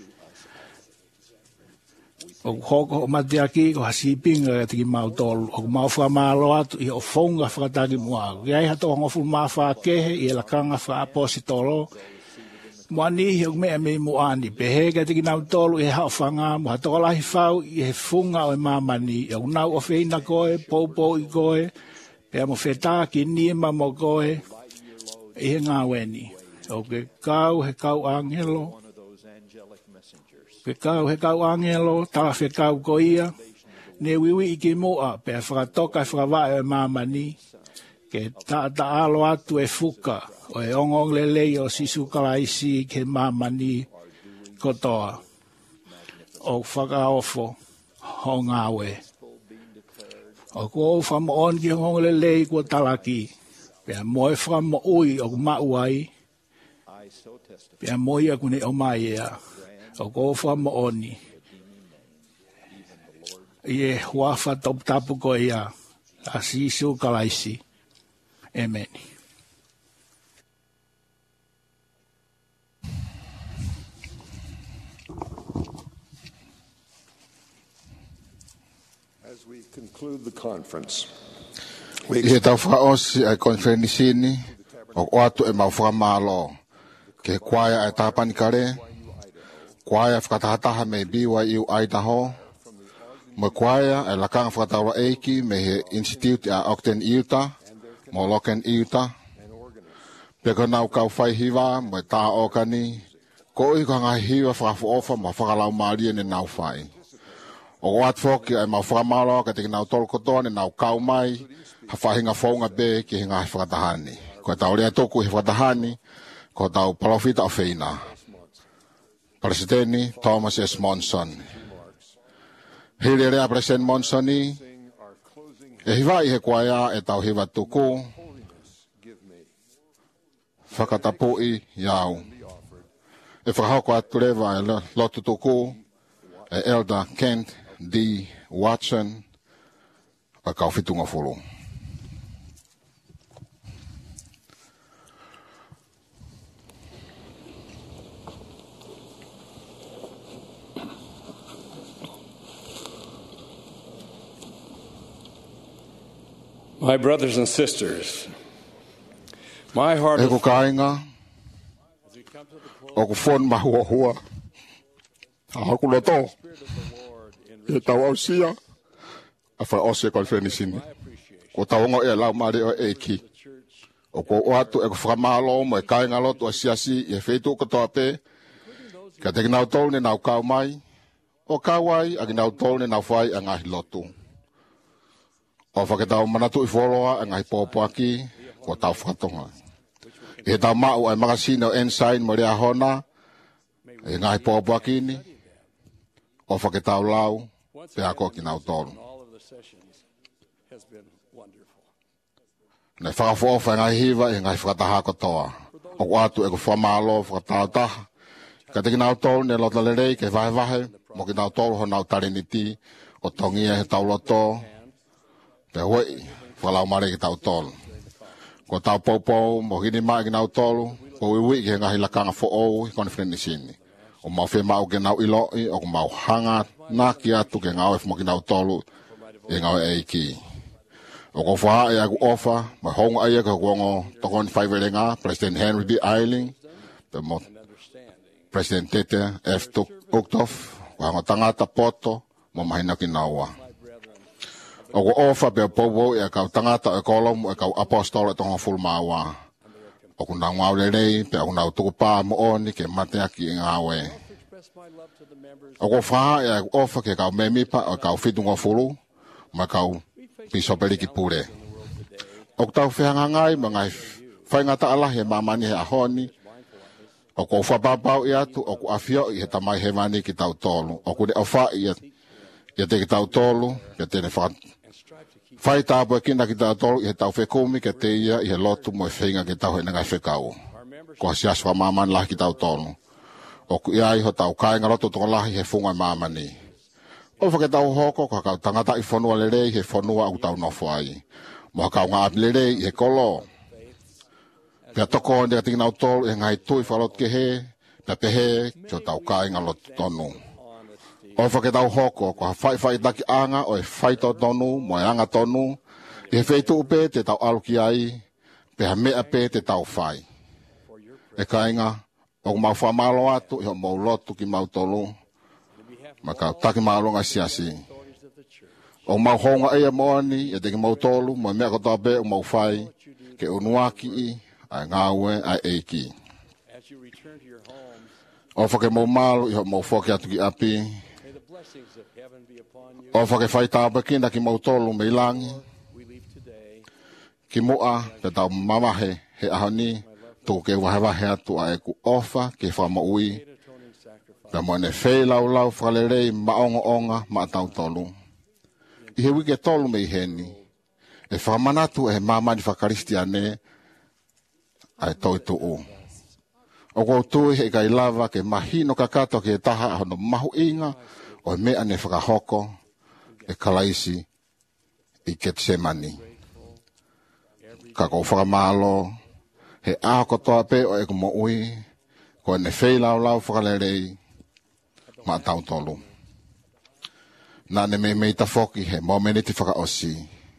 O hoko o matiaki o hasipinga e tiki mau tolu. O mau whamalo atu i o whaunga whakataki mua. Iai hato o ngofu maa whakehe i e lakanga whaapositolo. Mua nihi o mea mei muani. Pehega tiki nau tolu i he hao whanga. Mua toka lahi whau i he funga o e mamani. O nau o whina koe, poupou i koe. Pea mo whetaki nima mo koe. I he ngā weni. O ke kau he kau angelo. Pe kau he kau angelo, tawa whe kau ko ia, ne wiwi i ki moa, pe whakatoka e whakawae o mamani, ke ta alo atu e fuka, o e ongong lelei o sisu kalaisi ke mamani kotoa, o whakaofo ho ngawe. O ko whamoon ki ongong lelei kua talaki, pe moe whamo ui o mauai, pe moe a kune o mai ea. O ko wha mooni. Ie huafa top tapu ko ia. A sisu kalaisi. Amen. As we conclude the conference, Ie tau whaosi ai konferenisini o oatu e mau whamalo. Ke kwaia e tāpani kare. Kwaia whakatahataha me BYU Idaho. Mo kwaia e lakanga whakataura eiki me he Institute a Ogden, Utah. Mo Loken, Utah. Peka nau kau whai hiwa mo e tā okani. Ko i ka ngai hiwa whakafu ofa mo whakalau maaria ne nau whai. O wat whoki e mau whakamalo ka teki nau tolu kotoa ne nau kau mai. Ha whahinga whaunga be ki he ngai whakatahani. Ko e tau rea toku he whakatahani. Ko tau palofita o whina. Paristeni Thomas S. Monson. Hiri rea Paristeni Monsoni. E hiwa i he kwaia e tau hiwa tuku. Whakatapui iau. E whakahoko atu rewa e lotu tuku. E Elder Kent D. Watson. A kauwhitunga fulu. My brothers and sisters, my heart is kainga o ku fon mahua hua. Hakuloto. E tau au sia. a wha ose ko fenisini. Ko taongo e lau mare o e ki. O ko o atu e ko whamalo mo e kai ngalotu a siasi e feitu ko toa pe. Ka te ginau tolu ne nau kau mai. O kawai a ginau tolu ne nau whai a ngahi lotu. O whaketau manatu i wholoa a ngahi pōpuaki ko tau whakatonga. E tau mau ai makasina o ensign mo rea hona. E ngahi pōpuaki ni. O whaketau lau pe ako ki nau tolu. Ne whakafofa ngai hiva e ngai whakataha kotoa. O watu e ko whamalo whakatautaha. Ka te kinau tolu ne lota lerei ke vahe mo kinau tolu ho nau tariniti o tongia he tau loto. Te hoi whalau mare ki tau tolu. Ko tau poupou mo hini mai kinau tolu. Ko iwi ke ngai lakanga fo ou i konfreni sini. O mau whi mau ke nau iloi o ko mau hanga na ki atu ke ngau e mo kinau tolu e ngau e iki. O ko wha e aku ofa, ma honga aia ka kuongo tokon whaiwerenga, President Henry B. Eiling, pe mo President Tete F. Uktof, wahanga tangata poto, mo mahina ki naua. O ko ofa pe powo e kau tangata e kolom e kau apostol e tonga fulmawa. O ku nau ngau lerei, pe aku nau tukupa mo oni ke matea ki ngawe. O ko wha e aku ofa ke kau memipa o kau fitunga fulu, ma kau piso peliki pure. O tau whianga ngai mga whaingata ala he mamani he ahoni. O ko whapapau i atu, o ku awhio i he tamai he mani ki tau tolu. O ku ne awha i te ki tau tolu, i te ne whai tāpua kina ki tau tolu, i he tau whekumi ke te ia, i he lotu mo e whainga ki tau he ngai whekau. Ko a sias wha mamani lahi ki tau tolu. O ku iai ho tau kainga lotu tonga lahi he funga mamani. O whaketau hoko, ko kau tangata i whanua lerei, he whanua au tau nofo ai. Mo kau ngā api lerei, he kolo. Pea toko ndea tinginau tolu, e ngai tui whalot ke he, pea pehe, kio tau kai ngā lotu tonu. O whaketau hoko, ko ha whai taki anga, o e whai tau tonu, mo e anga tonu, e he wheitu upe te tau aluki ai, pea mea pe te tau whai. E kainga, o mau whamalo atu, e ho mau lotu ki mau tolu, maka taki maalonga siasi. O mau honga ea moani, e teki mau tolu, mo mea kotoa be o mau whai, ke unuaki i, ai ngawe, ai eiki. O whake mau malu, i ho mau whoke atu ki api. O whake whai tāpa kina ki mau tolu me ilangi. Ki mua, te tau mamahe, he ahoni, tō ke wahewahe atu a eku ofa, ke whamaui. Pea mo ne whei lau whalerei maonga ma tau tolu. I he wike tolu me i heni. E whamanatu e mamani whakaristiane ai toi tuu. O kou tui he kai lava ke mahino kakato ke taha hono mahu inga o mea ne whakahoko e kalaisi i Getsemani. Ka kou whakamalo he aho kotoa pe o e kumo ui ko ne whei lau whakalerei ma tau tolu. Nā ne mei tafoki he momeniti whaka osi.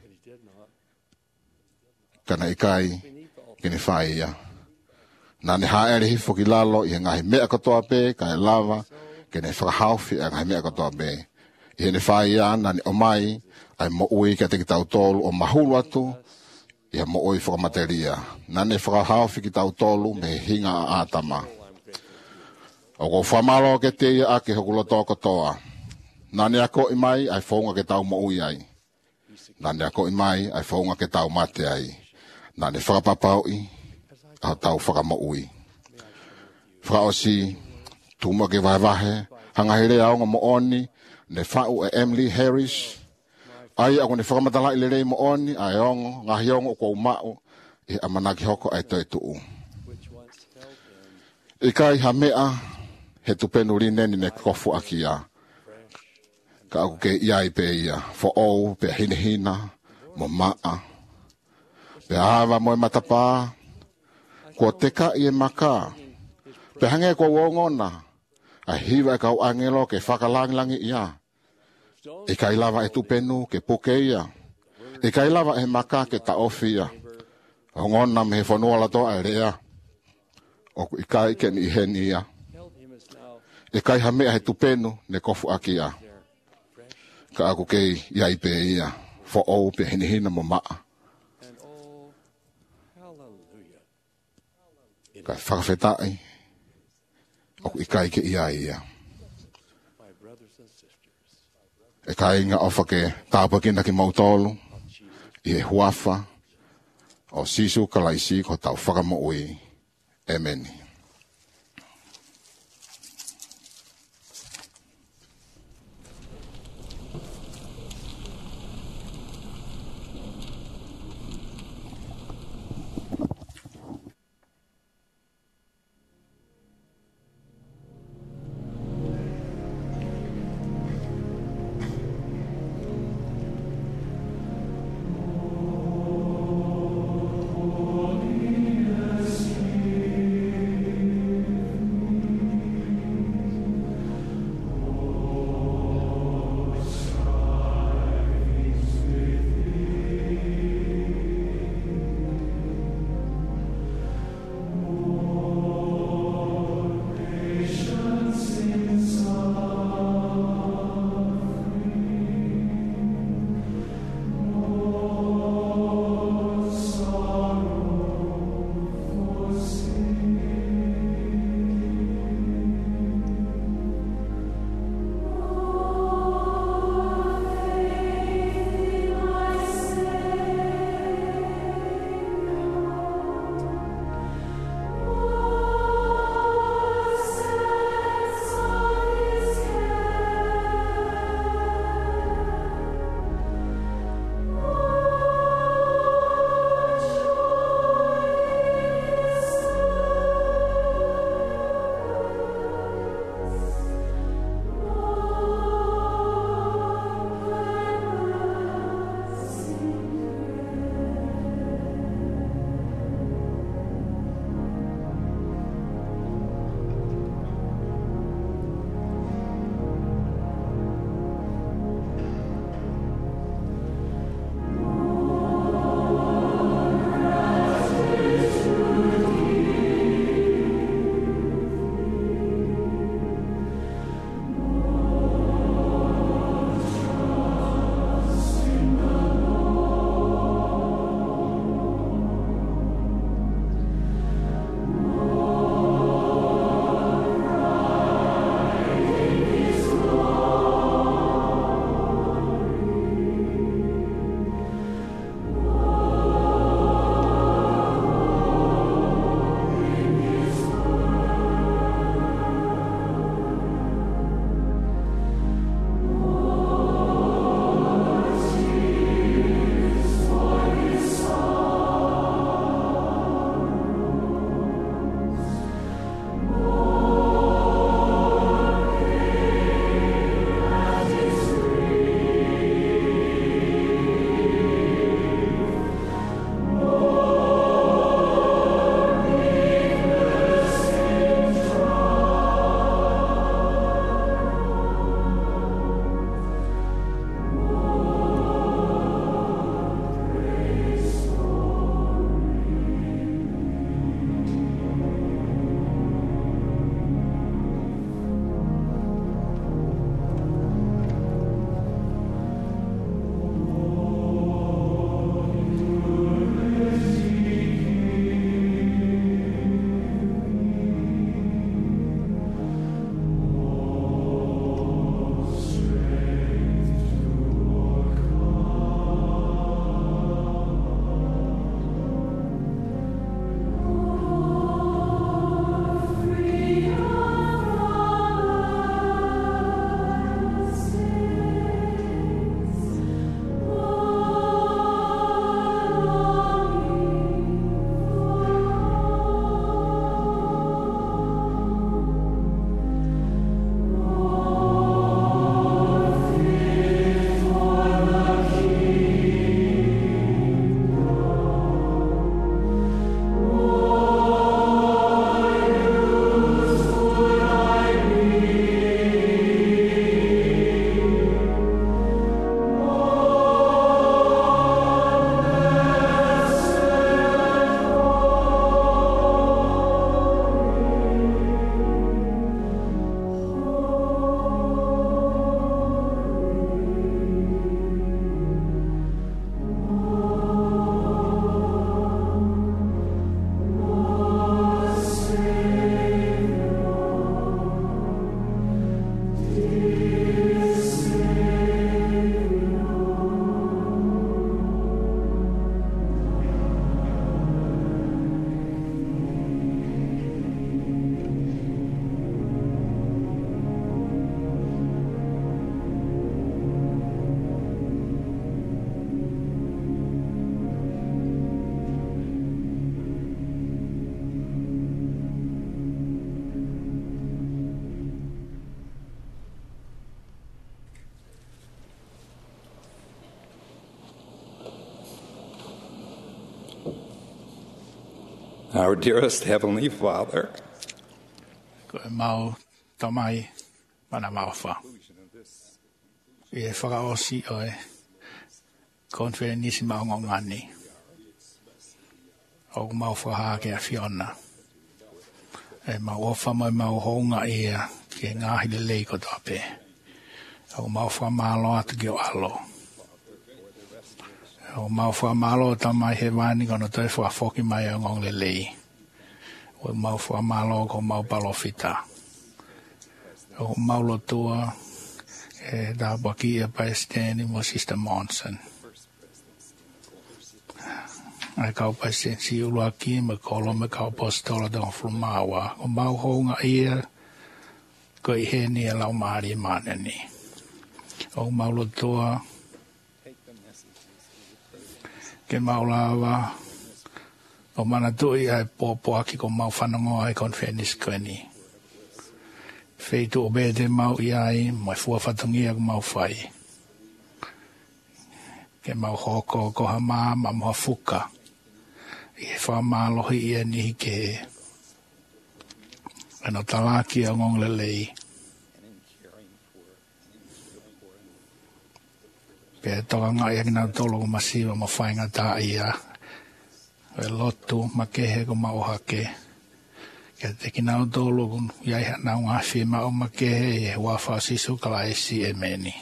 Kana ikai kini whai ia. Nā ne haere hi whoki lalo i he ngahi mea katoa pe, ka e lava, kene whakahauwhi a ngahi mea katoa pe. I he ne whai ia, nā ne omai, ai mo ui ka te ki tau tolu o mahulu atu, i he mo ui whakamateria. Nā ne whakahauwhi ki tau tolu me hinga a atama. O ko whamalo ke te ia ake hokuloto kotoa. Nane ako i mai ai whaunga ke tau mo ui ai. Nane ako i mai ai whaunga ke tau mate ai. Nane whakapapau i a tau whakamo ui. Whaosi, tuma ke wahe, hangahere aonga mo oni, ne whau e Emily Harris. Ai ako ne whakamatala i lerei mo oni, ai ongo, ngahi ongo o kou mao, i amanaki hoko ai toi tuu. I kai ha mea, he tupenu rineni ne kofu akia. Ka aku ke iai pe ia, fo ou, pe hinehina, mo maa. Pe hawa mo e matapa, ko teka i e maka. Pe hange ko wongona, a hiwa e kau angelo ke whakalangilangi ia. E kai lava e tupenu ke puke ia. E kai lava e maka ke taofi ia. Hongona me he whanua lato a rea. Oku i kai ke ni heni ia. E kai ha mea he tupenu ne kofu aki ia. ka ako kei iai pe ia, fo o pe hinihina mo maa. Ka whakawhetai, oku ikai ke ia. E kai ngā ofa ke tāpakina ki mautolu, i he huafa, o sisu kalaisi ko tau whakamoui. Amen. Our dearest Heavenly Father, Ko e mau tamai mana maufa. E whakaosi o e konferenisi maongongani. O mau whaha ke a Fiona. E mau ofa mai mau honga ia ke ngahi le lei ko tape. O mau wha malo atu ki o alo. O mau wha malo tamai he wani kono toi wha foki mai o ngong le lei. O mau wha malo ko mau palofita. O mau lotua e da baki e paesteni mo Sister Monson. Ai kau paesteni si ulua ki me kolo me kau postola don frumawa. O mau honga ia ko i heni e lau maari e maneni. O mau lotua ke mau lava o mana tui ai popo aki ko mau whanongo ai konfenis koeni. Feitu o bete mau iai, mai fua whatungia ko mau whai. Ke mau hoko ko ha maa ma mua fuka. I he wha maa lohi ia nihi ke he. Ano talaki a ngong lelei. Pea toka ngai aki nau tolo ko masiwa ma whainga ta ia. E lotu ma kehe ko ma ohake. Ke te ki nau tolo kun iai ha nau ngafi ma o ma kehe e wafa sisu kala esi e meni.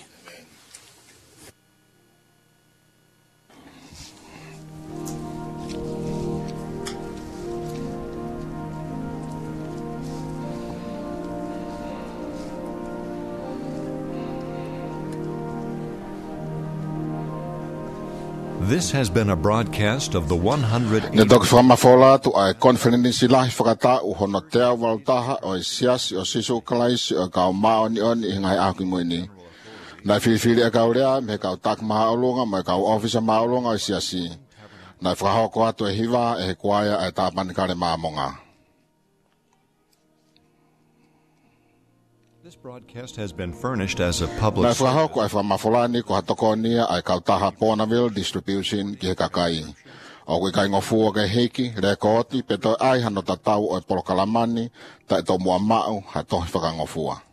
This has been a broadcast of the 100. Ne dok frama fola tu ai konferensi lahi whakata u hono tea waltaha o siasi o sisu kalaisi o kau mao ni on i ngai aku moini. Nai whiwhiri e kau rea me kau tak maha olunga me kau ofisa maha olunga o siasi. Nai whakahoko atu e hiwa e he kuaya e tāpani kare maamonga. This broadcast has been furnished as a public. Nai whakahoko e whamafolani ko hatoko nia ai kau taha Pornaville Distribution ki he kakai. O kui kai ngofua ke heiki, rekoti, peto ai hano tatau o e polokalamani, ta e to mua mau, ha tohi whakangofua.